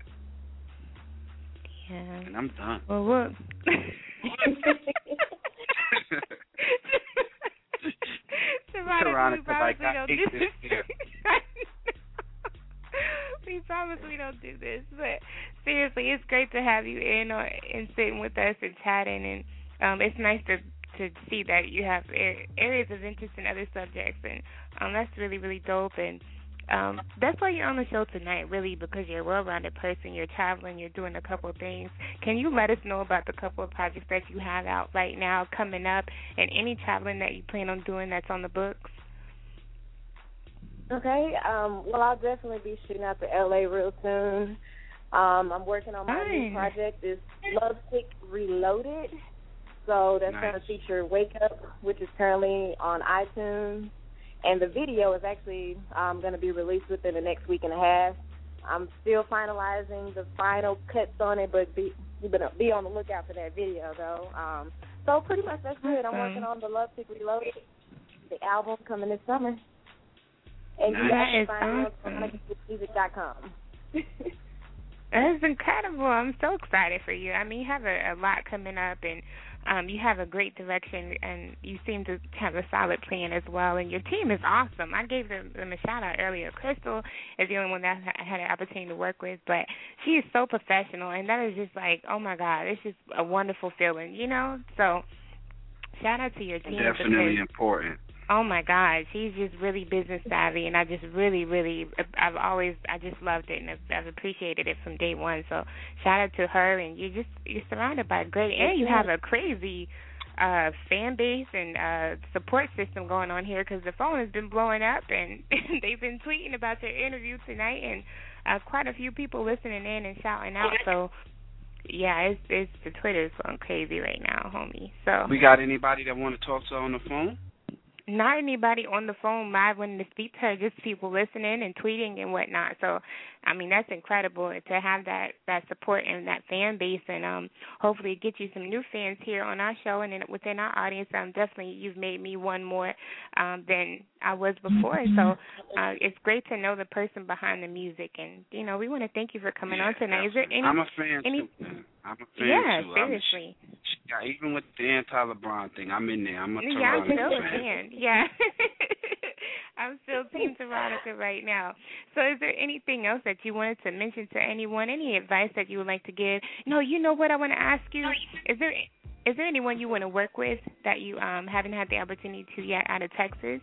Yeah. And I'm done. Well, look. Veronica, we promise like, we I don't hate do this this. here. We promise we don't do this, but seriously, it's great to have you in or and sitting with us and chatting, and um, it's nice to to see that you have areas of interest in other subjects, and um, that's really really dope. And um, that's why you're on the show tonight, really, because you're a well-rounded person. You're traveling, you're doing a couple of things. Can you let us know about the couple of projects that you have out right now, coming up, and any traveling that you plan on doing that's on the books? Okay. Um, well, I'll definitely be shooting out to L A real soon. Um, I'm working on my Fine. new project. It's Love Sick Reloaded. So that's Nice. going to feature Wake Up, which is currently on iTunes. And the video is actually um, going to be released within the next week and a half. I'm still finalizing the final cuts on it, but be you better be on the lookout for that video, though. Um, so pretty much that's it. I'm working on the Love Sick Reloaded, the album coming this summer. And Nice. you guys That is can find me awesome. on sonic music dot com. That's incredible. I'm so excited for you. I mean, you have a, a lot coming up, and um, you have a great direction, and you seem to have a solid plan as well. And your team is awesome. I gave them, them a shout-out earlier. Crystal is the only one that I had an opportunity to work with, but she is so professional, and that is just like, oh, my God, it's just a wonderful feeling, you know? So shout-out to your team. Definitely because, important. oh, my God, she's just really business savvy, and I just really, really, I've always, I just loved it, and I've, I've appreciated it from day one. So shout out to her, and you just, you're surrounded by great, and you have a crazy uh, fan base and uh, support system going on here, because the phone has been blowing up, and they've been tweeting about your interview tonight, and uh, quite a few people listening in and shouting out. So yeah, it's, it's the Twitter's going crazy right now, homie. So we got anybody that want to talk to her on the phone? Not anybody on the phone live wanting to speak to her, just people listening and tweeting and whatnot. So, I mean, that's incredible to have that, that support and that fan base, and um, hopefully get you some new fans here on our show and then within our audience. Um, definitely you've made me one more um, than I was before. So uh, it's great to know the person behind the music. And, you know, we want to thank you for coming Yeah, on tonight. Is there any, I'm a fan, any, too, man. I'm a fan, yeah, too. seriously. I'm, yeah, even with the anti-LeBron thing, I'm in there. I'm a Yeah, I'm Toronto still a fan. fan. Yeah. I'm still Team Veronica right now. So is there anything else that you wanted to mention to anyone, any advice that you would like to give? No, you know what I want to ask you? Is there is there anyone you want to work with that you um haven't had the opportunity to yet out of Texas?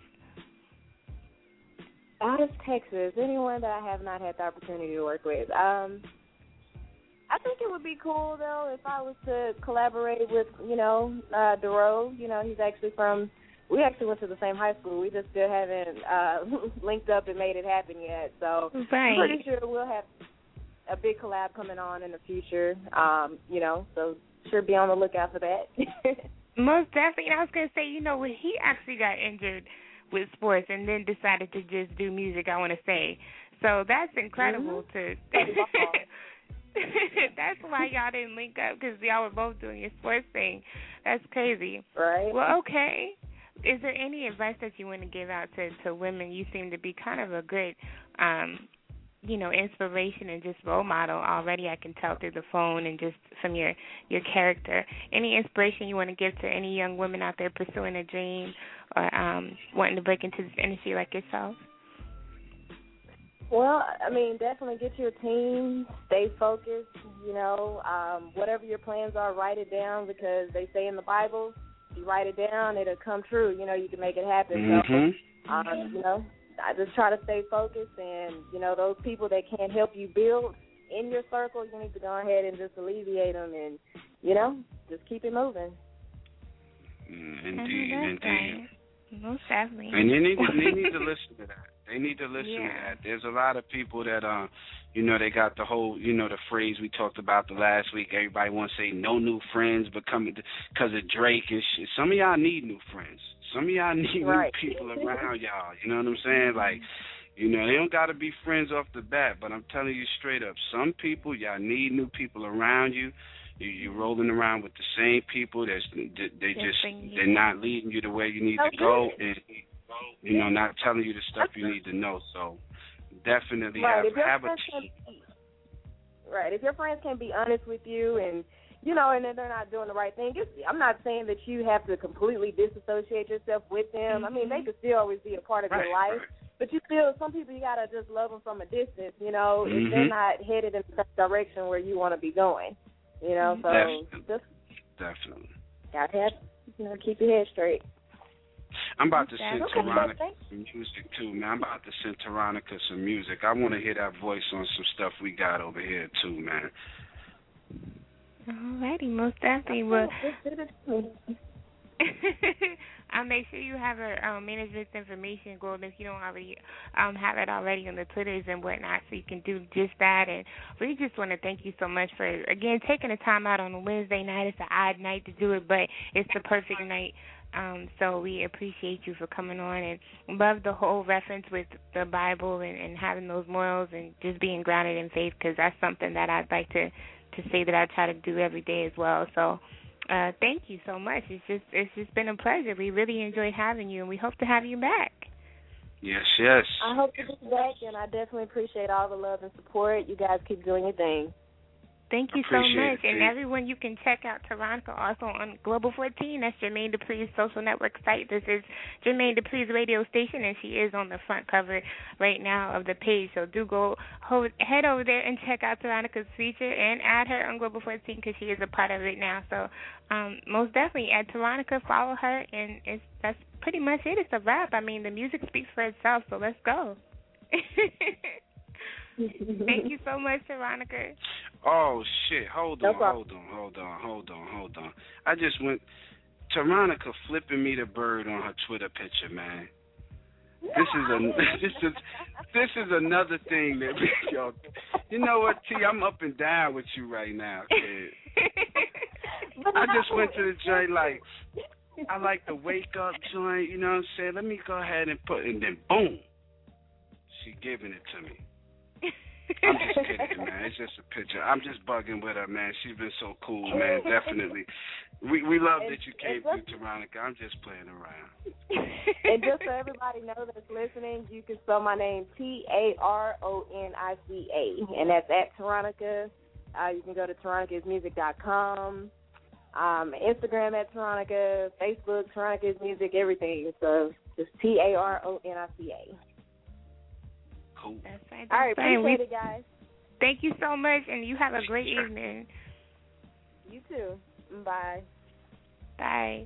Out of Texas, anyone that I have not had the opportunity to work with. Um, I think it would be cool, though, if I was to collaborate with, you know, uh, Dero. You know, he's actually from, we actually went to the same high school. We just still haven't uh, linked up and made it happen yet. So right. I'm pretty sure we'll have a big collab coming on in the future, um, you know, so sure be on the lookout for that. Most definitely. And I was going to say, you know, when he actually got injured with sports and then decided to just do music, I want to say. So that's incredible mm-hmm. to... That's why y'all didn't link up, because y'all were both doing your sports thing. That's crazy. Right. Well, okay. Is there any advice that you want to give out to, to women? You seem to be kind of a good, um, you know, inspiration and just role model already. I can tell through the phone and just from your, your character. Any inspiration you want to give to any young women out there pursuing a dream or um, wanting to break into this industry like yourself? Well, I mean, definitely get your team, stay focused, you know, um, whatever your plans are, write it down, because they say in the Bible, if you write it down, it'll come true, you know, you can make it happen. Mm-hmm. So, um, you know, I just try to stay focused, and, you know, those people that can't help you build in your circle, you need to go ahead and just alleviate them and, you know, just keep it moving. Mm, indeed, indeed. Most definitely. And they need, they need to listen to that. They need to listen yeah. to that. There's a lot of people that, uh, you know, they got the whole, you know, the phrase we talked about the last week. Everybody wants to say no new friends becoming because of Drake and shit. Some of y'all need new friends. Some of y'all need right. new people around y'all. You know what I'm saying? Like, you know, they don't got to be friends off the bat, but I'm telling you straight up, some people, y'all need new people around you. You, you're rolling around with the same people. That's, they, they just, they're not leading you the way you need to go. And, you know, not telling you the stuff you need to know. So definitely right. have, have a can, right. If your friends can be honest with you and, you know, and then they're not doing the right thing, just, I'm not saying that you have to completely disassociate yourself with them. I mean, they could still always be a part of right, your life. Right. But you still, some people you got to just love them from a distance, you know, mm-hmm. if they're not headed in the direction where you want to be going, you know. So definitely. just Definitely. got to have, you know, keep your head straight. I'm about to send okay, Veronica okay. some music, too, man. I'm about to send Veronica some music. I want to hear that voice on some stuff we got over here, too, man. All righty, most definitely. Well, I'll make sure you have her um, management's information, Golden, if you don't already um, have it already on the Twitters and whatnot, so you can do just that. And we just want to thank you so much for, again, taking the time out on a Wednesday night. It's an odd night to do it, but it's the perfect night. Um, so we appreciate you for coming on, and love the whole reference with the Bible and, and having those morals and just being grounded in faith, because that's something that I'd like to, to say that I try to do every day as well. So uh, thank you so much. It's just it's just been a pleasure. We really enjoyed having you, and we hope to have you back. Yes, yes. I hope to be back, and I definitely appreciate all the love and support. You guys keep doing your thing. Thank you so much. It, and everyone, you can check out Taronica also on Global fourteen. That's Jermaine Dupri's social network site. This is Jermaine Dupri's radio station, and she is on the front cover right now of the page. So do go hold, head over there and check out Taronica's feature and add her on Global fourteen, because she is a part of it now. So um, most definitely add Taronica, follow her, and it's, that's pretty much it. It's a wrap. I mean, the music speaks for itself, so let's go. Thank you so much, Taronica. Oh, shit. Hold No on, problem. hold on, hold on, hold on, hold on. I just went, Taronica flipping me the bird on her Twitter picture, man. This is a this is this is another thing that yo. You know what, T? I'm up and down with you right now, kid. I just went to the joint like I like the wake up joint. You know what I'm saying? Let me go ahead and put, and then boom, she giving it to me. I'm just kidding, man. It's just a picture. I'm just bugging with her, man. She's been so cool, man. Definitely. We we love that you came through, Taronica. I'm just playing around. And just so everybody knows that's listening, you can spell my name T A R O N I C A, and that's at Taronica. Uh, you can go to taronicas music dot com, um, Instagram at Taronica, Facebook, Taronicas Music, everything. So just T A R O N I C A. Cool. That's right. That's All right, right. appreciate We, it, guys. Thank you so much, and you have a great evening. You too. Bye. Bye.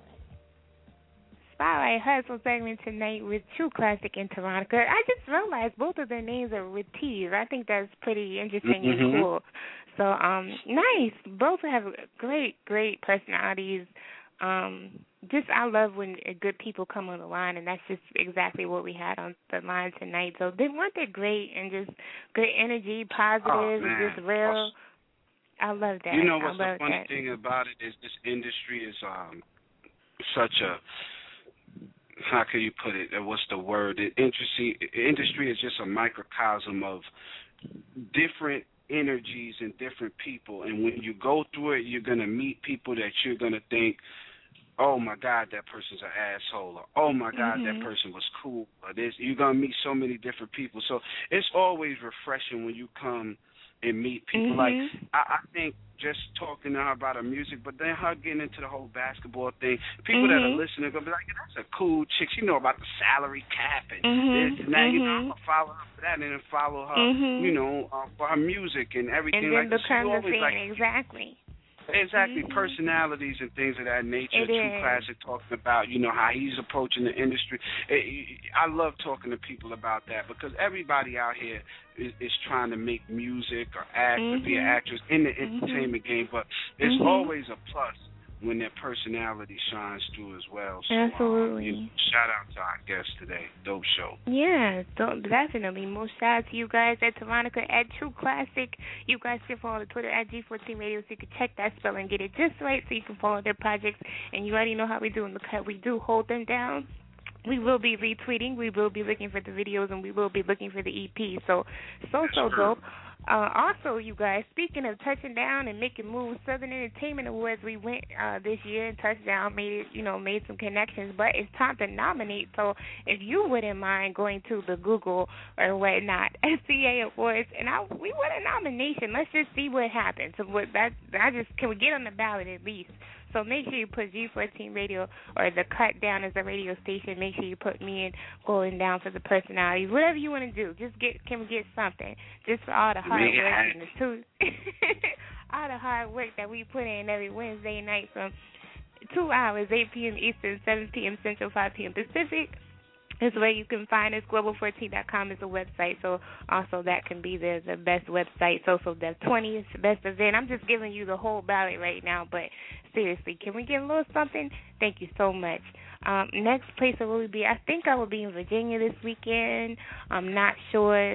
Spotlight Hustle segment tonight with True Classic and Taronica. I just realized both of their names are with T's. I think that's pretty interesting Mm-hmm. and cool. So, um, nice. Both have great, great personalities. Um, just I love when good people come on the line, and that's just exactly what we had on the line tonight. So they weren't they great and just good energy, positive, Oh, and just real. I love that. You know I what's love the funny that. thing about it is this industry is um such a, how can you put it? What's the word? The industry industry is just a microcosm of different energies and different people, and when you go through it, you're gonna meet people that you're gonna think, oh my God, that person's an asshole, or oh my God, Mhm. that person was cool, or this. You're gonna meet so many different people, so it's always refreshing when you come and meet people. Mhm. Like I, I think just talking to her about her music, but then her getting into the whole basketball thing, people that are Mhm. listening are gonna be like, yeah, that's a cool chick. She know about the salary cap and Mhm. this and that. You know, I'm Mhm. gonna follow her for that, and then follow her, Mhm. you know, uh, for her music and everything And then like that. become She's the always fan, like, exactly. Exactly, Mhm. personalities and things of that nature. It True is. Classic talking about, you know, how he's approaching the industry. It, I love talking to people about that because everybody out here is, is trying to make music or act or be an Mhm. actress in the Mhm. entertainment game, but it's Mhm. always a plus when their personality shines through as well. So, Absolutely. Um, you know, shout out to our guest today. Dope show. Yeah, so definitely. Most shout out to you guys at Taronica at True Classic. You guys can follow the Twitter at G fourteen Radio so you can check that spell and get it just right so you can follow their projects. And you already know how we do in the cut. We do hold them down. We will be retweeting. We will be looking for the videos, and we will be looking for the E P. So, so, so Yes, sir. dope. Uh, also, you guys, speaking of touching down and making moves, Southern Entertainment Awards, we went uh, this year and touched down, made it, you know, made some connections. But it's time to nominate. So, if you wouldn't mind going to the Google or whatnot, S C A Awards, and I, we want a nomination. Let's just see what happens. So, what that I just can we get on the ballot at least? So make sure you put G fourteen Radio or the Cut down as a radio station. Make sure you put me and Golden down for the personalities. Whatever you want to do, just get can we get something just for all the hard Make it work happen. and the two, all the hard work that we put in every Wednesday night from two hours, eight p.m. Eastern, seven p.m. Central, five p.m. Pacific. is where you can find us. global fourteen dot com is the website, so also that can be the, the best website. Social Dev twenty is the best event. I'm just giving you the whole ballot right now, but seriously, can we get a little something? Thank you so much. Um, next place I will be, I think I will be in Virginia this weekend. I'm not sure.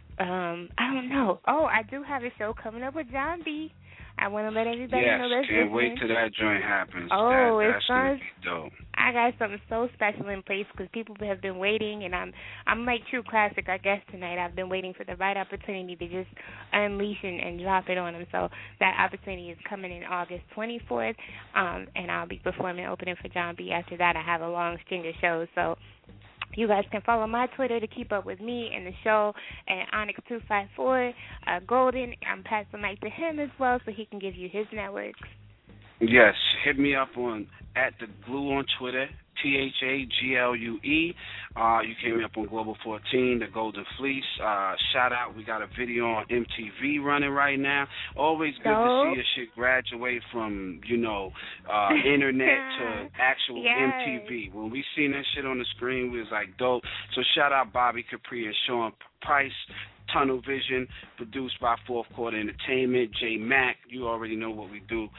Um, I don't know. Oh, I do have a show coming up with John B. I want to let everybody yes, know that's can't listening. wait till that joint happens. Oh, that, it's that's fun. Gonna be dope. I got something so special in place because people have been waiting, and I'm I'm like True Classic, I guess, tonight. I've been waiting for the right opportunity to just unleash and, and drop it on them. So that opportunity is coming in August twenty-fourth, um, and I'll be performing opening for John B. After that, I have a long string of shows. So you guys can follow my Twitter to keep up with me and the show at Onyx two five four. Uh, Golden, I'm passing the mic to him as well so he can give you his networks. Yes, hit me up on at the Glue on Twitter, T H A G L U E. Uh, you came up on Global fourteen, the Golden Fleece. Uh, shout out, we got a video on M T V running right now. Always good so? to see your shit graduate from, you know, uh, internet to actual yes. M T V. When we seen that shit on the screen, we was like, dope. So shout out Bobby Capri and Sean Price. Tunnel Vision, produced by Fourth Quarter Entertainment. J Mac, you already know what we do.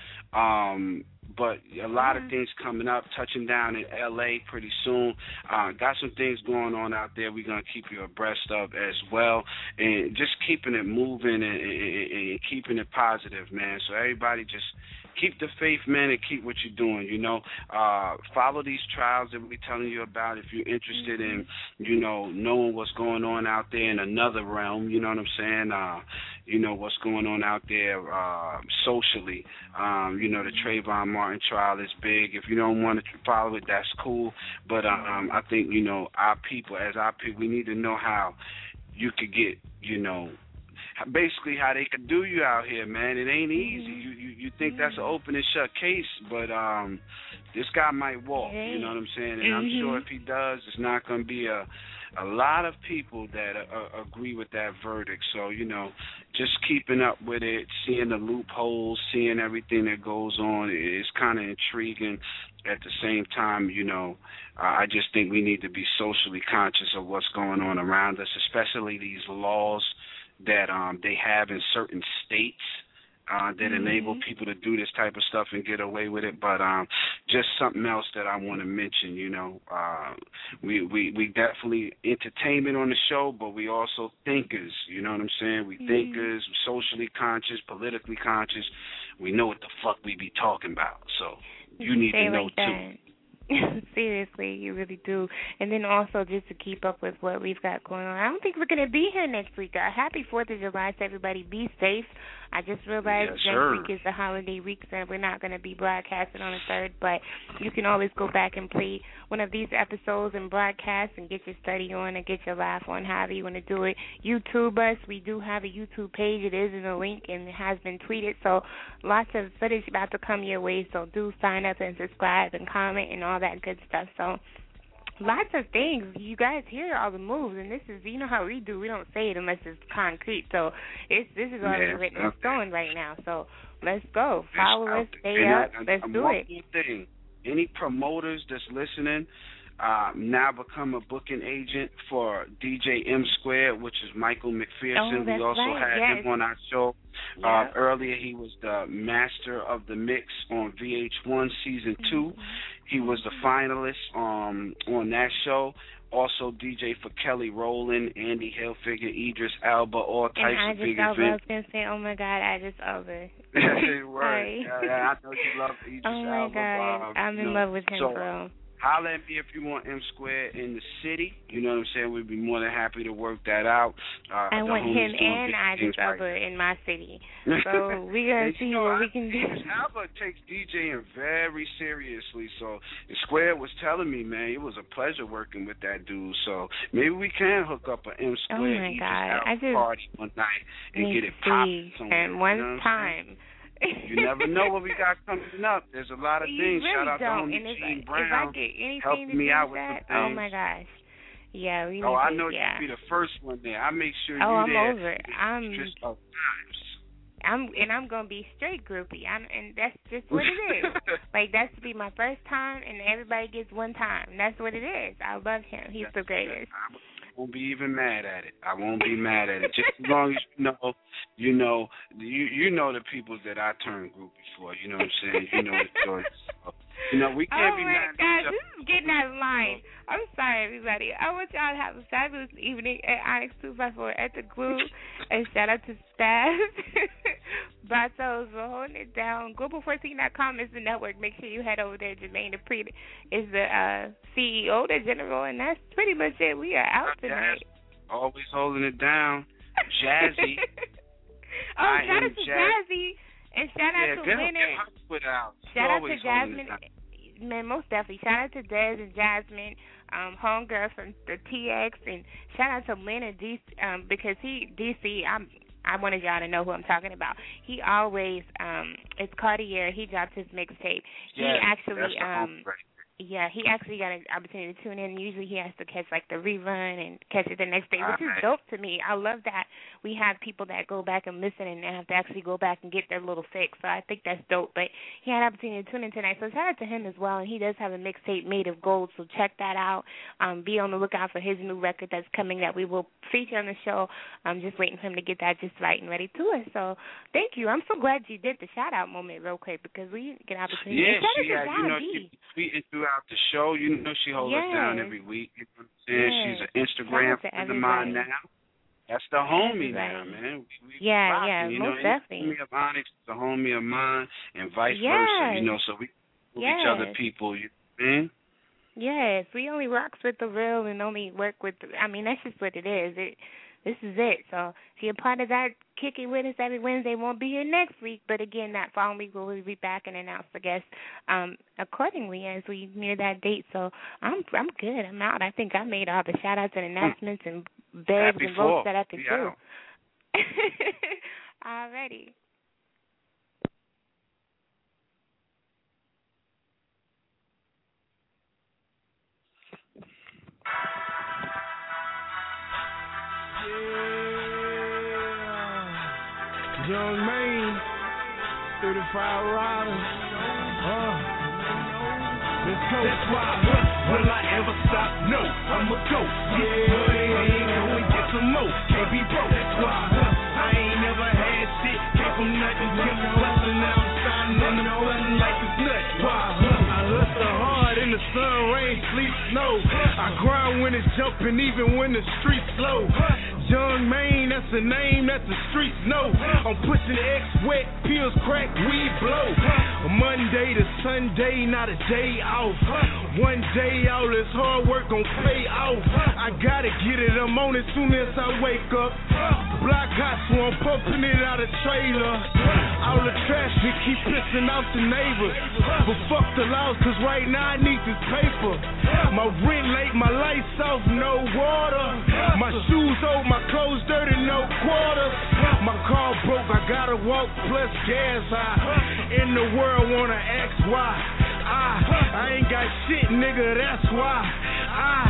Um, but a lot of things coming up, touching down in L A pretty soon. Uh, got some things going on out there we're going to keep you abreast of as well. And just keeping it moving and, and, and keeping it positive, man. So everybody just keep the faith, man, and keep what you're doing, you know. Uh, follow these trials that we're telling you about if you're interested in, you know, knowing what's going on out there in another realm, you know what I'm saying? Uh, you know, what's going on out there uh, socially. Um, you know, the Trayvon Martin trial is big. If you don't want to follow it, that's cool. But um, I think, you know, our people, as our people, we need to know how you could get, you know, basically how they could do you out here, man. It ain't easy. You you, you think that's an open and shut case, but um, this guy might walk. You know what I'm saying? And I'm sure if he does, it's not going to be a a lot of people that uh, agree with that verdict. So, you know, just keeping up with it, seeing the loopholes, seeing everything that goes on, it's kind of intriguing. At the same time, you know, uh, I just think we need to be socially conscious of what's going on around us, especially these laws that um, they have in certain states uh, that mm-hmm. enable people to do this type of stuff and get away with it. But um, just something else that I want to mention, you know, uh, we, we, we definitely entertainment on the show, but we also thinkers, you know what I'm saying? We mm-hmm. thinkers, socially conscious, politically conscious. We know what the fuck we be talking about. So you, you need to know, like too. Seriously, you really do. And then also just to keep up with what we've got going on. I don't think we're going to be here next week. Uh, happy fourth of July to everybody. Be safe. I just realized yes, next sir. week is the holiday week, so we're not going to be broadcasting on the third, but you can always go back and play one of these episodes and broadcast and get your study on and get your laugh on, however you want to do it. YouTube us. We do have a YouTube page. It is in the link and it has been tweeted, so lots of footage about to come your way, so do sign up and subscribe and comment and all that good stuff. So lots of things. You guys hear all the moves, and this is, you know how we do. We don't say it unless it's concrete. So it's this is already yes, written in okay. stone right now. So let's go. Follow us, stay and up. I, let's I, do one it. More thing. Any promoters that's listening, uh, now become a booking agent for D J M Squared, which is Michael McPherson. Oh, that's we also right. had yes. him on our show. Yep. Uh, earlier, he was the master of the mix on V H one season two. Mm-hmm. He was the finalist um, on that show. Also D J for Kelly Rowland, Andy Hilfiger, Idris Elba, all types and of big events. And I events. was going to say, oh, my God, Idris Elba. Word. Yeah, yeah, I know you love Idris Oh, my Elba. God. Um, I'm in you know, love with him, so, bro. Holler at me if you want M Square in the city. You know what I'm saying? We'd be more than happy to work that out. Uh, I want him and Idris Elba right in my city. So we're going to see know, what we can do. Idris Elba takes DJing very seriously. So the Square was telling me, man, it was a pleasure working with that dude. So maybe we can hook up an M Square oh my Idris God. Elba I just party one night and get it popping somewhere. And one you know time. You never know what we got coming up. There's a lot of you things. really Shout out don't. to And homie if, Gene if Brown. I get anything helping to me do out with with that, some oh things. my gosh. Yeah, we need Oh, I to, know yeah. you'll be the first one there. I make sure oh, you I'm there. over it. I'm just of times. I'm and I'm gonna be straight groupie. I'm and that's just what it is. Like that's to be my first time, and everybody gets one time. That's what it is. I love him. He's the greatest. I won't be even mad at it. I won't be mad at it. Just as long as you know, you know, you you know the people that I turn groupie for. You know what I'm saying? You know the choice. So, you know we can't oh be my mad. God, this is getting out of line. I'm sorry, everybody. I want y'all to have a fabulous evening at Onyx two by four at the Glue. And shout out to staff. Batos for holding it down. Global fourteen dot com is the network. Make sure you head over there. Jermaine Dupri is the uh, C E O, the general, and that's pretty much it. We are out tonight. Always holding it down. Jazzy. oh, I shout out to Jazz- Jazzy. And shout yeah, out to get, Leonard. Get out. Shout out to Jasmine. Man, most definitely. Shout out to Des and Jasmine, um, homegirl from the T X, and shout out to Leonard D C, um, because he D C. I'm. I wanted y'all to know who I'm talking about. He always, um, it's Cartier. He drops his mixtape. He yeah, actually, that's um, yeah, he actually got an opportunity to tune in. Usually he has to catch like the rerun and catch it the next day, which is dope to me. I love that we have people that go back and listen and have to actually go back and get their little fix. So I think that's dope. But he had an opportunity to tune in tonight. So shout out to him as well. And he does have a mixtape made of gold. So check that out. Um, be on the lookout for his new record that's coming that we will feature on the show. I'm just waiting for him to get that just right and ready to us. So thank you. I'm so glad you did the shout out moment real quick because we didn't get an opportunity. Yeah, shout she out had, to you know, Jazzy. she tweeting throughout the show. You know, she holds yes. us down every week. You know what I'm saying? Yes. She's an Instagram friend of mine now. That's the homie everybody. now, man. We, we yeah, rocking, yeah, you most know, definitely. Homie of Onyx is a homie of mine, and vice yes. versa. You know, so we help yes. each other people. You know what I mean? Yes, we only rocks with the real and only work with. The, I mean, that's just what it is. It. This is it. So if you're part of that, kick it with us every Wednesday. Won't be here next week, but again, that following week we'll be back and announce the guests um, accordingly as we near that date. So I'm I'm good. I'm out. I think I made all the shout outs and announcements and begs and votes that I could do. Alrighty. Young Maine, thirty-five riders, uh, let's go. That's why, huh, will I ever stop? No, I'ma go. Yeah, ain't gonna get some more. Can't be broke. That's why, huh, I ain't never had shit. Came from nothing, kept hustling. Now I'm shining on the button like it's nuts. Why, huh, I hustle hard in the sun, rain, sleet, snow. I grind when it's jumping, even when the streets slow. Young Maine, that's a name that the streets know. I'm pushing X wet, pills crack, weed blow. Monday to Sunday, not a day off. One day all this hard work gon' pay off. I gotta get it, I'm on it soon as I wake up. Block hot, so I'm pumping it out of trailer. All the trash we keep pissing off the neighbors. But fuck the laws, cause right now I need this paper. My rent late, my lights off, no water. My shoes old, my clothes dirty, no quarters. My car broke, I gotta walk plus gas high. In the world wanna ask why. I, I ain't got shit, nigga, that's why. I,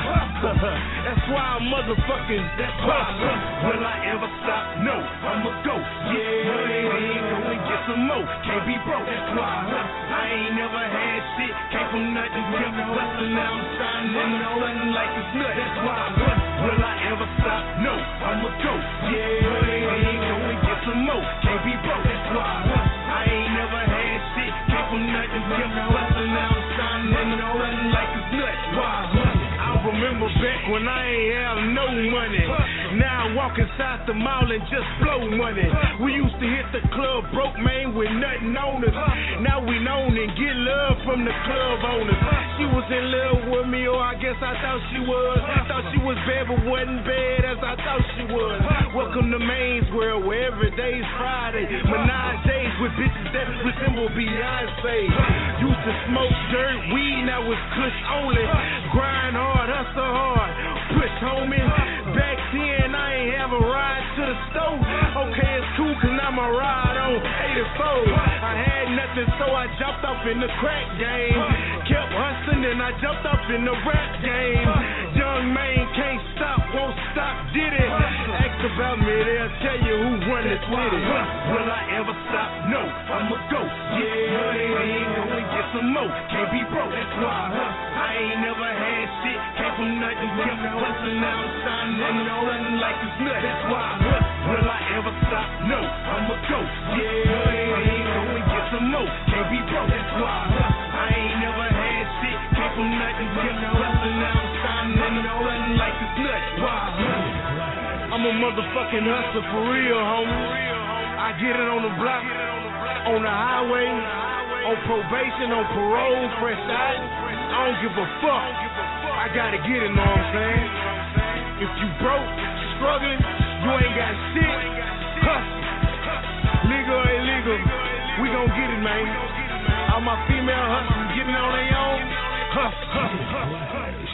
that's why I'm motherfucking, that's why. Will I ever stop? No, I'ma go. Yeah, ain't gonna get some more. Can't be broke, that's why. I ain't never had shit. Came from nothing, kept hustling. Now I'm shining on the button like it's nuts. That's why. Will I ever stop? No, I'ma go. Yeah, ain't gonna get some more. Can't be broke, that's why. I ain't never had shit. Came from nothing, kept hustling. Now I'm shining on the button like it's nuts. Why? I remember back when I ain't have no money. Now I walk inside the mall and just blow money. We used to hit the club broke, man, with nothing on us. Now we known and get love from the club owners. She was in love with me, or I guess I thought she was. Thought she was bad, but wasn't bad as I thought she was. Welcome to Maine's world, where every day's Friday. Menage days with bitches that resemble Beyonce. Used to smoke dirt, weed, now it's kush only. Grind hard, hustle hard, push homie. Back then I ain't have a ride to the stove. Okay, it's cool cause now my ride on eighty-four. I had nothing so I jumped off in the crack game. Kept hustling and I jumped off in the rap game. Young Maine can't stop, won't stop, did it? Ask about me, they'll tell you who run the city. Will I ever stop? No, I'ma go. Yeah, ain't gonna get some more. Can't be broke, that's why. Huh? I ain't never had shit. Came from nothing, kept hustling, now I'm shining and nothing like it's nuts. That's why. Huh? Will I ever stop? No, I'ma go. Yeah, ain't gonna get some more. Can't be broke, that's why. Huh? I ain't never had shit. Came from nothing, kept hustling, now I'm shining and nothing like it's nuts. Why? Huh? I'm a motherfucking hustler for real, homie. I get it on the block, on the highway, on probation, on parole, fresh out. I don't give a fuck. I gotta get it, know what I'm saying? If you broke, struggling, you ain't got shit, hustle. Legal or illegal, we gon' get it, man. All my female hustlers getting on their own, hustle, hustle, hustle.